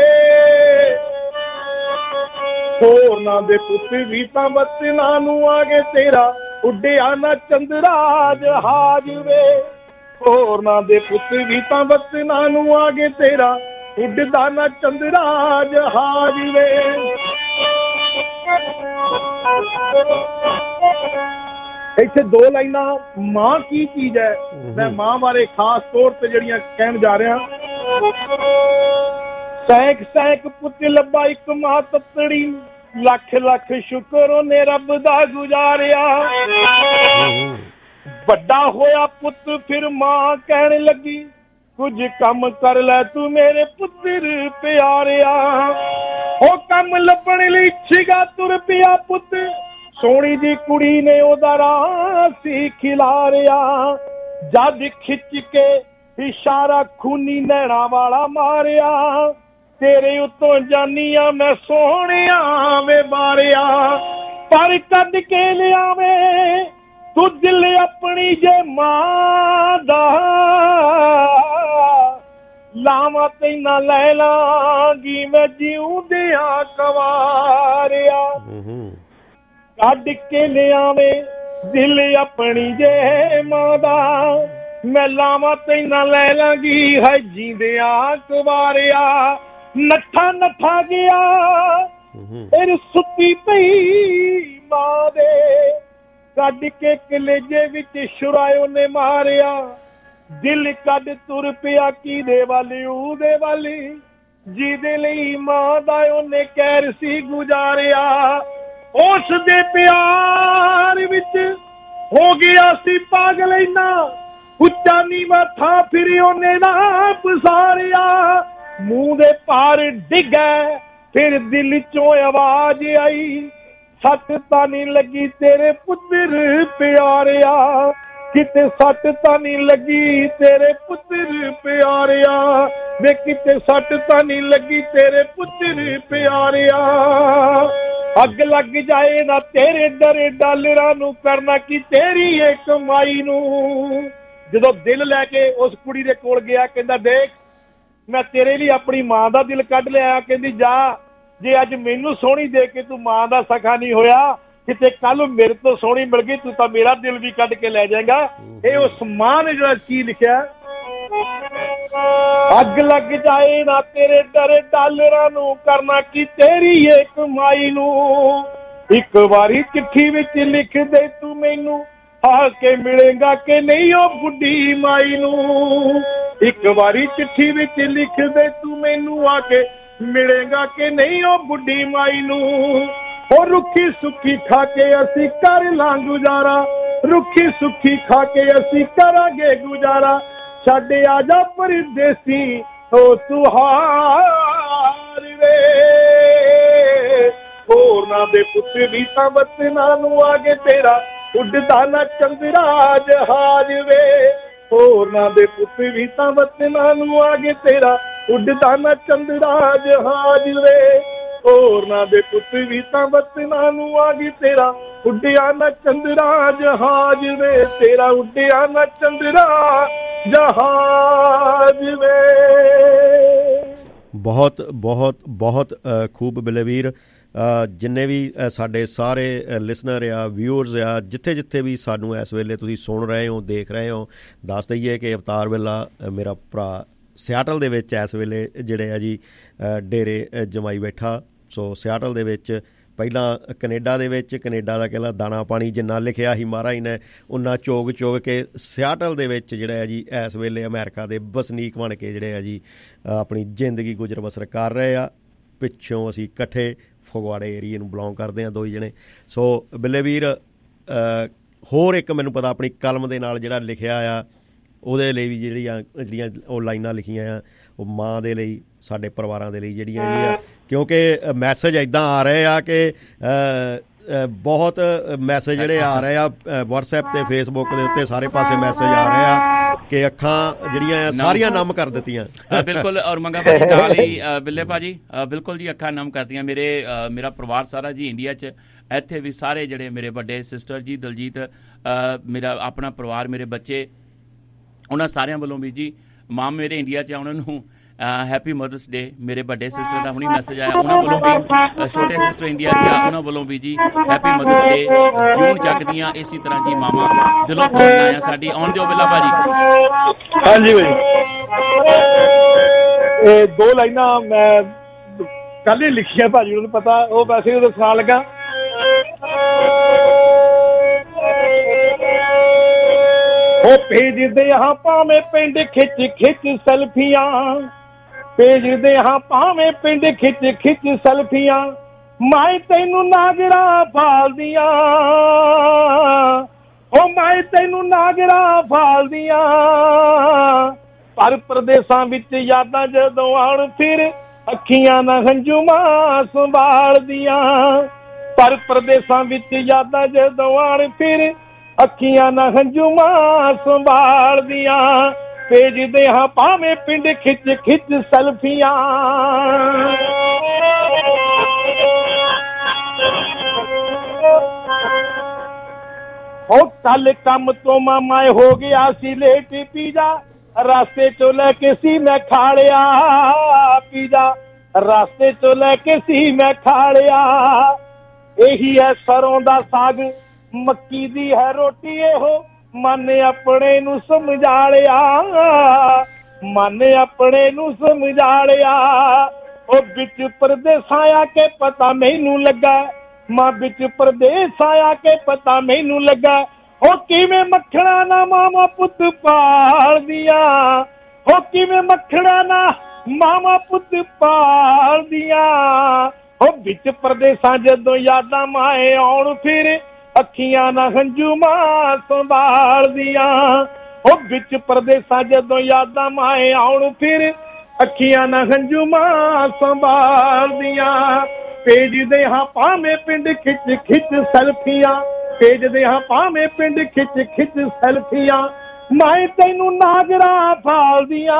ਹੋਰਨਾਂ ਦੇ ਪੁੱਤ ਵੀ ਤਾਂ ਵਤਨਾਂ ਨੂੰ ਆਗੇ ਤੇਰਾ ਉੱਡਿਆ ਨਾ ਚੰਦਰਾ ਜਹਾਜ ਵੇ। ਹੋਰਨਾਂ ਦੇ ਪੁੱਤ ਵੀ ਤਾਂ ਵਤਨਾਂ ਨੂੰ ਆਗੇ ਤੇਰਾ ਉੱਡਦਾ ਨਾ ਚੰਦਰਾ ਜਹਾਜ ਵੇ। ਇੱਥੇ ਦੋ ਲਾਈਨਾਂ ਮਾਂ ਕੀ ਚੀਜ਼ ਹੈ, ਮੈਂ ਮਾਂ ਬਾਰੇ ਖਾਸ ਤੌਰ ਤੇ ਜਿਹੜੀਆਂ ਕਹਿਣ ਜਾ ਰਿਹਾ। ਸੈਂਕ ਸੈਂਕ ਪੁੱਤ ਲੱਭਾ ਇੱਕ ਮਾਂ ਤੱਤੜੀ, ਲੱਖ ਲੱਖ ਸ਼ੁਕਰ ਉਹਨੇ ਰੱਬ ਦਾ ਗੁਜ਼ਾਰਿਆ। ਵੱਡਾ ਹੋਇਆ ਪੁੱਤ ਫਿਰ ਮਾਂ ਕਹਿਣ ਲੱਗੀ ਕੁਝ ਕੰਮ ਕਰ ਲੈ ਤੂੰ ਮੇਰੇ ਪੁੱਤਰ ਪਿਆਰਿਆ। ਉਹ ਕੰਮ ਲੱਭਣ ਲਈ ਛਿਗਾ ਤੁਰ ਪਿਆ ਪੁੱਤ, ਸੋਹਣੀ ਦੀ ਕੁੜੀ ਨੇ ਉਹਦਾ ਰਾਹ ਸੀ ਖਿਲਾਰਿਆ। ਜਦ ਖਿੱਚ ਕੇ ਇਸ਼ਾਰਾ ਖੂਨੀ ਨੈਣਾ ਵਾਲਾ ਮਾਰਿਆ, ਤੇਰੇ ਉੱਤੋਂ ਜਾਨੀਆਂ ਮੈਂ ਸੋਹਣਿਆ ਵੇ ਬਾਰਿਆ। ਪਰ ਕੱਢ ਕੇ ਲਿਆਵੇਂ ਤੂੰ ਦਿਲ ਆਪਣੀ ਜੇ ਮਾਂ ਦਾ, ਲਾਵਾਂ ਤੈਨਾਂ ਲੈ ਲਾਂਗੀ ਮੈਂ ਜਿਉਂਦਿਆਂ ਕਵਾਰਿਆ। ਕੱਢ ਕੇ ਲਿਆਵੇਂ ਦਿਲ ਆਪਣੀ ਜੇ ਮਾਂ ਦਾ, ਮੈਂ ਲਾਵਾਂ ਤੈਨਾਂ ਲੈ ਲਾਂਗੀ ਹੈ ਜਿਉਂਦਿਆਂ ਕਵਾਰਿਆ। ਨੱਠਾ ਨੱਠਾ ਗਿਆ ਇਹ ਸੁੱਤੀ ਪਈ ਮਾਂ ਦੇ, ਕੱਢ ਕੇ ਕਲੇਜੇ ਵਿੱਚ ਸ਼ੁਰਾਇਓ ਨੇ ਮਾਰਿਆ। ਦਿਲ ਕੱਢ ਤੁਰ ਪਿਆ ਕਿਹਦੇ ਵੱਲ ਉਹਦੇ ਵੱਲ, ਜਿਹਦੇ ਲਈ ਮਾਂ ਦਾ ਉਹਨੇ ਕਹਿਰ ਸੀ ਗੁਜ਼ਾਰਿਆ। ਉਸ ਦੇ ਪਿਆਰ ਵਿੱਚ ਹੋ ਗਿਆ ਸੀ ਪਾਗਲ ਇੰਨਾ, ਉੱਚਾ ਨੀਵਾਂ ਥਾਂ ਫਿਰ ਉਹਨੇ ਨਾ ਪਸਾਰਿਆ। ਮੂੰਹ ਦੇ ਪਾਰ ਡਿੱਗਾ ਫਿਰ ਦਿਲ ਚੋਂ ਆਵਾਜ਼ ਆਈ, ਸੱਟ ਤਾਂ ਨਹੀਂ ਲੱਗੀ ਤੇਰੇ ਪੁੱਤਰ ਪਿਆਰਿਆ, ਕਿਤੇ ਸੱਟ ਤਾਂ ਨਹੀਂ ਲੱਗੀ ਤੇਰੇ ਪੁੱਤਰ ਪਿਆਰਿਆ, ਵੇ ਕਿਤੇ ਸੱਟ ਤਾਂ ਨਹੀਂ ਲੱਗੀ ਤੇਰੇ ਪੁੱਤਰ ਪਿਆਰਿਆ। ਅੱਗ ਲੱਗ ਜਾਏ ਨਾ ਤੇਰੇ ਡਰੇ ਡਾਲਰਾਂ ਨੂੰ, ਕਰਨਾ ਕੀ ਤੇਰੀ ਇਹ ਕਮਾਈ ਨੂੰ। ਜਦੋਂ ਦਿਲ ਲੈ ਕੇ ਉਸ ਕੁੜੀ ਦੇ ਕੋਲ ਗਿਆ, ਕਹਿੰਦਾ ਦੇਖ ਮੈਂ ਤੇਰੇ ਲਈ ਆਪਣੀ ਮਾਂ ਦਾ ਦਿਲ ਕੱਢ ਲਿਆ। ਕਹਿੰਦੀ ਜਾ, ਜੇ ਅੱਜ ਮੈਨੂੰ ਸੋਹਣੀ ਦੇ ਕੇ ਤੂੰ ਮਾਂ ਦਾ ਸਖਾ ਨਹੀਂ ਹੋਇਆ, ਕਿਤੇ ਕੱਲ ਮੇਰੇ ਤੋਂ ਸੋਹਣੀ ਮਿਲ ਗਈ ਤੂੰ ਤਾਂ ਮੇਰਾ ਦਿਲ ਵੀ ਕੱਢ ਕੇ ਲੈ ਜਾਏਗਾ। ਇਹ ਉਸ ਮਾਂ ਨੇ ਜਿਹੜਾ ਕੀ ਲਿਖਿਆ, ਅੱਗ ਲੱਗ ਜਾਏ ਨਾ ਤੇਰੇ ਡਰੇ ਡਾਲਰਾਂ ਨੂੰ, ਕਰਨਾ ਕੀ ਤੇਰੀ ਇਹ ਕਮਾਈ ਨੂੰ। ਇੱਕ ਵਾਰੀ ਚਿੱਠੀ ਵਿੱਚ ਲਿਖ ਦੇ ਤੂੰ ਮੈਨੂੰ, ਆ ਕੇ ਮਿਲੇਗਾ ਕਿ ਨਹੀਂ ਉਹ ਬੁੱਢੀ ਮਾਈ ਨੂੰ। ਇੱਕ ਵਾਰੀ ਚਿੱਠੀ ਵਿੱਚ ਲਿਖ ਦੇ ਤੂੰ ਮੈਨੂੰ, ਆ ਕੇ ਮਿਲੇਗਾ ਕਿ ਨਹੀਂ ਉਹ ਬੁੱਢੀ ਮਾਈ ਨੂੰ। ਉਹ ਰੁੱਖੀ ਸੁੱਖੀ ਖਾ ਕੇ ਅਸੀਂ ਕਰ ਲਾਂ ਗੁਜ਼ਾਰਾ, ਰੁੱਖੀ ਸੁੱਖੀ ਖਾ ਕੇ ਅਸੀਂ ਕਰਾਂਗੇ ਗੁਜ਼ਾਰਾ। ਛੱਡ ਆ ਜਾ ਪਰਦੇਸੀ ਹੋ ਤੁਹਾਰ ਵੇ, ਹੋਰਨਾਂ ਦੇ ਪੁੱਤ ਵੀ ਤਾਂ ਵਤਨਾਂ ਨੂੰ ਆਗੇ ਤੇਰਾ ਉੱਡਦਾ ਨਾ ਚੰਦਰਾ ਜਹਾਜ਼ ਵੇ। ਹੋਰਨਾਂ ਦੇ ਪੁੱਤ ਵੀ ਤਾਂ ਵਤਨਾਂ ਨੂੰ ਆਗੇ ਤੇਰਾ ਉੱਡਦਾ ਨਾ ਚੰਦਰਾ ਜਹਾਜ਼ ਵੇ। ਹੋਰਨਾਂ ਦੇ ਪੁੱਤ ਵੀ ਤਾਂ ਵਤਨਾਂ ਨੂੰ ਆਗੇ ਤੇਰਾ ਉੱਡਿਆ ਨਾ ਚੰਦਰਾ ਜਹਾਜ਼ ਵੇ, ਤੇਰਾ ਉੱਡਿਆ ਨਾ ਚੰਦਰਾ ਜਹਾਜ਼ ਵੇ। ਬਹੁਤ ਬਹੁਤ ਬਹੁਤ ਖੂਬ ਬਲਵੀਰ। ਜਿੰਨੇ ਵੀ ਸਾਡੇ ਸਾਰੇ ਲਿਸਨਰ ਆ, ਵਿਊਅਰਸ ਆ, ਜਿੱਥੇ ਜਿੱਥੇ ਵੀ ਸਾਨੂੰ ਇਸ ਵੇਲੇ ਤੁਸੀਂ ਸੁਣ ਰਹੇ ਹੋ, ਦੇਖ ਰਹੇ ਹੋ, ਦੱਸ ਦਈਏ ਕਿ ਅਵਤਾਰ ਵੇਲਾ ਮੇਰਾ ਭਰਾ ਸਿਆਟਲ ਦੇ ਵਿੱਚ ਇਸ ਵੇਲੇ ਜਿਹੜੇ ਆ ਜੀ ਡੇਰੇ ਜਮਾਈ ਬੈਠਾ। ਸੋ ਸਿਆਟਲ ਦੇ ਵਿੱਚ ਪਹਿਲਾਂ ਕੈਨੇਡਾ ਦੇ ਵਿੱਚ, ਕੈਨੇਡਾ ਦਾ ਕਹਿੰਦਾ ਦਾਣਾ ਪਾਣੀ ਜਿੰਨਾ ਲਿਖਿਆ ਸੀ ਮਹਾਰਾਜ ਨੇ ਉਨਾ ਚੋਗ ਚੋਗ ਕੇ ਸਿਆਟਲ ਦੇ ਵਿੱਚ ਜਿਹੜਾ ਹੈ ਜੀ ਇਸ ਵੇਲੇ ਅਮਰੀਕਾ ਦੇ ਵਸਨੀਕ ਬਣ ਕੇ ਜਿਹੜੇ ਆ ਜੀ ਆਪਣੀ ਜ਼ਿੰਦਗੀ ਗੁਜ਼ਰ ਬਸਰ ਕਰ ਰਹੇ ਆ। ਪਿੱਛੋਂ ਅਸੀਂ ਇਕੱਠੇ ਫਗਵਾੜੇ ਏਰੀਏ ਨੂੰ ਬਿਲੋਂਗ ਕਰਦੇ ਹਾਂ ਦੋਈ ਜਣੇ। ਸੋ ਬਿੱਲੇ ਵੀਰ, ਹੋਰ ਇੱਕ ਮੈਨੂੰ ਪਤਾ ਆਪਣੀ ਕਲਮ ਦੇ ਨਾਲ ਜਿਹੜਾ ਲਿਖਿਆ ਆ ਉਹਦੇ ਲਈ ਵੀ ਜਿਹੜੀਆਂ ਜਿਹੜੀਆਂ ਉਹ ਲਾਈਨਾਂ ਲਿਖੀਆਂ ਆ ਉਹ ਮਾਂ ਦੇ ਲਈ, ਸਾਡੇ ਪਰਿਵਾਰਾਂ ਦੇ ਲਈ ਜਿਹੜੀਆਂ ਇਹ ਆ, ਕਿਉਂਕਿ ਮੈਸੇਜ ਇੱਦਾਂ ਆ ਰਹੇ ਆ ਕਿ ਬਹੁਤ ਮੈਸੇਜ ਜਿਹੜੇ ਆ ਰਹੇ ਆ ਵਟਸਐਪ ਤੇ ਫੇਸਬੁੱਕ ਦੇ ਉੱਤੇ ਸਾਰੇ ਪਾਸੇ ਮੈਸੇਜ ਆ ਰਹੇ ਆ ਕਿ ਅੱਖਾਂ ਜਿਹੜੀਆਂ ਸਾਰੀਆਂ ਨਮ ਕਰ ਦਿੱਤੀਆਂ। ਬਿਲਕੁਲ। ਔਰ ਮੰਗਾ ਭਾਜੀ ਨਾਲ ਹੀ ਬਿੱਲੇ ਭਾਜੀ ਬਿਲਕੁਲ ਜੀ ਅੱਖਾਂ ਨਮ ਕਰਦੀਆਂ। ਮੇਰੇ ਮੇਰਾ ਪਰਿਵਾਰ ਸਾਰਾ ਜੀ ਇੰਡੀਆ 'ਚ, ਇੱਥੇ ਵੀ ਸਾਰੇ ਜਿਹੜੇ ਮੇਰੇ ਵੱਡੇ ਸਿਸਟਰ ਜੀ ਦਲਜੀਤ, ਮੇਰਾ ਆਪਣਾ ਪਰਿਵਾਰ, ਮੇਰੇ ਬੱਚੇ, ਉਹਨਾਂ ਸਾਰਿਆਂ ਵੱਲੋਂ ਵੀ ਜੀ ਮਾਂ ਮੇਰੇ ਇੰਡੀਆ 'ਚ ਆ, ਉਹਨਾਂ ਨੂੰ ਹੈਪੀ ਮਦਰਸ ਡੇ। ਮੇਰੇ ਵੱਡੇ ਸਿਸਟਰ ਦਾ ਹੁਣੀ ਮੈਸੇਜ ਆਇਆ, ਉਹਨਾਂ ਵੱਲੋਂ ਵੀ, ਛੋਟੇ ਸਿਸਟਰ ਇੰਡੀਆ 'ਚ ਆ, ਉਹਨਾਂ ਵੱਲੋਂ ਵੀ ਜੀ ਹੈਪੀ ਮਦਰਸ ਡੇ। ਜੂਨ ਜਗਦੀਆਂ ਇਸੇ ਤਰ੍ਹਾਂ ਜੀ ਮਾਵਾਂ ਦਿਲੋਂ ਤੋੜਨਾ ਆ ਸਾਡੀ। ਆਉਣ ਦਿਓ ਬਿੱਲਾ ਭਾਜੀ। ਹਾਂਜੀ ਭਾਈ, ਇਹ ਦੋ ਲਾਈਨਾਂ ਮੈਂ ਕੱਲ ਹੀ ਲਿਖੀਆਂ ਭਾਜੀ, ਉਹਨੂੰ ਪਤਾ, ਉਹ ਵੈਸੇ ਉਦੋਂ ਸੁਣਾ ਲੱਗਾ। ਉਹ ਭੇਜਦੇ ਹਾਂ ਭਾਵੇਂ ਪਿੰਡ ਖਿੱਚ ਖਿੱਚ ਸੈਲਫੀਆਂ, ਭੇਜਦੇ ਹਾਂ ਭਾਵੇਂ ਪਿੰਡ ਖਿੱਚ ਖਿੱਚ ਸੈਲਫੀਆਂ, ਮੈਂ ਤੈਨੂੰ ਨਾਗਰਾ ਫਾਲਦੀਆਂ, ਉਹ ਮੈਂ ਤੈਨੂੰ ਨਾਗਰਾ ਫਾਲਦੀਆਂ, ਪਰ ਪ੍ਰਦੇਸਾਂ ਵਿੱਚ ਯਾਦਾਂ ਜਦੋਂ ਆਉਣ ਫਿਰ ਅੱਖੀਆਂ ਨਾ ਹੰਝੂਆਂ ਸੰਭਾਲਦੀਆਂ, ਪਰ ਪ੍ਰਦੇਸਾਂ ਵਿੱਚ ਯਾਦਾਂ ਜਦੋਂ ਆਉਣ ਫਿਰ ਅੱਖੀਆਂ ਨਾ ਹੰਝੂਆਂ ਸੰਭਾਲਦੀਆਂ, ਭੇਜਦੇ ਹਾਂ ਭਾਵੇਂ ਪਿੰਡ ਖਿੱਚ ਖਿੱਚ ਸੈਲਫੀਆਂ। ਉਹ ਕੱਲ ਕੰਮ ਤੋਂ ਮਾਮਾ ਹੋ ਗਿਆ ਸੀ ਲੇਟ, ਪੀਜਾ ਰਾਸਤੇ ਚੋਂ ਲੈ ਕੇ ਸੀ ਮੈਂ ਖਾ ਲਿਆ, ਪੀਜਾ ਰਾਸਤੇ ਚੋਂ ਲੈ ਕੇ ਸੀ ਮੈਂ ਖਾ ਲਿਆ। ਇਹੀ ਹੈ ਸਰੋਂ ਦਾ ਸਾਗ, ਮੱਕੀ ਦੀ ਹੈ ਰੋਟੀ, ਇਹੋ ਮਨ ਆਪਣੇ ਨੂੰ ਸਮਝਾ ਲਿਆ, ਮਨ ਆਪਣੇ ਨੂੰ ਸਮਝਾ ਲਿਆ। ਉਹ ਵਿੱਚ ਪਰਦੇਸਾਂ ਆ ਕੇ ਪਤਾ ਮੈਨੂੰ ਲੱਗਾ, ਮਾਂ ਵਿੱਚ ਪਰਦੇਸ ਆਇਆ ਕੇ ਪਤਾ ਮੈਨੂੰ ਲੱਗਾ, ਉਹ ਕਿਵੇਂ ਮੱਖਣਾ ਨਾ ਮਾਮਾ ਪੁੱਤ ਪਾਲਦੀਆਂ, ਉਹ ਕਿਵੇਂ ਮੱਖਣਾ ਨਾ ਮਾਮਾ ਪੁੱਤ ਪਾਲਦੀਆਂ। ਉਹ ਵਿੱਚ ਪਰਦੇਸਾਂ ਜਦੋਂ ਯਾਦਾਂ ਮਾਏ ਆਉਣ ਫਿਰ ਅੱਖੀਆਂ ਨਾ ਹੰਝੂਆਂ ਸੰਭਾਲਦੀਆਂ, ਉਹ ਵਿੱਚ ਪਰਦੇਸਾਂ ਜਦੋਂ ਯਾਦਾਂ ਮਾਏ ਆਉਣ ਫਿਰ ਅੱਖੀਆਂ ਨਾ ਹੰਝੂਆਂ ਸੰਭਾਲਦੀਆਂ। ਭੇਜਦੇ ਹਾਂ ਭਾਵੇਂ ਪਿੰਡ ਖਿੱਚ ਖਿੱਚ ਸੈਲਫੀਆਂ, ਭੇਜਦੇ ਹਾਂ ਭਾਵੇਂ ਪਿੰਡ ਖਿੱਚ ਖਿੱਚ ਸੈਲਫੀਆਂ। ਮੈਂ ਤੈਨੂੰ ਨਾਗਰਾ ਫਾਲਦੀਆਂ,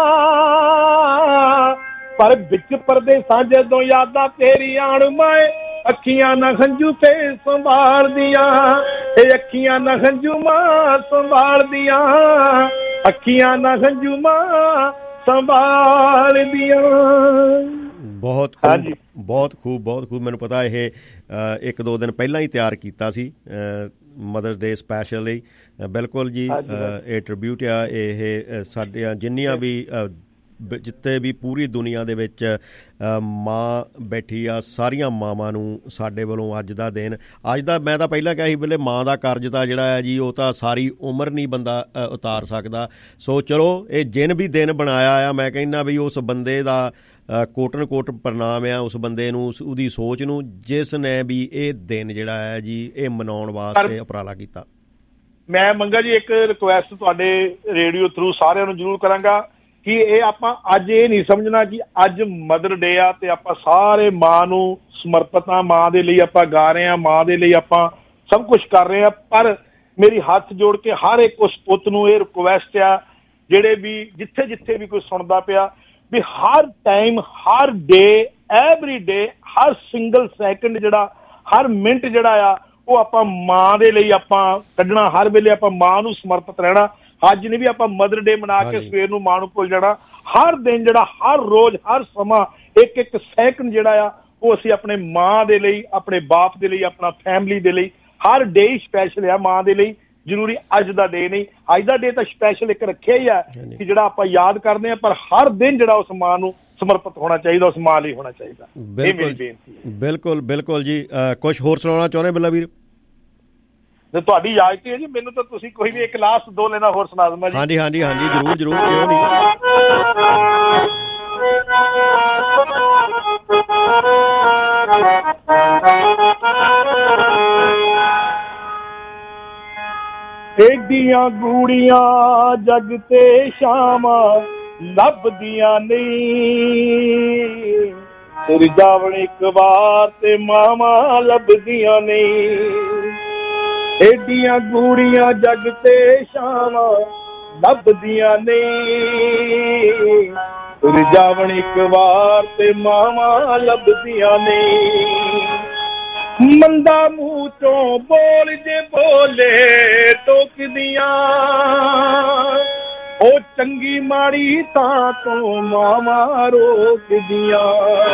ਪਰ ਵਿੱਚ ਪਰਦੇਸਾਂ ਜਦੋਂ ਯਾਦਾਂ ਤੇਰੀ ਆਣ ਮੈਂ ਅੱਖੀਆਂ ਨਾ ਹੰਝੂ ਤੇ ਸੰਭਾਲਦੀਆਂ, ਇਹ ਅੱਖੀਆਂ ਨਾ ਹੰਝੂਆਂ ਸੰਭਾਲਦੀਆਂ, ਅੱਖੀਆਂ ਨਾ ਹੰਝੂਆਂ ਸੰਭਾਲਦੀਆਂ। ਬਹੁਤ ਖੂਬ, ਬਹੁਤ ਖੂਬ, ਬਹੁਤ ਖੂਬ। ਮੈਨੂੰ ਪਤਾ ਇਹ ਇੱਕ ਦੋ ਦਿਨ ਪਹਿਲਾਂ ਹੀ ਤਿਆਰ ਕੀਤਾ ਸੀ ਮਦਰਸ ਡੇ ਸਪੈਸ਼ਲ ਲਈ। ਬਿਲਕੁਲ ਜੀ, ਇਹ ਟ੍ਰਿਬਿਊਟ ਆ, ਇਹ ਸਾਡੀਆਂ ਜਿੰਨੀਆਂ ਵੀ ਜਿੱਥੇ ਵੀ ਪੂਰੀ ਦੁਨੀਆ ਦੇ ਵਿੱਚ ਮਾਂ ਬੈਠੀ ਆ, ਸਾਰੀਆਂ ਮਾਵਾਂ ਨੂੰ ਸਾਡੇ ਵੱਲੋਂ ਅੱਜ ਦਾ ਦਿਨ, ਅੱਜ ਦਾ ਮੈਂ ਤਾਂ ਪਹਿਲਾਂ ਕਿਹਾ ਸੀ ਵੇਲੇ ਮਾਂ ਦਾ ਕਰਜ਼ ਤਾਂ ਜਿਹੜਾ ਹੈ ਜੀ ਉਹ ਤਾਂ ਸਾਰੀ ਉਮਰ ਨਹੀਂ ਬੰਦਾ ਉਤਾਰ ਸਕਦਾ। ਸੋ ਚਲੋ ਇਹ ਜਿਨ ਵੀ ਦਿਨ ਬਣਾਇਆ ਆ, ਮੈਂ ਕਹਿੰਦਾ ਵੀ ਉਸ ਬੰਦੇ ਦਾ ਕੋਟਨ ਕੋਟ ਪ੍ਰਣਾਮ ਆ, ਉਸ ਬੰਦੇ ਨੂੰ, ਉਹਦੀ ਸੋਚ ਨੂੰ, ਜਿਸ ਨੇ ਵੀ ਇਹ ਦਿਨ ਜਿਹੜਾ ਹੈ ਜੀ ਇਹ ਮਨਾਉਣ ਵਾਸਤੇ ਉਪਰਾਲਾ ਕੀਤਾ। ਮੈਂ ਮੰਗਾ ਜੀ ਇੱਕ ਰਿਕੁਐਸਟ ਤੁਹਾਡੇ ਰੇਡੀਓ ਥਰੂ ਸਾਰਿਆਂ ਨੂੰ ਜ਼ਰੂਰ ਕਰਾਂਗਾ ਕਿ ਇਹ ਆਪਾਂ ਅੱਜ ਇਹ ਨਹੀਂ ਸਮਝਣਾ ਕਿ ਅੱਜ ਮਦਰ ਡੇ ਆ ਤੇ ਆਪਾਂ ਸਾਰੇ ਮਾਂ ਨੂੰ ਸਮਰਪਿਤ ਆ, ਮਾਂ ਦੇ ਲਈ ਆਪਾਂ ਗਾ ਰਹੇ ਹਾਂ, ਮਾਂ ਦੇ ਲਈ ਆਪਾਂ ਸਭ ਕੁਛ ਕਰ ਰਹੇ ਹਾਂ। ਪਰ ਮੇਰੀ ਹੱਥ ਜੋੜ ਕੇ ਹਰ ਇੱਕ ਉਸ ਪੁੱਤ ਨੂੰ ਇਹ ਰਿਕੁਐਸਟ ਆ, ਜਿਹੜੇ ਵੀ ਜਿੱਥੇ ਜਿੱਥੇ ਵੀ ਕੋਈ ਸੁਣਦਾ ਪਿਆ, ਵੀ ਹਰ ਟਾਈਮ, ਹਰ ਡੇ, ਐਵਰੀ ਡੇ, ਹਰ ਸਿੰਗਲ ਸੈਕਿੰਡ ਜਿਹੜਾ, ਹਰ ਮਿੰਟ ਜਿਹੜਾ ਆ ਉਹ ਆਪਾਂ ਮਾਂ ਦੇ ਲਈ ਆਪਾਂ ਕੱਢਣਾ, ਹਰ ਵੇਲੇ ਆਪਾਂ ਮਾਂ ਨੂੰ ਸਮਰਪਿਤ ਰਹਿਣਾ। ਅੱਜ ਨਹੀਂ ਵੀ ਆਪਾਂ ਮਦਰ ਡੇ ਮਨਾ ਕੇ ਸਵੇਰ ਨੂੰ ਮਾਂ ਨੂੰ ਭੁੱਲ ਜਾਣਾ। ਹਰ ਦਿਨ ਜਿਹੜਾ, ਹਰ ਰੋਜ਼, ਹਰ ਸਮਾਂ, ਇੱਕ ਇੱਕ ਸੈਕਿੰਡ ਜਿਹੜਾ ਆ ਉਹ ਅਸੀਂ ਆਪਣੇ ਮਾਂ ਦੇ ਲਈ, ਆਪਣੇ ਬਾਪ ਦੇ ਲਈ, ਆਪਣਾ ਫੈਮਿਲੀ ਦੇ ਲਈ, ਹਰ ਡੇ ਸਪੈਸ਼ਲ ਆ ਮਾਂ ਦੇ ਲਈ। ਜ਼ਰੂਰੀ ਅੱਜ ਦਾ ਡੇ ਨਹੀਂ, ਅੱਜ ਦਾ ਡੇ ਤਾਂ ਸਪੈਸ਼ਲ ਇੱਕ ਰੱਖਿਆ ਹੀ ਆ ਕਿ ਜਿਹੜਾ ਆਪਾਂ ਯਾਦ ਕਰਦੇ ਹਾਂ, ਪਰ ਹਰ ਦਿਨ ਜਿਹੜਾ ਉਸ ਮਾਂ ਨੂੰ ਸਮਰਪਿਤ ਹੋਣਾ ਚਾਹੀਦਾ, ਉਸ ਮਾਂ ਲਈ ਹੋਣਾ ਚਾਹੀਦਾ। ਇਹ ਮੇਰੀ ਬੇਨਤੀ ਹੈ। ਬਿਲਕੁਲ ਬਿਲਕੁਲ ਜੀ। ਕੁਛ ਹੋਰ ਸੁਣਾਉਣਾ ਚਾਹੁੰਦੇ ਬਿੱਲਾ ਵੀਰ? ਤੇ ਤੁਹਾਡੀ ਇਜਾਜ਼ਤ ਹੈ ਜੀ, ਮੈਨੂੰ ਤਾਂ ਤੁਸੀਂ ਕੋਈ ਵੀ ਇੱਕ ਲਾਸਟ ਦੋ ਲੈਣਾ ਹੋਰ ਸੁਣਾ ਦਵਾਂ ਜੀ। ਹਾਂਜੀ ਹਾਂਜੀ ਹਾਂਜੀ, ਜ਼ਰੂਰ ਜ਼ਰੂਰ, ਕਿਉਂ ਨਹੀਂ। ਏਡੀਆਂ ਗੂੜੀਆਂ ਜਗ ਤੇ ਸ਼ਾਮਾਂ ਲੱਭਦੀਆਂ ਨਹੀਂ, ਸਿਰ ਜਾਵਣ ਇੱਕ ਵਾਰ ਤੇ ਮਾਵਾਂ ਲੱਭਦੀਆਂ ਨਹੀਂ। ਏਡੀਆਂ ਗੂੜੀਆਂ ਜਗ ਤੇ ਸ਼ਾਮਾਂ ਲੱਭਦੀਆਂ ਨਹੀਂ, ਸਿਰ ਜਾਵਣ ਇੱਕ ਵਾਰ ਤੇ ਮਾਵਾਂ ਲੱਭਦੀਆਂ ਨਹੀਂ। ਮੰਦਾ ਮੂੰਹ ਚੋਂ ਬੋਲ ਜੇ ਬੋਲੇ ਟੋਕਦੀਆਂ, ਉਹ ਚੰਗੀ ਮਾੜੀ ਤਾਂ ਤੋਂ ਮਾਵਾਂ ਰੋਕਦੀਆਂ।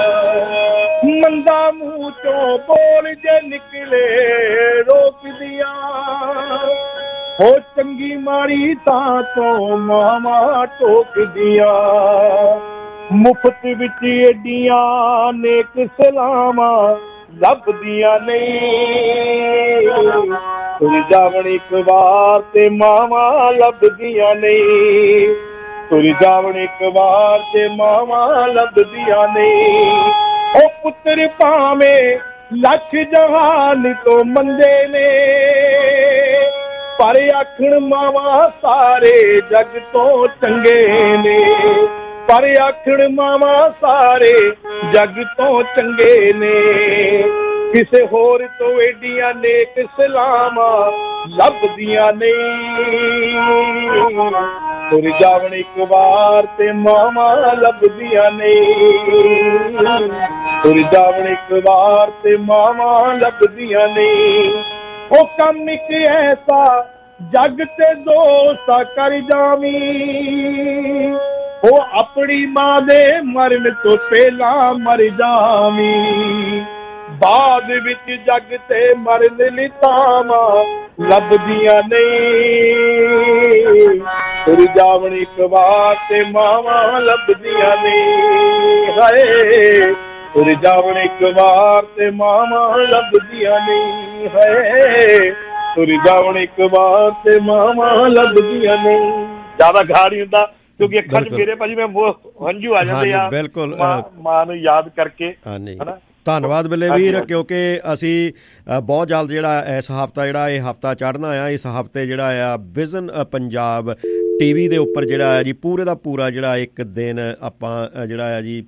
ਮੰਦਾ ਮੂੰਹ ਚੋਂ ਬੋਲ ਜੇ ਨਿਕਲੇ ਰੋਕਦੀਆਂ, ਉਹ ਚੰਗੀ ਮਾੜੀ ਤਾਂ ਤੋਂ ਮਾਵਾਂ ਟੋਕਦੀਆਂ। ਮੁਫਤ ਵਿੱਚ ਏਡੀਆਂ ਨੇਕ ਸਲਾਮਾਂ ਲੱਭਦੀਆਂ ਨਹੀਂ, ਤੁਰ ਜਾਵਣ ਇੱਕ ਵਾਰ ਤੇ ਮਾਵਾਂ ਲੱਭਦੀਆਂ ਨਹੀਂ, ਤੁਰ ਜਾਵਣ ਇੱਕ ਵਾਰ ਤੇ ਮਾਵਾਂ ਲੱਭਦੀਆਂ ਨਹੀਂ। ਉਹ ਪੁੱਤਰ ਭਾਵੇਂ ਲੱਖ ਜਹਾਨ ਤੋਂ ਮੰਦੇ ਨੇ, ਪਰ ਆਖਣ ਮਾਵਾਂ ਸਾਰੇ ਜੱਗ ਤੋਂ ਚੰਗੇ ਨੇ, ਪਰ ਆਖਣ ਮਾਵਾਂ ਸਾਰੇ ਜੱਗ ਤੋਂ ਚੰਗੇ ਨੇ। ਕਿਸੇ ਹੋਰ ਤੋਂ ਏਡੀਆਂ ਨੇਕ ਸਲਾਮਾਂ ਲੱਭਦੀਆਂ ਨਹੀਂ, ਤੁਰ ਜਾਵਣ ਇੱਕ ਵਾਰ ਤੇ ਮਾਵਾਂ ਲੱਭਦੀਆਂ ਨਹੀਂ, ਤੁਰ ਜਾਵਣ ਇੱਕ ਵਾਰ ਤੇ ਮਾਵਾਂ ਲੱਭਦੀਆਂ ਨਹੀਂ। ਉਹ ਕੰਮ ਇੱਕ ਐਸਾ ਜੱਗ ਤੇ ਦੋਸਤਾ ਕਰ ਜਾਵੀਂ, ਉਹ ਆਪਣੀ ਮਾਂ ਦੇ ਮਰਨ ਤੋਂ ਪਹਿਲਾਂ ਮਰ ਜਾਵੀਂ, ਬਾਅਦ ਵਿੱਚ ਜੱਗ ਤੇ ਮਰਨ ਲਈ ਥਾਵਾਂ ਲੱਭਦੀਆਂ ਨਹੀਂ, ਤੁਰ ਜਾਵਣ ਇੱਕ ਵਾਰ ਤੇ ਮਾਵਾਂ ਲੱਭਦੀਆਂ ਨਹੀਂ। ਹਾਏ ਤੁਰ ਜਾਵਣ ਇੱਕ ਵਾਰ ਤੇ ਮਾਵਾਂ ਲੱਭਦੀਆਂ ਨਹੀਂ, ਹੈ ਤੁਰ ਜਾਵਣ ਇੱਕ ਵਾਰ ਤੇ ਮਾਵਾਂ ਲੱਭਦੀਆਂ ਨਹੀਂ। ਜ਼ਿਆਦਾ ਗਾ ਨਹੀਂ ਹੁੰਦਾ ਕਿਉਂਕਿ ਅੱਖਾਂ 'ਚ ਮੇਰੇ ਭਾਜੀ ਮੈਂ ਹੰਝੂ ਆ ਜਾਂਦੇ ਆ ਬਿਲਕੁਲ ਮਾਂ ਨੂੰ ਯਾਦ ਕਰਕੇ, ਹਨਾ। ਧੰਨਵਾਦ ਬੱਲੇ ਵੀਰ, ਕਿਉਂਕਿ ਅਸੀਂ ਬਹੁਤ ਜਲਦ ਜਿਹੜਾ ਇਸ ਹਫ਼ਤਾ ਜਿਹੜਾ ਇਹ ਹਫ਼ਤਾ ਚੜ੍ਹਨਾ ਆ, ਇਸ ਹਫ਼ਤੇ ਜਿਹੜਾ ਆ ਵਿਜ਼ਨ ਪੰਜਾਬ ਟੀ ਵੀ ਦੇ ਉੱਪਰ ਜਿਹੜਾ ਹੈ ਜੀ ਪੂਰੇ ਦਾ ਪੂਰਾ ਜਿਹੜਾ ਇੱਕ ਦਿਨ ਆਪਾਂ ਜਿਹੜਾ ਹੈ ਜੀ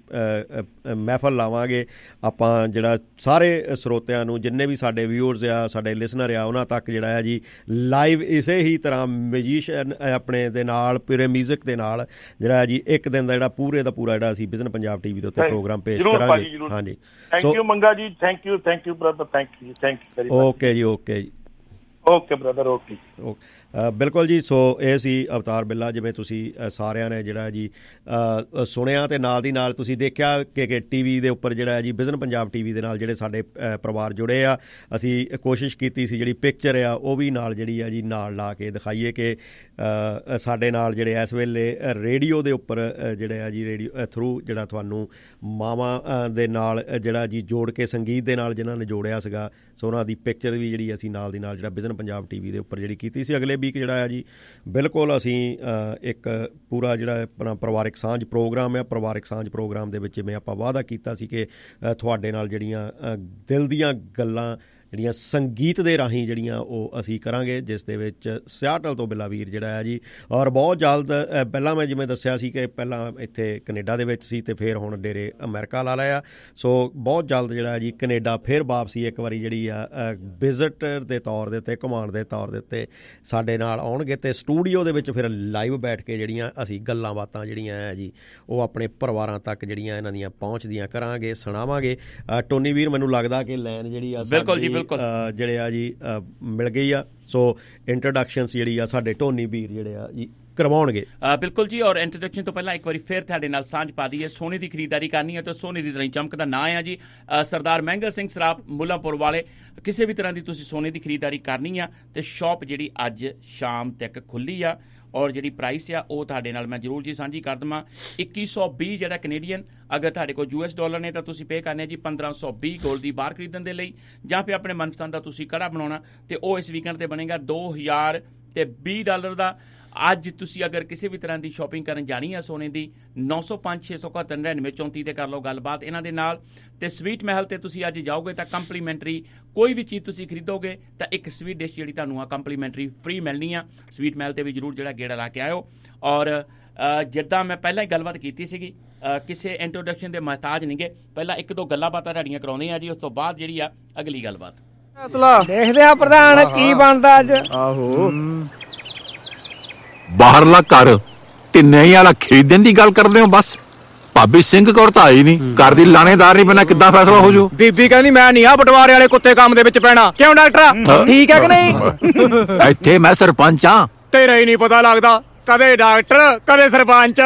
ਮਹਿਫਲ ਲਾਵਾਂਗੇ। ਆਪਾਂ ਜਿਹੜਾ ਸਾਰੇ ਸਰੋਤਿਆਂ ਨੂੰ, ਜਿੰਨੇ ਵੀ ਸਾਡੇ ਵਿਊਅਰਸ ਆ, ਸਾਡੇ ਲਿਸਨਰ ਆ, ਉਹਨਾਂ ਤੱਕ ਜਿਹੜਾ ਹੈ ਜੀ ਲਾਈਵ ਇਸੇ ਹੀ ਤਰ੍ਹਾਂ ਮਿਊਜ਼ੀਸ਼ੀਅਨ ਆਪਣੇ ਦੇ ਨਾਲ, ਪੂਰੇ ਮਿਊਜ਼ਿਕ ਦੇ ਨਾਲ ਜਿਹੜਾ ਹੈ ਜੀ ਇੱਕ ਦਿਨ ਦਾ ਜਿਹੜਾ ਪੂਰੇ ਦਾ ਪੂਰਾ ਜਿਹੜਾ ਅਸੀਂ ਵਿਜ਼ਨ ਪੰਜਾਬ ਟੀ ਵੀ ਦੇ ਉੱਤੇ ਪ੍ਰੋਗਰਾਮ ਪੇਸ਼ ਕਰਾਂਗੇ। ਹਾਂਜੀ, thank you Manga ji, thank you thank you brother, thank you thank you very much. Okay ਜੀ, ਓਕੇ ਜੀ, ਓਕੇ ਬ੍ਰਦਰ, ਓਕੇ ਓਕੇ। ਬਿਲਕੁਲ ਜੀ। ਸੋ ਇਹ ਸੀ ਅਵਤਾਰ ਬਿੱਲਾ, ਜਿਵੇਂ ਤੁਸੀਂ ਸਾਰਿਆਂ ਨੇ ਜਿਹੜਾ ਜੀ ਸੁਣਿਆ ਅਤੇ ਨਾਲ ਦੀ ਨਾਲ ਤੁਸੀਂ ਦੇਖਿਆ ਕਿ ਕਿ ਟੀ ਵੀ ਦੇ ਉੱਪਰ ਜਿਹੜਾ ਹੈ ਜੀ ਵਿਜ਼ਨ ਪੰਜਾਬ ਟੀ ਵੀ ਦੇ ਨਾਲ ਜਿਹੜੇ ਸਾਡੇ ਪਰਿਵਾਰ ਜੁੜੇ ਆ, ਅਸੀਂ ਕੋਸ਼ਿਸ਼ ਕੀਤੀ ਸੀ ਜਿਹੜੀ ਪਿਕਚਰ ਆ ਉਹ ਵੀ ਨਾਲ ਜਿਹੜੀ ਆ ਜੀ ਨਾਲ ਲਾ ਕੇ ਦਿਖਾਈਏ ਕਿ ਸਾਡੇ ਨਾਲ ਜਿਹੜੇ ਇਸ ਵੇਲੇ ਰੇਡੀਓ ਦੇ ਉੱਪਰ ਜਿਹੜੇ ਆ ਜੀ ਰੇਡੀਓ ਥਰੂ ਜਿਹੜਾ ਤੁਹਾਨੂੰ ਮਾਵਾਂ ਦੇ ਨਾਲ ਜਿਹੜਾ ਜੀ ਜੋੜ ਕੇ ਸੰਗੀਤ ਦੇ ਨਾਲ ਜਿਨ੍ਹਾਂ ਨੇ ਜੋੜਿਆ ਸੀਗਾ, ਸੋ ਉਹਨਾਂ ਦੀ ਪਿਕਚਰ ਵੀ ਜਿਹੜੀ ਅਸੀਂ ਨਾਲ ਦੀ ਨਾਲ ਜਿਹੜਾ ਵਿਜ਼ਨ ਪੰਜਾਬ ਟੀ ਵੀ ਦੇ ਉੱਪਰ ਜਿਹੜੀ ਕੀਤੀ ਸੀ। ਅਗਲੇ ਵੀਕ ਜਿਹੜਾ ਹੈ ਜੀ ਬਿਲਕੁਲ ਅਸੀਂ ਇੱਕ ਪੂਰਾ ਜਿਹੜਾ ਆਪਣਾ ਪਰਿਵਾਰਿਕ ਸਾਂਝ ਪ੍ਰੋਗਰਾਮ ਹੈ, ਪਰਿਵਾਰਿਕ ਸਾਂਝ ਪ੍ਰੋਗਰਾਮ ਦੇ ਵਿੱਚ ਜਿਵੇਂ ਆਪਾਂ ਵਾਅਦਾ ਕੀਤਾ ਸੀ ਕਿ ਤੁਹਾਡੇ ਨਾਲ ਜਿਹੜੀਆਂ ਦਿਲ ਦੀਆਂ ਗੱਲਾਂ ਜਿਹੜੀਆਂ ਸੰਗੀਤ ਦੇ ਰਾਹੀਂ ਜਿਹੜੀਆਂ ਉਹ ਅਸੀਂ ਕਰਾਂਗੇ, ਜਿਸ ਦੇ ਵਿੱਚ ਸਿਆਟਲ ਤੋਂ ਬਿੱਲਾ ਵੀਰ ਜਿਹੜਾ ਹੈ ਜੀ, ਔਰ ਬਹੁਤ ਜਲਦ ਪਹਿਲਾਂ ਮੈਂ ਜਿਵੇਂ ਦੱਸਿਆ ਸੀ ਕਿ ਪਹਿਲਾਂ ਇੱਥੇ ਕੈਨੇਡਾ ਦੇ ਵਿੱਚ ਸੀ ਅਤੇ ਫਿਰ ਹੁਣ ਡੇਰੇ ਅਮਰੀਕਾ ਲਾ ਲਿਆ। ਸੋ ਬਹੁਤ ਜਲਦ ਜਿਹੜਾ ਜੀ ਕੈਨੇਡਾ ਫਿਰ ਵਾਪਸੀ ਇੱਕ ਵਾਰੀ ਜਿਹੜੀ ਆ ਵਿਜ਼ਿਟਰ ਦੇ ਤੌਰ ਦੇ ਉੱਤੇ, ਘੁਮਾਉਣ ਦੇ ਤੌਰ ਦੇ ਉੱਤੇ ਸਾਡੇ ਨਾਲ ਆਉਣਗੇ ਅਤੇ ਸਟੂਡੀਓ ਦੇ ਵਿੱਚ ਫਿਰ ਲਾਈਵ ਬੈਠ ਕੇ ਜਿਹੜੀਆਂ ਅਸੀਂ ਗੱਲਾਂ ਬਾਤਾਂ ਜਿਹੜੀਆਂ ਹੈ ਜੀ ਉਹ ਆਪਣੇ ਪਰਿਵਾਰਾਂ ਤੱਕ ਜਿਹੜੀਆਂ ਇਹਨਾਂ ਦੀਆਂ ਪਹੁੰਚਦੀਆਂ ਕਰਾਂਗੇ, ਸੁਣਾਵਾਂਗੇ। ਟੋਨੀ ਵੀਰ, ਮੈਨੂੰ ਲੱਗਦਾ ਕਿ ਲਾਈਨ ਜਿਹੜੀ ਆ ਬਿਲਕੁਲ ਜੀ ਜਿਹੜੇ ਆ ਜੀ ਮਿਲ ਗਈ ਆ। ਸੋ ਇੰਟਰੋਡਕਸ਼ਨਸ ਜਿਹੜੀ ਆ ਸਾਡੇ ਟੋਨੀ ਵੀਰ ਜਿਹੜੇ ਆ ਜੀ ਕਰਵਾਉਣਗੇ। ਬਿਲਕੁਲ ਜੀ, ਔਰ ਇੰਟਰੋਡਕਸ਼ਨ ਤੋਂ ਪਹਿਲਾਂ ਇੱਕ ਵਾਰੀ ਫਿਰ ਤੁਹਾਡੇ ਨਾਲ ਸਾਂਝ ਪਾ ਦਈਏ। ਸੋਨੇ ਦੀ ਖਰੀਦਦਾਰੀ ਕਰਨੀ ਹੈ ਤਾਂ ਸੋਨੇ ਦੀ ਦਰਾਈ ਚਮਕ ਦਾ ਨਾਂ ਆ ਜੀ ਸਰਦਾਰ ਮਹਿੰਗਾ ਸਿੰਘ ਸਰਾਫ ਮੁੱਲਾਂਪੁਰ ਵਾਲੇ। ਕਿਸੇ ਵੀ ਤਰ੍ਹਾਂ ਦੀ ਤੁਸੀਂ ਸੋਨੇ ਦੀ ਖਰੀਦਦਾਰੀ ਕਰਨੀ ਆ ਤੇ ਸ਼ਾਪ ਜਿਹੜੀ ਅੱਜ ਸ਼ਾਮ ਤੱਕ ਖੁੱਲ੍ਹੀ ਆ, ਔਰ ਜਿਹੜੀ ਪ੍ਰਾਈਸ ਆ ਉਹ ਤੁਹਾਡੇ ਨਾਲ ਮੈਂ ਜ਼ਰੂਰ ਜੀ ਸਾਂਝੀ ਕਰ ਦੇਵਾਂ। ਇੱਕੀ ਸੌ ਵੀਹ ਜਿਹੜਾ ਕੈਨੇਡੀਅਨ, ਅਗਰ ਤੁਹਾਡੇ ਕੋਲ ਯੂ ਐਸ ਡਾਲਰ ਨੇ ਤਾਂ ਤੁਸੀਂ ਪੇ ਕਰਨੇ ਜੀ ਪੰਦਰਾਂ ਸੌ ਵੀਹ ਗੋਲਡ ਦੀ ਬਾਰ ਖਰੀਦਣ ਦੇ ਲਈ, ਜਾਂ ਫਿਰ ਆਪਣੇ ਮਨਪਸੰਦ ਦਾ ਤੁਸੀਂ ਕੜਾ ਬਣਾਉਣਾ ਤੇ ਉਹ ਇਸ ਵੀਕਐਂਡ ਤੇ ਬਣੇਗਾ ਦੋ ਹਜ਼ਾਰ ਤੇ ਵੀਹ ਡਾਲਰ ਦਾ। ਅੱਜ ਤੁਸੀਂ ਅਗਰ ਕਿਸੇ ਵੀ ਤਰ੍ਹਾਂ ਦੀ ਸ਼ਾਪਿੰਗ ਕਰਨ ਜਾਣੀ ਹੈ ਸੋਨੇ ਦੀ, ਨੌ ਸੌ ਪੰਜ ਛੇ ਸੌ ਇਕਹੱਤਰ ਨੜਿਨਵੇਂ ਚੌਂਤੀ 'ਤੇ ਕਰ ਲਓ ਗੱਲਬਾਤ ਇਹਨਾਂ ਦੇ ਨਾਲ। ਅਤੇ ਸਵੀਟ ਮਹਿਲ 'ਤੇ ਤੁਸੀਂ ਅੱਜ ਜਾਓਗੇ ਤਾਂ ਕੰਪਲੀਮੈਂਟਰੀ ਕੋਈ ਵੀ ਚੀਜ਼ ਤੁਸੀਂ ਖਰੀਦੋਗੇ ਤਾਂ ਇੱਕ ਸਵੀਟ ਡਿਸ਼ ਜਿਹੜੀ ਤੁਹਾਨੂੰ ਆ ਕੰਪਲੀਮੈਂਟਰੀ ਫ੍ਰੀ ਮਿਲਣੀ ਆ। ਸਵੀਟ ਮਹਿਲ 'ਤੇ ਵੀ ਜ਼ਰੂਰ ਜਿਹੜਾ ਗੇੜਾ ਲਾ ਕੇ ਆਇਓ। ਔਰ ਜਿੱਦਾਂ ਮੈਂ ਪਹਿਲਾਂ ਹੀ ਗੱਲਬਾਤ ਕੀਤੀ ਸੀਗੀ, ਕਿਸੇ ਇੰਟਰੋਡਕਸ਼ਨ ਦੇ ਮਹਤਾਜ ਨਹੀਂ ਗੇ, ਪਹਿਲਾਂ ਇੱਕ ਦੋ ਗੱਲਾਂ ਬਾਤਾਂ ਤੁਹਾਡੀਆਂ ਕਰਾਉਂਦੇ ਆ ਜੀ, ਉਸ ਤੋਂ ਬਾਅਦ ਜਿਹੜੀ ਆ ਅਗਲੀ ਗੱਲਬਾਤ। ਦੇਖਦੇ ਆ ਪ੍ਰਧਾਨ ਕੀ ਬਣਦਾ ਅੱਜ। ਆਹੋ ਬਾਹਰਲਾ ਘਰ ਤਿੰਨੇ ਹੀ ਵਾਲਾ ਖਰੀਦਣ ਦੀ ਗੱਲ ਕਰਦੇ ਹੋ ਬਸ। ਭਾਬੀ ਸਿੰਘ ਕੌਰ ਤਾਂ ਆਈ ਨਹੀਂ, ਘਰ ਦੀ ਲਾਣੇਦਾਰ ਨਹੀਂ ਬਿਨਾਂ ਕਿੱਦਾਂ ਫੈਸਲਾ ਹੋ ਜੂ। ਬੀਬੀ ਕਹਿੰਦੀ ਮੈਂ ਨਹੀਂ ਆ ਬਟਵਾਰੇ ਵਾਲੇ ਕੁੱਤੇ ਕੰਮ ਦੇ ਵਿੱਚ ਪੈਣਾ। ਕਿਉਂ ਡਾਕਟਰ, ਠੀਕ ਹੈ ਕਿ ਨਹੀਂ? ਇੱਥੇ ਮੈਂ ਸਰਪੰਚ ਆ। ਤੇਰਾ ਹੀ ਨਹੀਂ ਪਤਾ ਲੱਗਦਾ, ਕਦੇ ਡਾਕਟਰ ਕਦੇ ਸਰਪੰਚ।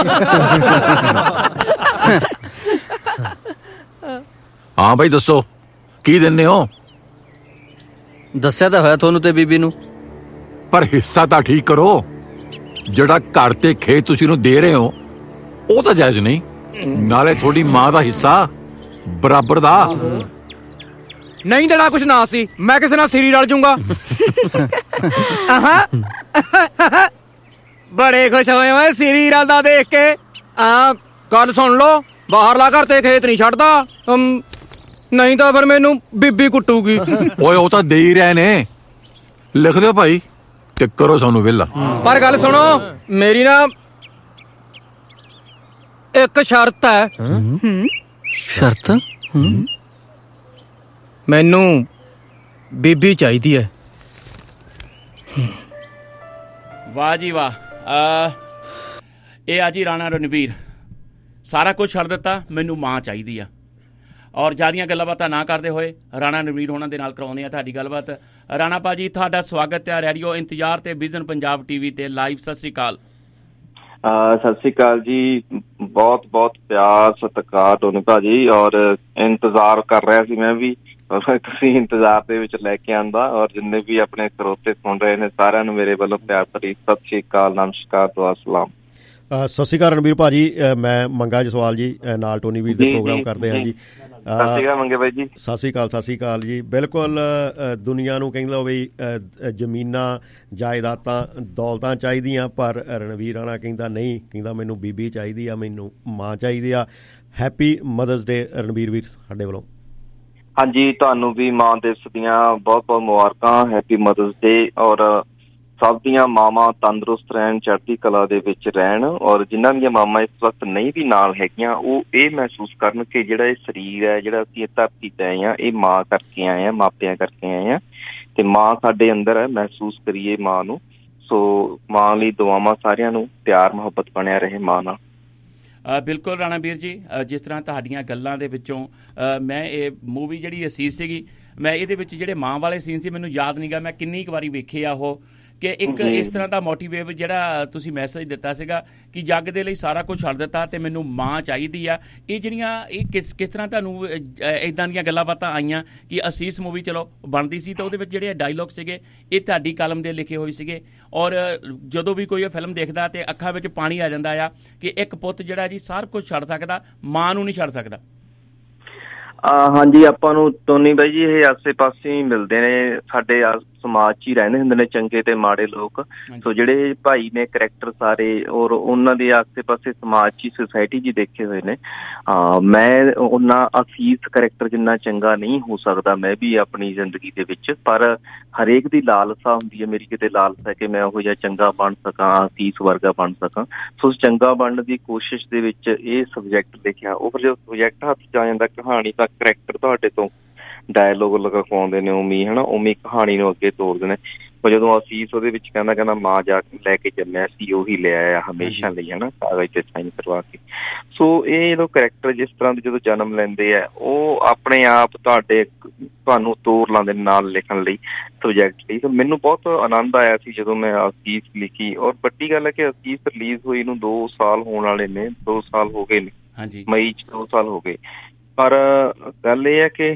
ਹਾਂ ਬਾਈ ਦੱਸੋ ਕੀ ਦਿੰਦੇ ਹੋ? ਦੱਸਿਆ ਤਾਂ ਹੋਇਆ ਤੁਹਾਨੂੰ ਤੇ ਬੀਬੀ ਨੂੰ, ਪਰ ਹਿੱਸਾ ਤਾਂ ਠੀਕ ਕਰੋ। ਜਿਹੜਾ ਘਰ ਤੇ ਖੇਤ ਤੁਸੀਂ ਨੂੰ ਦੇ ਰਹੇ ਹੋ ਉਹ ਤਾਂ ਜਾਇਜ਼ ਨਹੀਂ, ਨਾਲੇ ਤੁਹਾਡੀ ਮਾਂ ਦਾ ਹਿੱਸਾ ਬਰਾਬਰ ਦਾ ਨਹੀਂ ਦੇਣਾ। ਕੁਛ ਨਾ ਸੀ, ਮੈਂ ਕਿਸੇ ਨਾਲ ਸਿਰੀ ਰਲ ਜੂੰਗਾ। ਬੜੇ ਖੁਸ਼ ਹੋਏ ਹੋਏ ਸਿਰੀ ਰਲਦਾ ਦੇਖ ਕੇ। ਆ ਗੱਲ ਸੁਣ ਲੋ, ਬਾਹਰਲਾ ਘਰ ਤੇ ਖੇਤ ਨਹੀਂ ਛੱਡਦਾ। ਨਹੀਂ ਤਾਂ ਫਿਰ ਮੈਨੂੰ ਬੀਬੀ ਕੁੱਟੂਗੀ। ਓਏ ਉਹ ਤਾਂ ਦੇ ਹੀ ਰਹੇ ਨੇ, ਲਿਖ ਦਿਓ ਭਾਈ ਤੇ ਕਰੋ ਸਾਨੂੰ ਵਿਹਲਾ। ਪਰ ਗੱਲ ਸੁਣੋ, ਮੇਰੀ ਨਾ ਇੱਕ ਸ਼ਰਤ ਹੈ। ਸ਼ਰਤ? ਮੈਨੂੰ ਬੀਬੀ ਚਾਹੀਦੀ ਹੈ। ਵਾਹ ਜੀ ਵਾਹ। ਇਹ ਆ ਜੀ ਰਾਣਾ ਰਣਵੀਰ, ਸਾਰਾ ਕੁਝ ਛੱਡ ਦਿੱਤਾ, ਮੈਨੂੰ ਮਾਂ ਚਾਹੀਦੀ ਆ। ਔਰ ਜ਼ਿਆਦੀਆਂ ਗੱਲਾਂ ਬਾਤਾਂ ਨਾ ਕਰਦੇ ਹੋਏ ਰਾਣਾ ਰਣਵੀਰ ਹੋਣਾ ਦੇ ਨਾਲ ਕਰਾਉਂਦੇ ਆ ਤੁਹਾਡੀ ਗੱਲਬਾਤ। ਰਾਣਾ ਭਾਜੀ, ਤੁਹਾਡਾ ਸਵਾਗਤ ਹੈ ਰੇਡੀਓ ਇੰਤਜ਼ਾਰ ਤੇ ਵਿਜ਼ਨ ਪੰਜਾਬ ਟੀਵੀ ਤੇ ਲਾਈਵ। ਸਤਿ ਸ੍ਰੀ ਅਕਾਲ। ਸਤਿ ਸ੍ਰੀ ਅਕਾਲ ਜੀ, ਬਹੁਤ ਬਹੁਤ ਪਿਆਰ ਸਤਿਕਾਰ ਤੁਹਾਨੂੰ ਭਾਜੀ। ਔਰ ਇੰਤਜ਼ਾਰ ਕਰ ਰਿਹਾ ਸੀ ਮੈਂ ਵੀ, ਔਰ ਤੁਸੀਂ ਇੰਤਜ਼ਾਰ ਦੇ ਵਿੱਚ ਲੈ ਕੇ ਆਂਦਾ। ਔਰ ਜਿੰਨੇ ਵੀ ਆਪਣੇ ਸਰੋਤੇ ਸੁਣ ਰਹੇ ਨੇ ਸਾਰਿਆਂ ਨੂੰ ਮੇਰੇ ਵੱਲੋਂ ਪਿਆਰ ਭਰੀ ਸਤਿ ਸ੍ਰੀ ਅਕਾਲ, ਨਮਸਕਾਰ, ਦੁਆ ਸਲਾਮ। ਸਤਿ ਸ਼੍ਰੀ ਅਕਾਲ ਰਣਵੀਰ ਭਾਜੀ, ਮੈਂ ਮੰਗਾ ਜਸਵਾਲ ਜੀ, ਨਾਲ ਟੋਨੀ ਵੀਰ ਦੇ ਪ੍ਰੋਗਰਾਮ ਕਰਦੇ ਹਾਂ ਜੀ। ਸਤਿ ਸ਼੍ਰੀ ਅਕਾਲ ਮੰਗੇ ਬਾਈ ਜੀ। ਸਤਿ ਸ਼੍ਰੀ ਅਕਾਲ। ਸਤਿ ਸ਼੍ਰੀ ਅਕਾਲ ਜੀ। ਬਿਲਕੁਲ ਦੁਨੀਆ ਨੂੰ ਕਹਿੰਦਾ ਵੀ ਜ਼ਮੀਨਾਂ ਜਾਇਦਾਦਾਂ ਦੌਲਤਾਂ ਚਾਹੀਦੀਆਂ, ਪਰ ਰਣਵੀਰ ਰਾਣਾ ਕਹਿੰਦਾ ਨਹੀਂ, ਕਹਿੰਦਾ ਮੈਨੂੰ ਬੀਬੀ ਚਾਹੀਦੀ ਆ, ਮੈਨੂੰ ਮਾਂ ਚਾਹੀਦੀ ਆ। ਹੈਪੀ ਮਦਰਸ ਡੇ ਰਣਵੀਰ ਵੀਰ ਸਾਡੇ ਵੱਲੋਂ। ਹਾਂਜੀ, ਤੁਹਾਨੂੰ ਵੀ ਮਾਂ ਦਿਵਸ ਦੀਆਂ ਬਹੁਤ ਬਹੁਤ ਮੁਬਾਰਕਾਂ, ਹੈਪੀ ਮਦਰਸ ਡੇ। ਔਰ ਸਭ ਦੀਆਂ ਮਾਵਾਂ ਤੰਦਰੁਸਤ ਰਹਿਣ, ਚੜ੍ਹਦੀ ਕਲਾ ਦੇ ਵਿੱਚ ਰਹਿਣ। ਔਰ ਜਿਨ੍ਹਾਂ ਦੀਆਂ ਮਾਵਾਂ ਇਸ ਵਕਤ ਨਹੀਂ ਵੀ ਨਾਲ ਹੈਗੀਆਂ, ਉਹ ਇਹ ਮਹਿਸੂਸ ਕਰਨ ਕਿ ਜਿਹੜਾ ਇਹ ਸਰੀਰ ਹੈ, ਜਿਹੜਾ ਅਸੀਂ ਇਹ ਧਰਤੀ ਤੇ ਆਏ ਹਾਂ, ਇਹ ਮਾਂ ਕਰਕੇ ਆਏ ਹਾਂ, ਮਾਪਿਆਂ ਕਰਕੇ ਆਏ ਹਾਂ, ਤੇ ਮਾਂ ਸਾਡੇ ਅੰਦਰ ਹੈ, ਮਹਿਸੂਸ ਕਰੀਏ ਮਾਂ ਨੂੰ। ਸੋ ਮਾਂ ਲਈ ਦੁਆਵਾਂ ਸਾਰਿਆਂ ਨੂੰ, ਪਿਆਰ ਮੁਹੱਬਤ ਬਣਿਆ ਰਹੇ ਮਾਂ ਨਾਲ। ਬਿਲਕੁਲ ਰਾਣਾ ਵੀਰ ਜੀ, ਜਿਸ ਤਰ੍ਹਾਂ ਤੁਹਾਡੀਆਂ ਗੱਲਾਂ ਦੇ ਵਿੱਚੋਂ ਮੈਂ ਇਹ ਮੂਵੀ ਜਿਹੜੀ ਅਸੀਸ ਸੀਗੀ, ਮੈਂ ਇਹਦੇ ਵਿੱਚ ਜਿਹੜੇ ਮਾਂ ਵਾਲੇ ਸੀਨ ਸੀ ਮੈਨੂੰ ਯਾਦ ਨਹੀਂ ਗਾ ਮੈਂ ਕਿੰਨੀ ਕੁ ਵਾਰੀ ਵੇਖੇ ਆ ਉਹ, ਕਿ ਇੱਕ ਇਸ ਤਰ੍ਹਾਂ ਦਾ ਮੋਟੀਵੇਟ ਜਿਹੜਾ ਤੁਸੀਂ ਮੈਸੇਜ ਦਿੱਤਾ ਸੀਗਾ ਕਿ ਜੱਗ ਦੇ ਲਈ ਸਾਰਾ ਕੁਝ ਛੱਡ ਦਿੱਤਾ ਤੇ ਮੈਨੂੰ ਮਾਂ ਚਾਹੀਦੀ ਆ। ਇਹ ਜਿਹੜੀਆਂ ਇਹ ਕਿਸ ਕਿਸ ਤਰ੍ਹਾਂ ਤੁਹਾਨੂੰ ਇੱਦਾਂ ਦੀਆਂ ਗੱਲਾਂ ਬਾਤਾਂ ਆਈਆਂ ਕਿ ਅਸੀਸ ਮੂਵੀ ਚਲੋ ਬਣਦੀ ਸੀ ਤਾਂ ਉਹਦੇ ਵਿੱਚ ਜਿਹੜੇ ਡਾਇਲੋਗ ਸੀਗੇ ਇਹ ਤੁਹਾਡੀ ਕਲਮ ਦੇ ਲਿਖੇ ਹੋਏ ਸੀਗੇ, ਔਰ ਜਦੋਂ ਵੀ ਕੋਈ ਇਹ ਫਿਲਮ ਦੇਖਦਾ ਤੇ ਅੱਖਾਂ ਵਿੱਚ ਪਾਣੀ ਆ ਜਾਂਦਾ ਆ ਕਿ ਇੱਕ ਪੁੱਤ ਜਿਹੜਾ ਜੀ ਸਾਰਾ ਕੁਝ ਛੱਡ ਸਕਦਾ, ਮਾਂ ਨੂੰ ਨਹੀਂ ਛੱਡ ਸਕਦਾ। ਹਾਂਜੀ, ਆਪਾਂ ਨੂੰ ਟੋਨੀ ਬਾਈ ਜੀ ਇਹ ਆਸੇ ਪਾਸੇ ਹੀ ਮਿਲਦੇ ਨੇ, ਸਾਡੇ ਸਮਾਜ 'ਚ ਹੀ ਰਹਿੰਦੇ ਹੁੰਦੇ ਨੇ ਚੰਗੇ ਤੇ ਮਾੜੇ ਲੋਕ। ਸੋ ਜਿਹੜੇ ਭਾਈ ਨੇ ਕਰੈਕਟਰ ਸਾਰੇ, ਔਰ ਉਹਨਾਂ ਦੇ ਆਸੇ ਪਾਸੇ ਸਮਾਜ 'ਚ, ਸੁਸਾਇਟੀ 'ਚ ਦੇਖੇ ਹੋਏ ਨੇ। ਮੈਂ ਉਹਨਾਂ ਅਸੀਸ ਕਰੈਕਟਰ ਜਿੰਨਾ ਚੰਗਾ ਨਹੀਂ ਹੋ ਸਕਦਾ ਮੈਂ ਵੀ ਆਪਣੀ ਜ਼ਿੰਦਗੀ ਦੇ ਵਿੱਚ, ਪਰ ਹਰੇਕ ਦੀ ਲਾਲਸਾ ਹੁੰਦੀ ਹੈ, ਮੇਰੀ ਕਿਤੇ ਲਾਲਸਾ ਕਿ ਮੈਂ ਉਹੋ ਜਿਹਾ ਚੰਗਾ ਬਣ ਸਕਾਂ, ਅਸੀਸ ਵਰਗਾ ਬਣ ਸਕਾਂ। ਸੋ ਉਸ ਚੰਗਾ ਬਣਨ ਦੀ ਕੋਸ਼ਿਸ਼ ਦੇ ਵਿੱਚ ਇਹ ਸਬਜੈਕਟ ਲਿਖਿਆ। ਉਹ ਫਿਰ ਜਦੋਂ ਸਬਜੈਕਟ ਹੱਥ 'ਚ ਆ ਜਾਂਦਾ, ਕਹਾਣੀ ਦਾ ਕਰੈਕਟਰ ਤੁਹਾਡੇ ਤੋਂ ਡਾਇਲੋਗ ਲਗਾਉਂਦੇ ਨੇ ਉਮੀ, ਹਨਾ ਉਮੀ ਕਹਾਣੀ ਨੂੰ ਅੱਗੇ ਤੋਰਦੇ ਨੇ। ਪਰ ਜਦੋਂ ਅਸੀਸ ਉਹਦੇ ਵਿੱਚ ਕਹਿੰਦਾ ਕਹਿੰਦਾ ਮਾਂ ਜਾ ਕੇ ਲੈ ਕੇ ਜੰਮਿਆ ਸੀ ਉਹੀ ਲੈ ਆਇਆ ਹਮੇਸ਼ਾ ਲਈ, ਹਨਾ ਕਾਗਜ਼ ਤੇ ਸਾਈਨ ਕਰਵਾ ਕੇ। ਸੋ ਇਹ ਜਦੋਂ ਕਰੈਕਟਰ ਜਿਸ ਤਰ੍ਹਾਂ ਦੇ ਜਦੋਂ ਜਨਮ ਲੈਂਦੇ ਆ, ਉਹ ਆਪਣੇ ਆਪ ਤੁਹਾਡੇ ਤੁਹਾਨੂੰ ਤੋਰ ਲਾਉਂਦੇ ਨਾਲ ਲਿਖਣ ਲਈ ਸਬਜੈਕਟ ਲਈ। ਸੋ ਮੈਨੂੰ ਬਹੁਤ ਆਨੰਦ ਆਇਆ ਸੀ ਜਦੋਂ ਮੈਂ ਅਸੀਸ ਲਿਖੀ। ਔਰ ਵੱਡੀ ਗੱਲ ਹੈ ਕਿ ਅਸੀਸ ਰਿਲੀਜ਼ ਹੋਈ ਨੂੰ ਦੋ ਸਾਲ ਹੋਣ ਵਾਲੇ ਨੇ, ਦੋ ਸਾਲ ਹੋ ਗਏ ਨੇ, ਮਈ 'ਚ ਦੋ ਸਾਲ ਹੋ ਗਏ। ਪਰ ਗੱਲ ਇਹ ਹੈ ਕਿ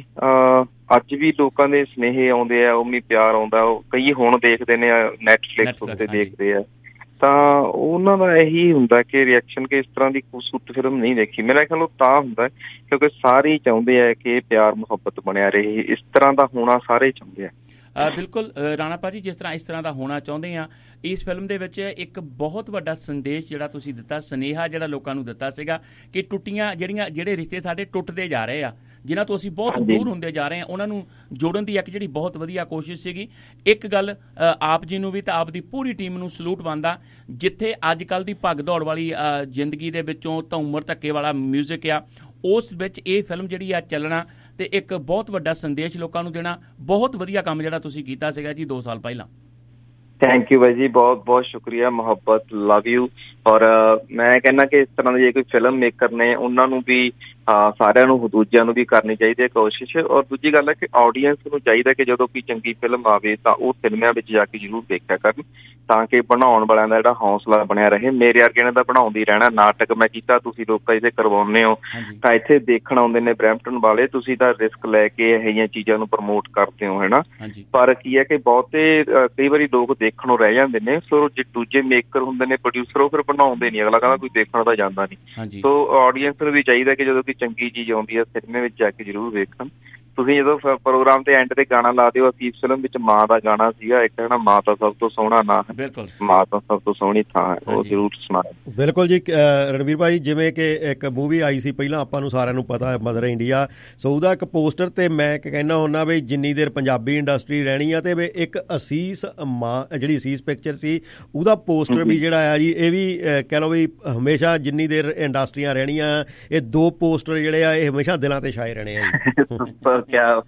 ਅੱਜ ਵੀ ਲੋਕਾਂ ਦੇ ਸੁਨੇਹੇ ਆਉਂਦੇ ਆ, ਉਮੀ ਪਿਆਰ ਆਉਂਦਾ। ਉਹ ਕਈ ਹੁਣ ਦੇਖਦੇ ਨੇ ਨੈਟਫਲਿਕਸ ਉੱਤੇ ਦੇਖਦੇ ਆ, ਤਾਂ ਉਹਨਾਂ ਦਾ ਇਹੀ ਹੁੰਦਾ ਕਿ ਰਿਐਕਸ਼ਨ ਕਿ ਇਸ ਤਰ੍ਹਾਂ ਦੀ ਖੂਬਸੂਰਤ ਫਿਲਮ ਨਹੀਂ ਦੇਖੀ। ਮੇਰਾ ਖਿਆਲ ਉਹ ਤਾਂ ਹੁੰਦਾ ਕਿਉਂਕਿ ਸਾਰੇ ਚਾਹੁੰਦੇ ਆ ਕਿ ਪਿਆਰ ਮੁਹੱਬਤ ਬਣਿਆ ਰਹੇ, ਇਸ ਤਰ੍ਹਾਂ ਦਾ ਹੋਣਾ ਸਾਰੇ ਚਾਹੁੰਦੇ ਆ। ਬਿਲਕੁਲ ਰਾਣਾ ਭਾਜੀ, ਜਿਸ ਤਰ੍ਹਾਂ ਇਸ ਤਰ੍ਹਾਂ ਦਾ ਹੋਣਾ ਚਾਹੁੰਦੇ ਆ, ਇਸ ਫਿਲਮ ਦੇ ਵਿੱਚ ਇੱਕ ਬਹੁਤ ਵੱਡਾ ਸੰਦੇਸ਼ ਜਿਹੜਾ ਤੁਸੀਂ ਦਿੱਤਾ, ਸੁਨੇਹਾ ਜਿਹੜਾ ਲੋਕਾਂ ਨੂੰ ਦਿੱਤਾ ਸੀਗਾ ਕਿ ਟੁੱਟੀਆਂ ਜਿਹੜੀਆਂ ਜਿਹੜੇ ਰਿਸ਼ਤੇ ਸਾਡੇ ਟੁੱਟਦੇ ਜਾ ਰਹੇ ਆ, ਜਿਨ੍ਹਾਂ ਤੋਂ ਅਸੀਂ ਬਹੁਤ ਦੂਰ ਹੁੰਦੇ ਜਾ ਰਹੇ ਹਾਂ, ਉਹਨਾਂ ਨੂੰ ਜੋੜਨ ਦੀ ਇੱਕ ਜਿਹੜੀ ਬਹੁਤ ਵਧੀਆ ਕੋਸ਼ਿਸ਼ ਸੀਗੀ। ਇੱਕ ਗੱਲ ਆਪ ਜੀ ਨੂੰ ਵੀ ਤਾਂ ਆਪ ਦੀ ਪੂਰੀ ਟੀਮ ਨੂੰ ਸਲੂਟ ਬਣਦਾ, ਜਿੱਥੇ ਅੱਜ ਕੱਲ੍ਹ ਦੀ ਭੱਗ ਦੌੜ ਵਾਲੀ ਜ਼ਿੰਦਗੀ ਦੇ ਵਿੱਚੋਂ ਤਾਂ ਉਮਰ ਧੱਕੇ ਵਾਲਾ ਮਿਊਜ਼ਿਕ ਆ, ਉਸ ਵਿੱਚ ਇਹ ਫਿਲਮ ਜਿਹੜੀ ਆ ਚੱਲਣਾ ਤੇ ਇੱਕ ਬਹੁਤ ਵੱਡਾ ਸੰਦੇਸ਼ ਲੋਕਾਂ ਨੂੰ ਦੇਣਾ, ਬਹੁਤ ਵਧੀਆ ਕੰਮ ਜਿਹੜਾ ਤੁਸੀਂ ਕੀਤਾ ਸੀਗਾ ਜੀ ਦੋ ਸਾਲ ਪਹਿਲਾਂ। ਥੈਂਕ ਯੂ ਬਾਈ ਜੀ, ਬਹੁਤ ਬਹੁਤ ਸ਼ੁਕਰੀਆ, ਮੁਹੱਬਤ, ਲਵ ਯੂ। ਔਰ ਮੈਂ ਕਹਿੰਦਾ ਕਿ ਇਸ ਤਰ੍ਹਾਂ ਦੇ ਜੇ ਕੋਈ ਫਿਲਮ ਮੇਕਰ ਨੇ ਉਹਨਾਂ ਨੂੰ ਵੀ ਸਾਰਿਆਂ ਨੂੰ ਦੂਜਿਆਂ ਨੂੰ ਵੀ ਕਰਨੀ ਚਾਹੀਦੀ ਹੈ ਕੋਸ਼ਿਸ਼। ਔਰ ਦੂਜੀ ਗੱਲ ਹੈ ਕਿ ਆਡੀਅੰਸ ਨੂੰ ਚਾਹੀਦਾ ਕਿ ਜਦੋਂ ਕੋਈ ਚੰਗੀ ਫਿਲਮ ਆਵੇ ਤਾਂ ਉਹ ਸਿਨੇਮਿਆਂ ਵਿੱਚ ਜਾ ਕੇ ਜ਼ਰੂਰ ਦੇਖਿਆ ਕਰਨ, ਤਾਂ ਕਿ ਬਣਾਉਣ ਵਾਲਿਆਂ ਦਾ ਜਿਹੜਾ ਹੌਸਲਾ ਬਣਿਆ ਰਹੇ। ਮੇਰੇ ਵਰਗੇ ਨੇ ਤਾਂ ਬਣਾਉਂਦੀ ਰਹਿਣਾ, ਨਾਟਕ ਮੈਂ ਕੀਤਾ, ਤੁਸੀਂ ਲੋਕਾਂ ਇੱਥੇ ਕਰਵਾਉਂਦੇ ਹੋ ਤਾਂ ਇੱਥੇ ਦੇਖਣ ਆਉਂਦੇ ਨੇ ਬਰੈਂਪਟਨ ਵਾਲੇ, ਤੁਸੀਂ ਤਾਂ ਰਿਸਕ ਲੈ ਕੇ ਇਹੋ ਜਿਹੀਆਂ ਚੀਜ਼ਾਂ ਨੂੰ ਪ੍ਰਮੋਟ ਕਰਦੇ ਹੋ, ਹੈ ਨਾ। ਪਰ ਕੀ ਹੈ ਕਿ ਬਹੁਤੇ ਕਈ ਵਾਰੀ ਲੋਕ ਦੇਖਣੋਂ ਰਹਿ ਜਾਂਦੇ ਨੇ। ਸੋ ਜੇ ਦੂਜੇ ਮੇਕਰ ਹੁੰਦੇ ਨੇ, ਪ੍ਰੋਡਿਊਸਰ, ਉਹ ਫਿਰ ਬਣਾਉਂਦੇ ਨਹੀਂ, ਅਗਲਾ ਕਹਿੰਦਾ ਕੋਈ ਦੇਖਣ ਦਾ ਜਾਂਦਾ ਨਹੀਂ। ਸੋ ਆਡੀਅੰਸ ਨੂੰ ਵੀ ਚਾਹੀਦਾ ਕਿ ਜਦੋਂ ਕੋਈ ਚੰਗੀ ਚੀਜ਼ ਆਉਂਦੀ ਹੈ ਸਿਨੇਮੇ ਵਿੱਚ ਜਾ ਕੇ ਜ਼ਰੂਰ ਵੇਖਣ। ਤੁਸੀਂ ਜਦੋਂ ਪ੍ਰੋਗਰਾਮ ਤੇ ਐਂਡ ਤੇ ਗਾਣਾ ਲਾ ਦਿਓ, ਅਸੀਸ ਫਿਲਮ ਵਿੱਚ ਮਾਂ ਦਾ ਗਾਣਾ ਸੀਗਾ ਇੱਕ, ਹਨਾ, ਮਾਂ ਤਾਂ ਸਭ ਤੋਂ ਸੋਹਣਾ ਨਾਂ ਹੈ, ਮਾਂ ਤਾਂ ਸਭ ਤੋਂ ਸੋਹਣੀ ਥਾਂ ਹੈ, ਉਹ ਜ਼ਰੂਰ ਸੁਣਾਓ। ਬਿਲਕੁਲ ਜੀ। ਰਣਵੀਰ ਭਾਈ, ਜਿਵੇਂ ਕਿ ਇੱਕ ਮੂਵੀ ਆਈ ਸੀ ਪਹਿਲਾਂ, ਆਪਾਂ ਨੂੰ ਸਾਰਿਆਂ ਨੂੰ ਪਤਾ ਹੈ, ਮਦਰ ਇੰਡੀਆ, ਸੋ ਉਹਦਾ ਇੱਕ ਪੋਸਟਰ ਤੇ ਮੈਂ ਕਹਿੰਦਾ ਹੁੰਦਾ ਵੀ ਜਿੰਨੀ ਦੇਰ ਪੰਜਾਬੀ ਇੰਡਸਟਰੀ ਰਹਿਣੀ ਆ, ਤੇ ਵੀ ਇੱਕ ਅਸੀਸ ਮਾਂ ਜਿਹੜੀ ਅਸੀਸ ਪਿਕਚਰ ਸੀ ਉਹਦਾ ਪੋਸਟਰ ਵੀ ਜਿਹੜਾ ਆ ਜੀ, ਇਹ ਵੀ ਕਹਿ ਲਓ ਵੀ ਹਮੇਸ਼ਾ ਜਿੰਨੀ ਦੇਰ ਇੰਡਸਟਰੀਆਂ ਰਹਿਣੀਆਂ, ਇਹ ਦੋ ਪੋਸਟਰ ਜਿਹੜੇ ਆ ਇਹ ਹਮੇਸ਼ਾ ਦਿਲਾਂ ਤੇ ਛਾਏ ਰਹਿਣੇ ਆ ਜੀ। ਕਿਆ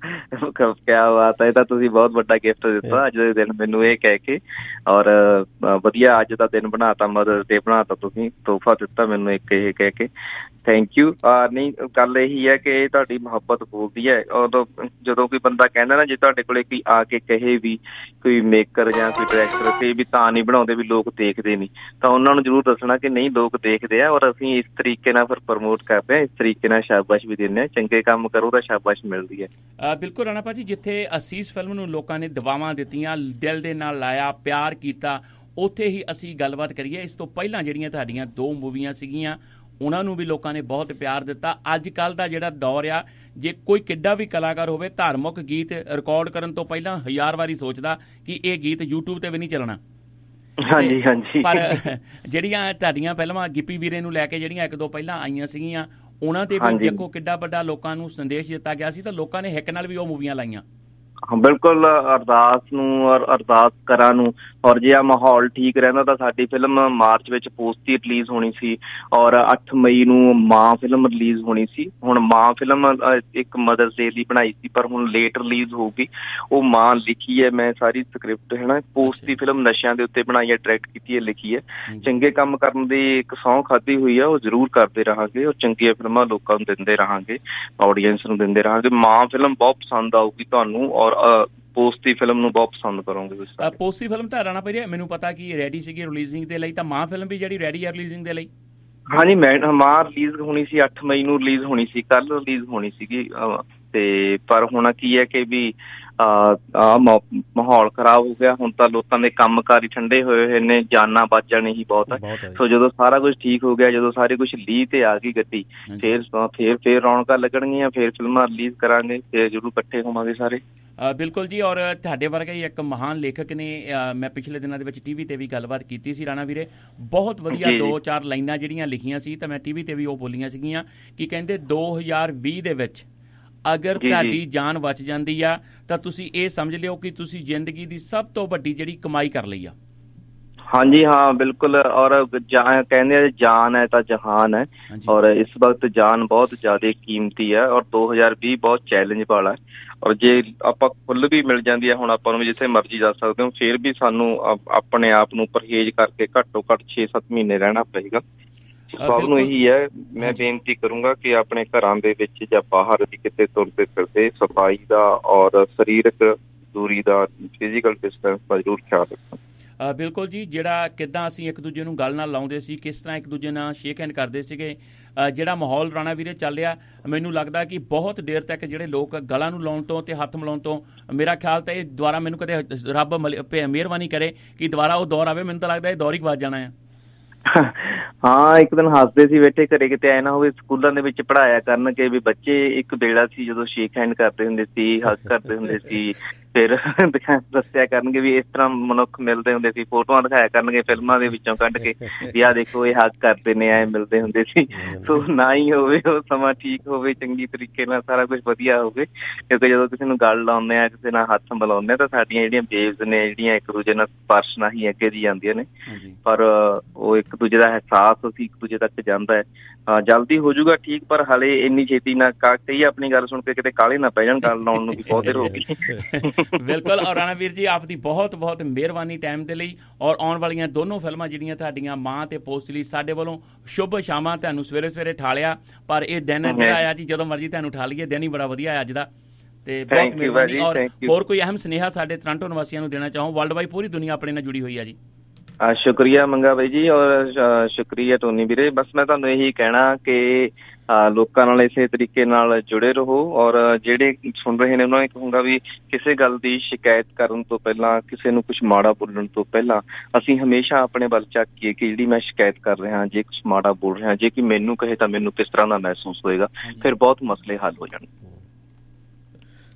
ਕਿਆ ਬਾਤ ਹੈ, ਇਹ ਤਾਂ ਤੁਸੀਂ ਬਹੁਤ ਵੱਡਾ ਗਿਫਟ ਦਿੱਤਾ ਅੱਜ ਦੇ ਦਿਨ ਮੈਨੂੰ ਇਹ ਕਹਿ ਕੇ, ਔਰ ਵਧੀਆ ਅੱਜ ਦਾ ਦਿਨ ਬਣਾਤਾ, ਮਦਰਸ ਡੇ ਬਣਾਤਾ, ਤੁਸੀਂ ਤੋਹਫਾ ਦਿੱਤਾ ਮੈਨੂੰ ਇੱਕ ਇਹ ਕਹਿ ਕੇ, ਥੈਂਕ ਯੂ। ਨਹੀਂ, ਗੱਲ ਇਹੀ ਹੈ ਕਿ ਤੁਹਾਡੀ ਮੁਹੱਬਤ ਬੋਲਦੀ ਹੈ। ਉਦੋਂ ਜਦੋਂ ਕੋਈ ਬੰਦਾ ਕਹਿੰਦਾ ਨਾ, ਜੇ ਤੁਹਾਡੇ ਕੋਲੇ ਕੋਈ ਆ ਕੇ ਕਹੇ ਵੀ ਕੋਈ ਮੇਕਰ ਜਾਂ ਕੋਈ ਡਾਇਰੈਕਟਰ ਤੇ ਵੀ ਤਾਂ ਨਹੀਂ ਬਣਾਉਂਦੇ ਵੀ ਲੋਕ ਦੇਖਦੇ ਨਹੀਂ, ਤਾਂ ਉਹਨਾਂ ਨੂੰ ਜ਼ਰੂਰ ਦੱਸਣਾ ਕਿ ਨਹੀਂ, ਲੋਕ ਦੇਖਦੇ ਆ, ਔਰ ਅਸੀਂ ਇਸ ਤਰੀਕੇ ਨਾਲ ਫਿਰ ਪ੍ਰਮੋਟ ਕਰਦੇ ਹਾਂ, ਇਸ ਤਰੀਕੇ ਨਾਲ ਸ਼ਾਬਾਸ਼ ਵੀ ਦਿੰਦੇ ਹਾਂ। ਚੰਗੇ ਕੰਮ ਕਰੋ ਤਾਂ ਸ਼ਾਬਾਸ਼ ਮਿਲਦੀ ਹੈ। ਬਿਲਕੁਲ ਰਾਣਾ ਭਾਜੀ, ਜਿੱਥੇ ਅਸੀਸ ਫਿਲਮ ਨੂੰ ਲੋਕਾਂ ਨੇ ਦੁਆਵਾਂ ਦਿੱਤੀਆਂ, ਦਿਲ ਦੇ ਨਾਲ ਲਾਇਆ, ਪਿਆਰ ਕੀਤਾ, ਉੱਥੇ ਹੀ ਅਸੀਂ ਗੱਲਬਾਤ ਕਰੀਏ। ਇਸ ਤੋਂ ਪਹਿਲਾਂ ਜਿਹੜੀਆਂ ਤੁਹਾਡੀਆਂ ਦੋ ਮੂਵੀਆਂ ਸੀਗੀਆਂ, ਉਹਨਾਂ ਨੂੰ ਵੀ ਲੋਕਾਂ ਨੇ ਬਹੁਤ ਪਿਆਰ ਦਿੱਤਾ। ਅੱਜ ਕੱਲ੍ਹ ਦਾ ਜਿਹੜਾ ਦੌਰ ਆ, ਜੇ ਕੋਈ ਕਿੱਡਾ ਵੀ ਕਲਾਕਾਰ ਹੋਵੇ, ਧਾਰਮਿਕ ਗੀਤ ਰਿਕਾਰਡ ਕਰਨ ਤੋਂ ਪਹਿਲਾਂ ਹਜ਼ਾਰ ਵਾਰੀ ਸੋਚਦਾ ਕਿ ਇਹ ਗੀਤ ਯੂਟਿਊਬ ਤੇ ਵੀ ਨਹੀਂ ਚੱਲਣਾ। ਹਾਂਜੀ ਹਾਂਜੀ। ਪਰ ਜਿਹੜੀਆਂ ਤੁਹਾਡੀਆਂ ਫਿਲਮਾਂ ਗਿੱਪੀ ਵੀਰੇ ਨੂੰ ਲੈ ਕੇ ਜਿਹੜੀਆਂ ਇੱਕ ਦੋ ਪਹਿਲਾਂ ਆਈਆਂ ਸੀਗੀਆਂ, ਉਹਨਾਂ ਤੇ ਵੀ ਦੇਖੋ ਕਿੱਡਾ ਵੱਡਾ ਲੋਕਾਂ ਨੂੰ ਸੰਦੇਸ਼ ਦਿੱਤਾ ਗਿਆ ਸੀ, ਤਾਂ ਲੋਕਾਂ ਨੇ ਹਿੱਕ ਨਾਲ ਵੀ ਉਹ ਮੂਵੀਆਂ ਲਾਈਆਂ। ਬਿਲਕੁਲ, ਅਰਦਾਸ ਨੂੰ ਔਰ ਅਰਦਾਸ ਕਰਾਂ ਨੂੰ, ਔਰ ਜੇ ਆ ਮਾਹੌਲ ਠੀਕ ਰਹਿੰਦਾ ਤਾਂ ਸਾਡੀ ਫਿਲਮ ਮਾਰਚ ਵਿੱਚ ਪੋਸਤੀ ਰਿਲੀਜ਼ ਹੋਣੀ ਸੀ, ਔਰ ਅੱਠ ਮਈ ਨੂੰ ਮਾਂ ਫਿਲਮ ਰਿਲੀਜ਼ ਹੋਣੀ ਸੀ। ਹੁਣ ਮਾਂ ਫਿਲਮ ਇੱਕ ਮਦਰਸ ਡੇ ਲਈ ਬਣਾਈ ਸੀ, ਪਰ ਹੁਣ ਲੇਟ ਰਿਲੀਜ਼ ਹੋਊਗੀ। ਉਹ ਮਾਂ ਲਿਖੀ ਹੈ ਮੈਂ ਸਾਰੀ ਸਕ੍ਰਿਪਟ, ਹੈ ਨਾ। ਪੋਸਤੀ ਫਿਲਮ ਨਸ਼ਿਆਂ ਦੇ ਉੱਤੇ ਬਣਾਈ ਹੈ, ਡਾਇਰੈਕਟ ਕੀਤੀ ਹੈ, ਲਿਖੀ ਹੈ। ਚੰਗੇ ਕੰਮ ਕਰਨ ਦੀ ਇੱਕ ਸਹੁੰ ਖਾਧੀ ਹੋਈ ਆ, ਉਹ ਜ਼ਰੂਰ ਕਰਦੇ ਰਹਾਂਗੇ, ਔਰ ਚੰਗੀਆਂ ਫਿਲਮਾਂ ਲੋਕਾਂ ਨੂੰ ਦਿੰਦੇ ਰਹਾਂਗੇ, ਆਡੀਅנਸ ਨੂੰ ਦਿੰਦੇ ਰਹਾਂਗੇ। ਮਾਂ ਫਿਲਮ ਬਹੁਤ ਪਸੰਦ ਆਊਗੀ ਤੁਹਾਨੂੰ, ਔਰ ਪੋਸਤੀ ਫਿਲਮ ਨੂੰ ਬਹੁਤ ਪਸੰਦ ਕਰੋਗੇ। ਪੋਸਤੀ ਫਿਲਮ ਤਾਂ ਰਾਣਾ ਭਾਈ ਮੈਨੂੰ ਪਤਾ ਕਿ ਰੈਡੀ ਸੀਗੀ ਰਿਲੀਜ਼ਿੰਗ ਦੇ ਲਈ, ਤਾਂ ਮਾਂ ਫਿਲਮ ਵੀ ਜਿਹੜੀ ਰੈਡੀ ਹੈ ਰਿਲੀਜ਼ਿੰਗ ਦੇ ਲਈ? ਹਾਂਜੀ, ਮੈਂ ਮਾਂ ਰਿਲੀਜ਼ ਹੋਣੀ ਸੀ, ਅੱਠ ਮਈ ਨੂੰ ਰਿਲੀਜ਼ ਹੋਣੀ ਸੀ, ਕੱਲ ਰਿਲੀਜ਼ ਹੋਣੀ ਸੀਗੀ। ਤੇ ਪਰ ਹੁਣ ਕੀ ਹੈ ਕਿ ਵੀ ਆ ਮਾਹੌਲ ਖਰਾਬ ਹੋ ਗਿਆ, ਹੁਣ ਤਾਂ ਲੋਕਾਂ ਦੇ ਕੰਮ ਕਾਰ ਹੀ ਠੰਡੇ ਹੋਏ ਹੋਏ ਨੇ, ਜਾਨਾਂ ਬਚ ਜਾਣੀ ਹੀ ਬਹੁਤ ਹੈ। ਸੋ ਜਦੋਂ ਸਾਰਾ ਕੁਝ ਠੀਕ ਹੋ ਗਿਆ, ਜਦੋਂ ਸਾਰੇ ਕੁਝ ਲੀਹ ਤੇ ਆ ਗਈ ਗੱਡੀ, ਫੇਰ ਫੇਰ ਫੇਰ ਰੌਣਕਾਂ ਲੱਗਣਗੀਆਂ, ਫੇਰ ਫਿਲਮਾਂ ਰਿਲੀਜ਼ ਕਰਾਂਗੇ, ਫੇਰ ਜ਼ਰੂਰ ਇਕੱਠੇ ਹੋਵਾਂਗੇ ਸਾਰੇ। ਬਿਲਕੁਲ ਜੀ। ਔਰ ਤੁਹਾਡੇ ਵਰਗਾ ਹੀ ਇੱਕ ਮਹਾਨ ਲੇਖਕ ਨੇ, ਮੈਂ ਪਿਛਲੇ ਦਿਨਾਂ ਦੇ ਵਿੱਚ ਟੀਵੀ ਤੇ ਵੀ ਗੱਲਬਾਤ ਕੀਤੀ ਸੀ ਰਾਣਾ ਵੀਰੇ, ਬਹੁਤ ਵਧੀਆ ਦੋ ਚਾਰ ਲਾਈਨਾਂ ਜਿਹੜੀਆਂ ਲਿਖੀਆਂ ਸੀ, ਤਾਂ ਮੈਂ ਟੀਵੀ ਤੇ ਵੀ ਉਹ ਬੋਲੀਆਂ ਸੀਗੀਆਂ ਕਿ ਕਹਿੰਦੇ ਦੋ ਹਜ਼ਾਰ ਵੀਹ ਦੇ ਵਿੱਚ ਅਗਰ ਤੁਹਾਡੀ ਜਾਨ ਬਚ ਜਾਂਦੀ ਆ ਤਾਂ ਤੁਸੀਂ ਇਹ ਸਮਝ ਲਿਓ ਕਿ ਤੁਸੀਂ ਜ਼ਿੰਦਗੀ ਦੀ ਸਭ ਤੋਂ ਵੱਡੀ ਜਿਹੜੀ ਕਮਾਈ ਕਰ ਲਈ ਆ। ਹਾਂਜੀ ਹਾਂ, ਬਿਲਕੁਲ। ਔਰ ਕਹਿੰਦੇ ਆ ਜਾਨ ਹੈ ਤਾਂ ਜਹਾਨ ਹੈ, ਔਰ ਇਸ ਵਕਤ ਜਾਨ ਬਹੁਤ ਜ਼ਿਆਦਾ ਕੀਮਤੀ ਹੈ, ਔਰ ਦੋ ਹਜ਼ਾਰ ਵੀਹ ਬਹੁਤ ਚੈਲੰਜ ਵਾਲਾ ਹੈ। ਔਰ ਜੇ ਆਪਾਂ ਖੁੱਲ੍ਹ ਵੀ ਮਿਲ ਜਾਂਦੀ ਹੈ ਹੁਣ ਆਪਾਂ ਨੂੰ ਜਿੱਥੇ ਮਰਜ਼ੀ ਜਾ ਸਕਦੇ ਹੋ, ਫਿਰ ਵੀ ਸਾਨੂੰ ਆਪਣੇ ਆਪ ਨੂੰ ਪਰਹੇਜ਼ ਕਰਕੇ ਘੱਟੋ ਘੱਟ ਛੇ ਸੱਤ ਮਹੀਨੇ ਰਹਿਣਾ ਪਏਗਾ। ਸਭ ਨੂੰ ਇਹੀ ਹੈ, ਮੈਂ ਬੇਨਤੀ ਕਰੂੰਗਾ ਕਿ ਆਪਣੇ ਘਰਾਂ ਦੇ ਵਿੱਚ ਜਾਂ ਬਾਹਰ ਵੀ ਕਿਤੇ ਤੁਰਦੇ ਫਿਰਦੇ ਸਫਾਈ ਦਾ ਔਰ ਸਰੀਰਕ ਦੂਰੀ ਦਾ, ਫਿਜ਼ੀਕਲ ਡਿਸਟੈਂਸ ਦਾ ਜ਼ਰੂਰ ਖਿਆਲ ਰੱਖਣ। ਬਿਲਕੁਲ ਜੀ। ਜਿਹੜਾ ਕਿੱਦਾਂ ਅਸੀਂ ਇੱਕ ਦੂਜੇ ਨੂੰ ਗੱਲ ਨਾਲ ਲਾਉਂਦੇ ਸੀ, ਕਿਸ ਤਰ੍ਹਾਂ ਇੱਕ ਦੂਜੇ ਨਾਲ ਸ਼ੇਕ ਹੈਂਡ ਕਰਦੇ ਸੀਗੇ, ਜਿਹੜਾ ਮਾਹੌਲ ਰਾਣਾ ਵੀਰੇ ਚੱਲ ਰਿਹਾ, ਮੈਨੂੰ ਲੱਗਦਾ ਕਿ ਬਹੁਤ ਦੇਰ ਤੱਕ ਜਿਹੜੇ ਲੋਕ ਗਲਾਂ ਨੂੰ ਲਾਉਣ ਤੋਂ ਤੇ ਹੱਥ ਮਿਲਾਉਣ ਤੋਂ, ਮੇਰਾ ਖਿਆਲ ਤਾਂ ਇਹ ਦੁਬਾਰਾ, ਮੈਨੂੰ ਕਦੇ ਰੱਬ ਮਿਹਰਬਾਨੀ ਕਰੇ ਕਿ ਦੁਬਾਰਾ ਉਹ ਦੌਰ ਆਵੇ, ਮੈਨੂੰ ਤਾਂ ਲੱਗਦਾ ਇਹ ਦੌਰ ਹੀ ਗਵਾਚ ਜਾਣਾ ਆ। ਹਾਂ, ਇੱਕ ਦਿਨ ਹੱਸਦੇ ਸੀ ਬੈਠੇ ਘਰੇ, ਕਿਤੇ ਐ ਨਾ ਹੋਵੇ ਸਕੂਲਾਂ ਦੇ ਵਿੱਚ ਪੜ੍ਹਾਇਆ ਕਰਨਗੇ ਵੀ ਬੱਚੇ ਇੱਕ ਵੇਲਾ ਸੀ ਜਦੋਂ ਸ਼ੇਕ ਹੈਂਡ ਕਰਦੇ ਹੁੰਦੇ ਸੀ, ਹੱਗ ਕਰਦੇ ਹੁੰਦੇ ਸੀ, ਫਿਰ ਦੱਸਿਆ ਕਰਨਗੇ ਵੀ ਇਸ ਤਰ੍ਹਾਂ ਮਨੁੱਖ ਮਿਲਦੇ ਹੁੰਦੇ ਸੀ, ਫੋਟੋਆਂ ਦਿਖਾਇਆ ਕਰਨਗੇ ਫਿਲਮਾਂ ਦੇ ਵਿੱਚੋਂ ਕੱਢ ਕੇ ਵੀ ਆਹ ਦੇਖੋ ਇਹ ਹੱਗ ਕਰਦੇ ਨੇ, ਐ ਮਿਲਦੇ ਹੁੰਦੇ ਸੀ। ਸੋ ਨਾ ਹੀ ਹੋਵੇ, ਉਹ ਸਮਾਂ ਠੀਕ ਹੋਵੇ, ਚੰਗੀ ਤਰੀਕੇ ਨਾਲ ਸਾਰਾ ਕੁਛ ਵਧੀਆ ਹੋਵੇ, ਕਿਉਂਕਿ ਜਦੋਂ ਕਿਸੇ ਨੂੰ ਗੱਲ ਲਾਉਂਦੇ ਆ, ਕਿਸੇ ਨਾਲ ਹੱਥ ਮਿਲਾਉਂਦੇ ਆ, ਤਾਂ ਸਾਡੀਆਂ ਜਿਹੜੀਆਂ ਵੇਵਜ਼ ਨੇ, ਜਿਹੜੀਆਂ ਇੱਕ ਦੂਜੇ ਨਾਲ ਸਪਰਸ਼ ਨਾਲ ਹੀ ਅੱਗੇ ਦੀ ਜਾਂਦੀਆਂ ਨੇ, ਪਰ ਉਹ ਇੱਕ ਦੂਜੇ ਦਾ ਅਹਿਸਾਸ ਅਸੀਂ ਇੱਕ ਦੂਜੇ ਤੱਕ ਜਾਂਦਾ ਹੈ। ਜਲਦੀ ਹੋ ਜਾਊਗਾ ਠੀਕ, ਪਰ ਹਾਲੇ ਇੰਨੀ ਛੇਤੀ ਨਾ ਕਹੀ ਆਪਣੀ ਗੱਲ ਸੁਣ ਕੇ ਕਿਤੇ ਕਾਹਲੇ ਨਾ ਪੈ ਜਾਣ, ਗੱਲ ਲਾਉਣ ਨੂੰ ਵੀ ਬਹੁਤ ਦੇਰ ਹੋ ਗਈ। ਬਿਲਕੁਲ। ਔਰ ਰਾਣਾ ਵੀਰ ਜੀ, ਆਪ ਦੀ ਬਹੁਤ ਬਹੁਤ ਮਿਹਰਬਾਨੀ ਟਾਈਮ ਦੇ ਲਈ, ਔਰ ਆਉਣ ਵਾਲੀਆਂ ਦੋਨੋਂ ਫਿਲਮਾਂ ਜਿਹੜੀਆਂ ਤੁਹਾਡੀਆਂ ਮਾਂ ਤੇ ਪੋਸਤ ਲਈ, ਸਾਡੇ ਵੱਲੋਂ ਸ਼ੁਭ ਸ਼ਾਮਾਂ। ਤੁਹਾਨੂੰ ਸਵੇਰੇ ਸਵੇਰੇ ਠਾਲਿਆ, ਪਰ ਇਹ ਦਿਨ ਜਿਹੜਾ ਆਇਆ ਜੀ, ਜਦੋਂ ਮਰਜ਼ੀ ਤੁਹਾਨੂੰ ਠਾ ਲਈਏ, ਦਿਨ ਹੀ ਬੜਾ ਵਧੀਆ ਹੈ ਅੱਜ ਦਾ, ਤੇ ਬਹੁਤ ਮਿਹਰਬਾਨੀ। ਔਰ ਹੋਰ ਕੋਈ ਅਹਿਮ ਸੁਨੇਹਾ ਸਾਡੇ ਟੋਰਾਂਟੋ ਨਿਵਾਸੀਆਂ ਨੂੰ ਦੇਣਾ ਚਾਹੋ? ਵਰਲਡ ਵਾਈਡ ਪੂਰੀ ਦੁਨੀਆ ਆਪਣੇ ਨਾਲ ਜੁੜੀ ਹੋਈ ਹੈ ਜੀ। ਸ਼ੁਕਰੀਆ ਮੰਗਾ ਬਾਈ ਜੀ, ਔਰ ਸ਼ੁਕਰੀਆ ਟੋਨੀ ਵੀਰੇ। ਬਸ ਮੈਂ ਤੁਹਾਨੂੰ ਇਹੀ ਕਹਿਣਾ ਕਿ ਲੋਕਾਂ ਨਾਲ ਇਸੇ ਤਰੀਕੇ ਨਾਲ ਜੁੜੇ ਰਹੋ, ਔਰ ਜਿਹੜੇ ਸੁਣ ਰਹੇ ਨੇ ਉਹਨਾਂ ਨੂੰ ਕਹੂੰਗਾ ਵੀ ਕਿਸੇ ਗੱਲ ਦੀ ਸ਼ਿਕਾਇਤ ਕਰਨ ਤੋਂ ਪਹਿਲਾਂ, ਕਿਸੇ ਨੂੰ ਕੁਛ ਮਾੜਾ ਬੋਲਣ ਤੋਂ ਪਹਿਲਾਂ, ਅਸੀਂ ਹਮੇਸ਼ਾ ਆਪਣੇ ਵੱਲ ਝਾਕੀਏ ਕਿ ਜਿਹੜੀ ਮੈਂ ਸ਼ਿਕਾਇਤ ਕਰ ਰਿਹਾ, ਜੇ ਕੁਛ ਮਾੜਾ ਬੋਲ ਰਿਹਾ, ਜੇ ਕਿ ਮੈਨੂੰ ਕਹੇ ਤਾਂ ਮੈਨੂੰ ਕਿਸ ਤਰ੍ਹਾਂ ਦਾ ਮਹਿਸੂਸ ਹੋਏਗਾ, ਫਿਰ ਬਹੁਤ ਮਸਲੇ ਹੱਲ ਹੋ ਜਾਣਗੇ।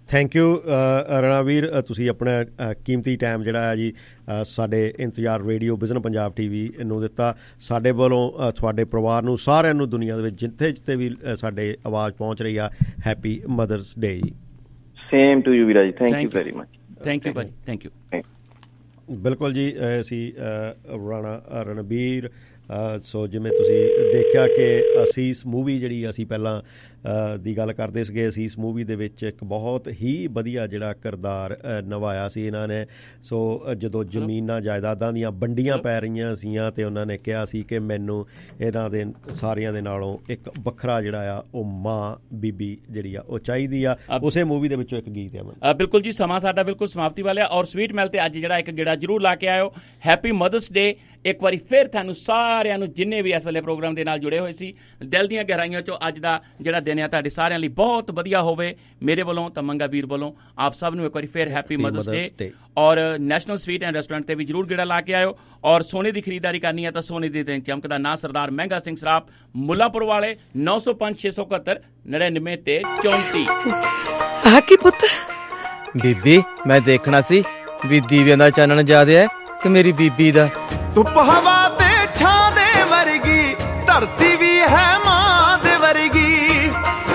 ਥੈਂਕ ਯੂ ਰਣਵੀਰ, ਤੁਸੀਂ ਆਪਣਾ ਕੀਮਤੀ ਟਾਈਮ ਜਿਹੜਾ ਹੈ ਜੀ ਸਾਡੇ Intezaar radio vision Punjab T V ਨੂੰ ਦਿੱਤਾ। ਸਾਡੇ ਵੱਲੋਂ ਤੁਹਾਡੇ ਪਰਿਵਾਰ ਨੂੰ, ਸਾਰਿਆਂ ਨੂੰ ਦੁਨੀਆ ਦੇ ਵਿੱਚ ਜਿੱਥੇ ਜਿੱਥੇ ਵੀ ਸਾਡੇ ਆਵਾਜ਼ ਪਹੁੰਚ ਰਹੀ ਆ, ਹੈਪੀ ਮਦਰਸ ਡੇ ਜੀ। ਸੇਮ ਟੂ ਯੂ ਵੀਰਾ ਜੀ, thank you very much. Thank you ਭਾਜੀ, ਥੈਂਕ ਯੂ। ਬਿਲਕੁਲ ਜੀ, ਅਸੀਂ ਰਾਣਾ ਰਣਬੀਰ। ਸੋ ਜਿਵੇਂ ਤੁਸੀਂ ਦੇਖਿਆ ਕਿ ਅਸੀਸ ਮੂਵੀ ਜਿਹੜੀ ਅਸੀਂ ਪਹਿਲਾਂ ਦੀ ਗੱਲ ਕਰਦੇ ਸੀਗੇ, ਅਸੀਸ ਮੂਵੀ ਦੇ ਵਿੱਚ ਇੱਕ ਬਹੁਤ ਹੀ ਵਧੀਆ ਜਿਹੜਾ ਕਿਰਦਾਰ ਨਿਭਾਇਆ ਸੀ ਇਹਨਾਂ ਨੇ। ਸੋ ਜਦੋਂ ਜ਼ਮੀਨਾਂ ਜਾਇਦਾਦਾਂ ਦੀਆਂ ਵੰਡੀਆਂ ਪੈ ਰਹੀਆਂ ਸੀਆਂ ਤੇ ਉਹਨਾਂ ਨੇ ਕਿਹਾ ਸੀ ਕਿ ਮੈਨੂੰ ਇਹਨਾਂ ਦੇ ਸਾਰਿਆਂ ਦੇ ਨਾਲੋਂ ਇੱਕ ਵੱਖਰਾ ਜਿਹੜਾ ਆ ਉਹ ਮਾਂ ਬੀਬੀ ਜਿਹੜੀ ਆ ਉਹ ਚਾਹੀਦੀ ਆ। ਉਸੇ ਮੂਵੀ ਦੇ ਵਿੱਚੋਂ ਇੱਕ ਗੀਤ ਆ। ਬਿਲਕੁਲ ਜੀ, ਸਮਾਂ ਸਾਡਾ ਬਿਲਕੁਲ ਸਮਾਪਤੀ ਵਾਲਾ ਔਰ ਸਵੀਟ ਮੈਲ ਤੇ ਅੱਜ ਜਿਹੜਾ ਇੱਕ ਗੇੜਾ ਜ਼ਰੂਰ ਲਾ ਕੇ ਆਇਓ। ਹੈਪੀ ਮਦਰਸ ਡੇ ਇੱਕ ਵਾਰੀ ਫਿਰ ਤੁਹਾਨੂੰ ਸਾਰਿਆਂ ਨੂੰ, ਜਿੰਨੇ ਵੀ ਇਸ ਵੇਲੇ ਪ੍ਰੋਗਰਾਮ ਦੇ ਨਾਲ ਜੁੜੇ ਹੋਏ ਸੀ, ਦਿਲ ਦੀਆਂ ਗਹਿਰਾਈਆਂ ਚੋਂ ਅੱਜ ਦਾ ਜਿਹੜਾ ਦਿਨ ਆ ਤੁਹਾਡੇ ਸਾਰਿਆਂ ਲਈ ਬਹੁਤ ਵਧੀਆ ਹੋਵੇ। ਮੇਰੇ ਵੱਲੋਂ ਤਾਂ ਮੰਗਾ ਵੀਰ ਵੱਲੋਂ ਆਪ ਸਭ ਨੂੰ ਇੱਕ ਵਾਰੀ ਫਿਰ ਹੈਪੀ ਮਦਰਸ ਡੇ। ਔਰ ਨੈਸ਼ਨਲ ਸਵੀਟ ਐਂਡ ਰੈਸਟੋਰੈਂਟ ਤੇ ਵੀ ਜ਼ਰੂਰ ਗੇੜਾ ਲਾ ਕੇ ਆਇਓ। ਔਰ ਸੋਨੇ ਦੀ ਖਰੀਦਦਾਰੀ ਕਰਨੀ ਹੈ ਤਾਂ ਸੋਨੇ ਦੀ ਦਿਨ ਚਮਕਦਾ ਨਾਂ ਸਰਦਾਰ ਮਹਿੰਗਾ ਸਿੰਘ ਸਰਾਪ, ਮੁੱਲਾਂਪੁਰ ਵਾਲੇ, ਨੌ ਸੌ ਪੰਜ ਛੇ ਸੌ ਇਕਹੱਤਰ ਨੜਿਨਵੇਂ ਤੇ ਚੌਂਤੀ। ਆ ਕੀ ਪੁੱਤ? ਬੀਬੀ, ਮੈਂ ਦੇਖਣਾ ਸੀ ਵੀ ਦੀਵਿਆਂ ਦਾ ਚਾਨਣ ਜ਼ਿਆਦਾ ਹੈ ਕਿ ਮੇਰੀ ਬੀਬੀ ਦਾ। ਧੁੱਪ ਹਵਾ ਤੇ ਛਾਂ ਦੇ ਵਰਗੀ ਧਰਤੀ ਵੀ ਹੈ ਮਾਂ ਦੇ ਵਰਗੀ।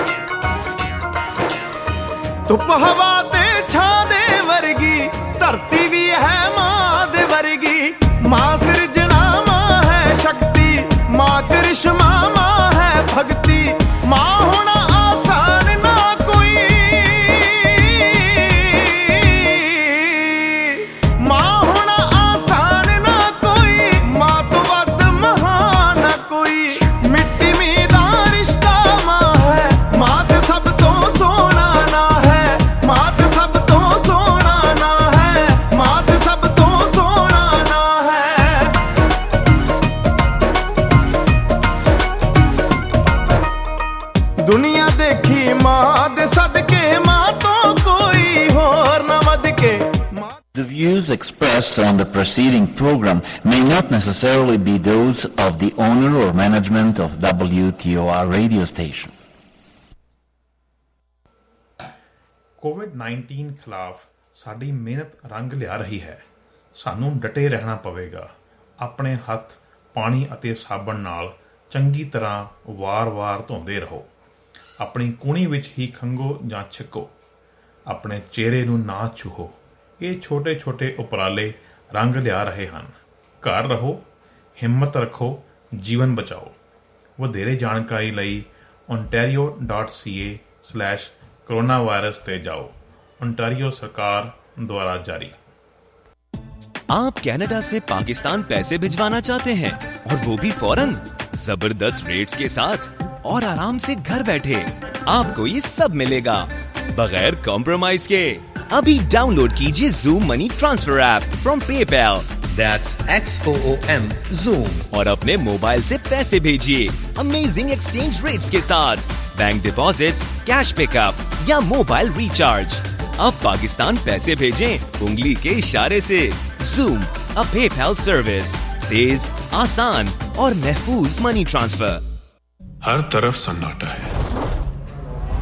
ਧੁੱਪ ਹਵਾ ਤੇ ਛਾਂ ਦੇ ਵਰਗੀ ਧਰਤੀ ਵੀ ਹੈ ਮਾਂ ਦੇ ਵਰਗੀ। ਮਾਂ ਸਿਰਜਣਾ, ਮਾਂ ਹੈ ਸ਼ਕਤੀ, ਮਾਂ ਕਰਿਸ਼ਮਾ, ਮਾਂ ਹੈ ਭਗਤੀ। ਮਾਂ ਹੋਣਾ ਆਸਾਨ ਨਾ ਕੋਈ, ਮਾਂ ਹੋਣਾ ਆਸਾਨ ਨਾ ਕੋਈ, ਮਾਂ ਤੋਂ ਵੱਧ ਮਹਾਨ ਨਾ ਕੋਈ। ਮਿੱਟੀ ਮੀਂਹ ਦਾ ਰਿਸ਼ਤਾ ਮਾਂ ਹੈ, ਮਾਂ ਤੇ ਸਭ ਤੋਂ ਸੋਹਣਾ ਨਾ ਹੈ, ਮਾਂ ਤੇ ਸਭ ਤੋਂ ਸੋਹਣਾ ਨਾ ਹੈ, ਮਾਂ ਤੇ ਸਭ ਤੋਂ ਸੋਹਣਾ ਨਾ ਹੈ। ਦੁਨੀਆ ਦੇਖੀ ਮਾਂ ਦੇ ਸਦਕੇ, ਮਾਂ ਤੋਂ ਕੋਈ ਹੋਰ ਨਾ ਵੱਧ ਕੇ। The views expressed on the preceding program may not necessarily be those of the owner or management of W T O R radio station. COVID nineteen ਖਿਲਾਫ ਸਾਡੀ ਮਿਹਨਤ ਰੰਗ ਲਿਆ ਰਹੀ ਹੈ। ਸਾਨੂੰ ਡਟੇ ਰਹਿਣਾ ਪਵੇਗਾ। ਆਪਣੇ ਹੱਥ ਪਾਣੀ ਅਤੇ ਸਾਬਣ ਨਾਲ ਚੰਗੀ ਤਰ੍ਹਾਂ ਵਾਰ-ਵਾਰ ਧੋਂਦੇ ਰਹੋ। ਆਪਣੀ ਕੂਹਣੀ ਵਿੱਚ ਹੀ ਖੰਘੋ ਜਾਂ ਛਿੱਕੋ। ਆਪਣੇ ਚਿਹਰੇ ਨੂੰ ਨਾ ਛੂਹੋ। ਇਹ ਛੋਟੇ-ਛੋਟੇ ਉਪਰਾਲੇ ਰੰਗ ਲਿਆ ਰਹੇ ਹਨ। ਘਰ ਰਹੋ, ਹਿੰਮਤ ਰੱਖੋ, ਜੀਵਨ ਬਚਾਓ। ਵਧੇਰੇ ਜਾਣਕਾਰੀ ਲਈ ontario dot c a slash corona virus पे जाओ। ओंटारियो सरकार द्वारा जारी। आप कनाडा से पाकिस्तान पैसे भिजवाना चाहते हैं और वो भी फौरन, जबरदस्त रेट्स के साथ और आराम से घर बैठे। आपको ये सब मिलेगा बगैर कॉम्प्रोमाइज के। अभी डाउनलोड कीजिए Zoom money transfer app from PayPal. That's X O O M Zoom। और अपने मोबाइल से पैसे भेजिए अमेजिंग एक्सचेंज रेट्स के साथ। बैंक डिपॉजिट्स, कैश पिकअप या मोबाइल रिचार्ज। अब पाकिस्तान पैसे भेजें उंगली के इशारे से। Zoom, a PayPal service. तेज, आसान और महफूज मनी ट्रांसफर। हर तरफ सन्नाटा है,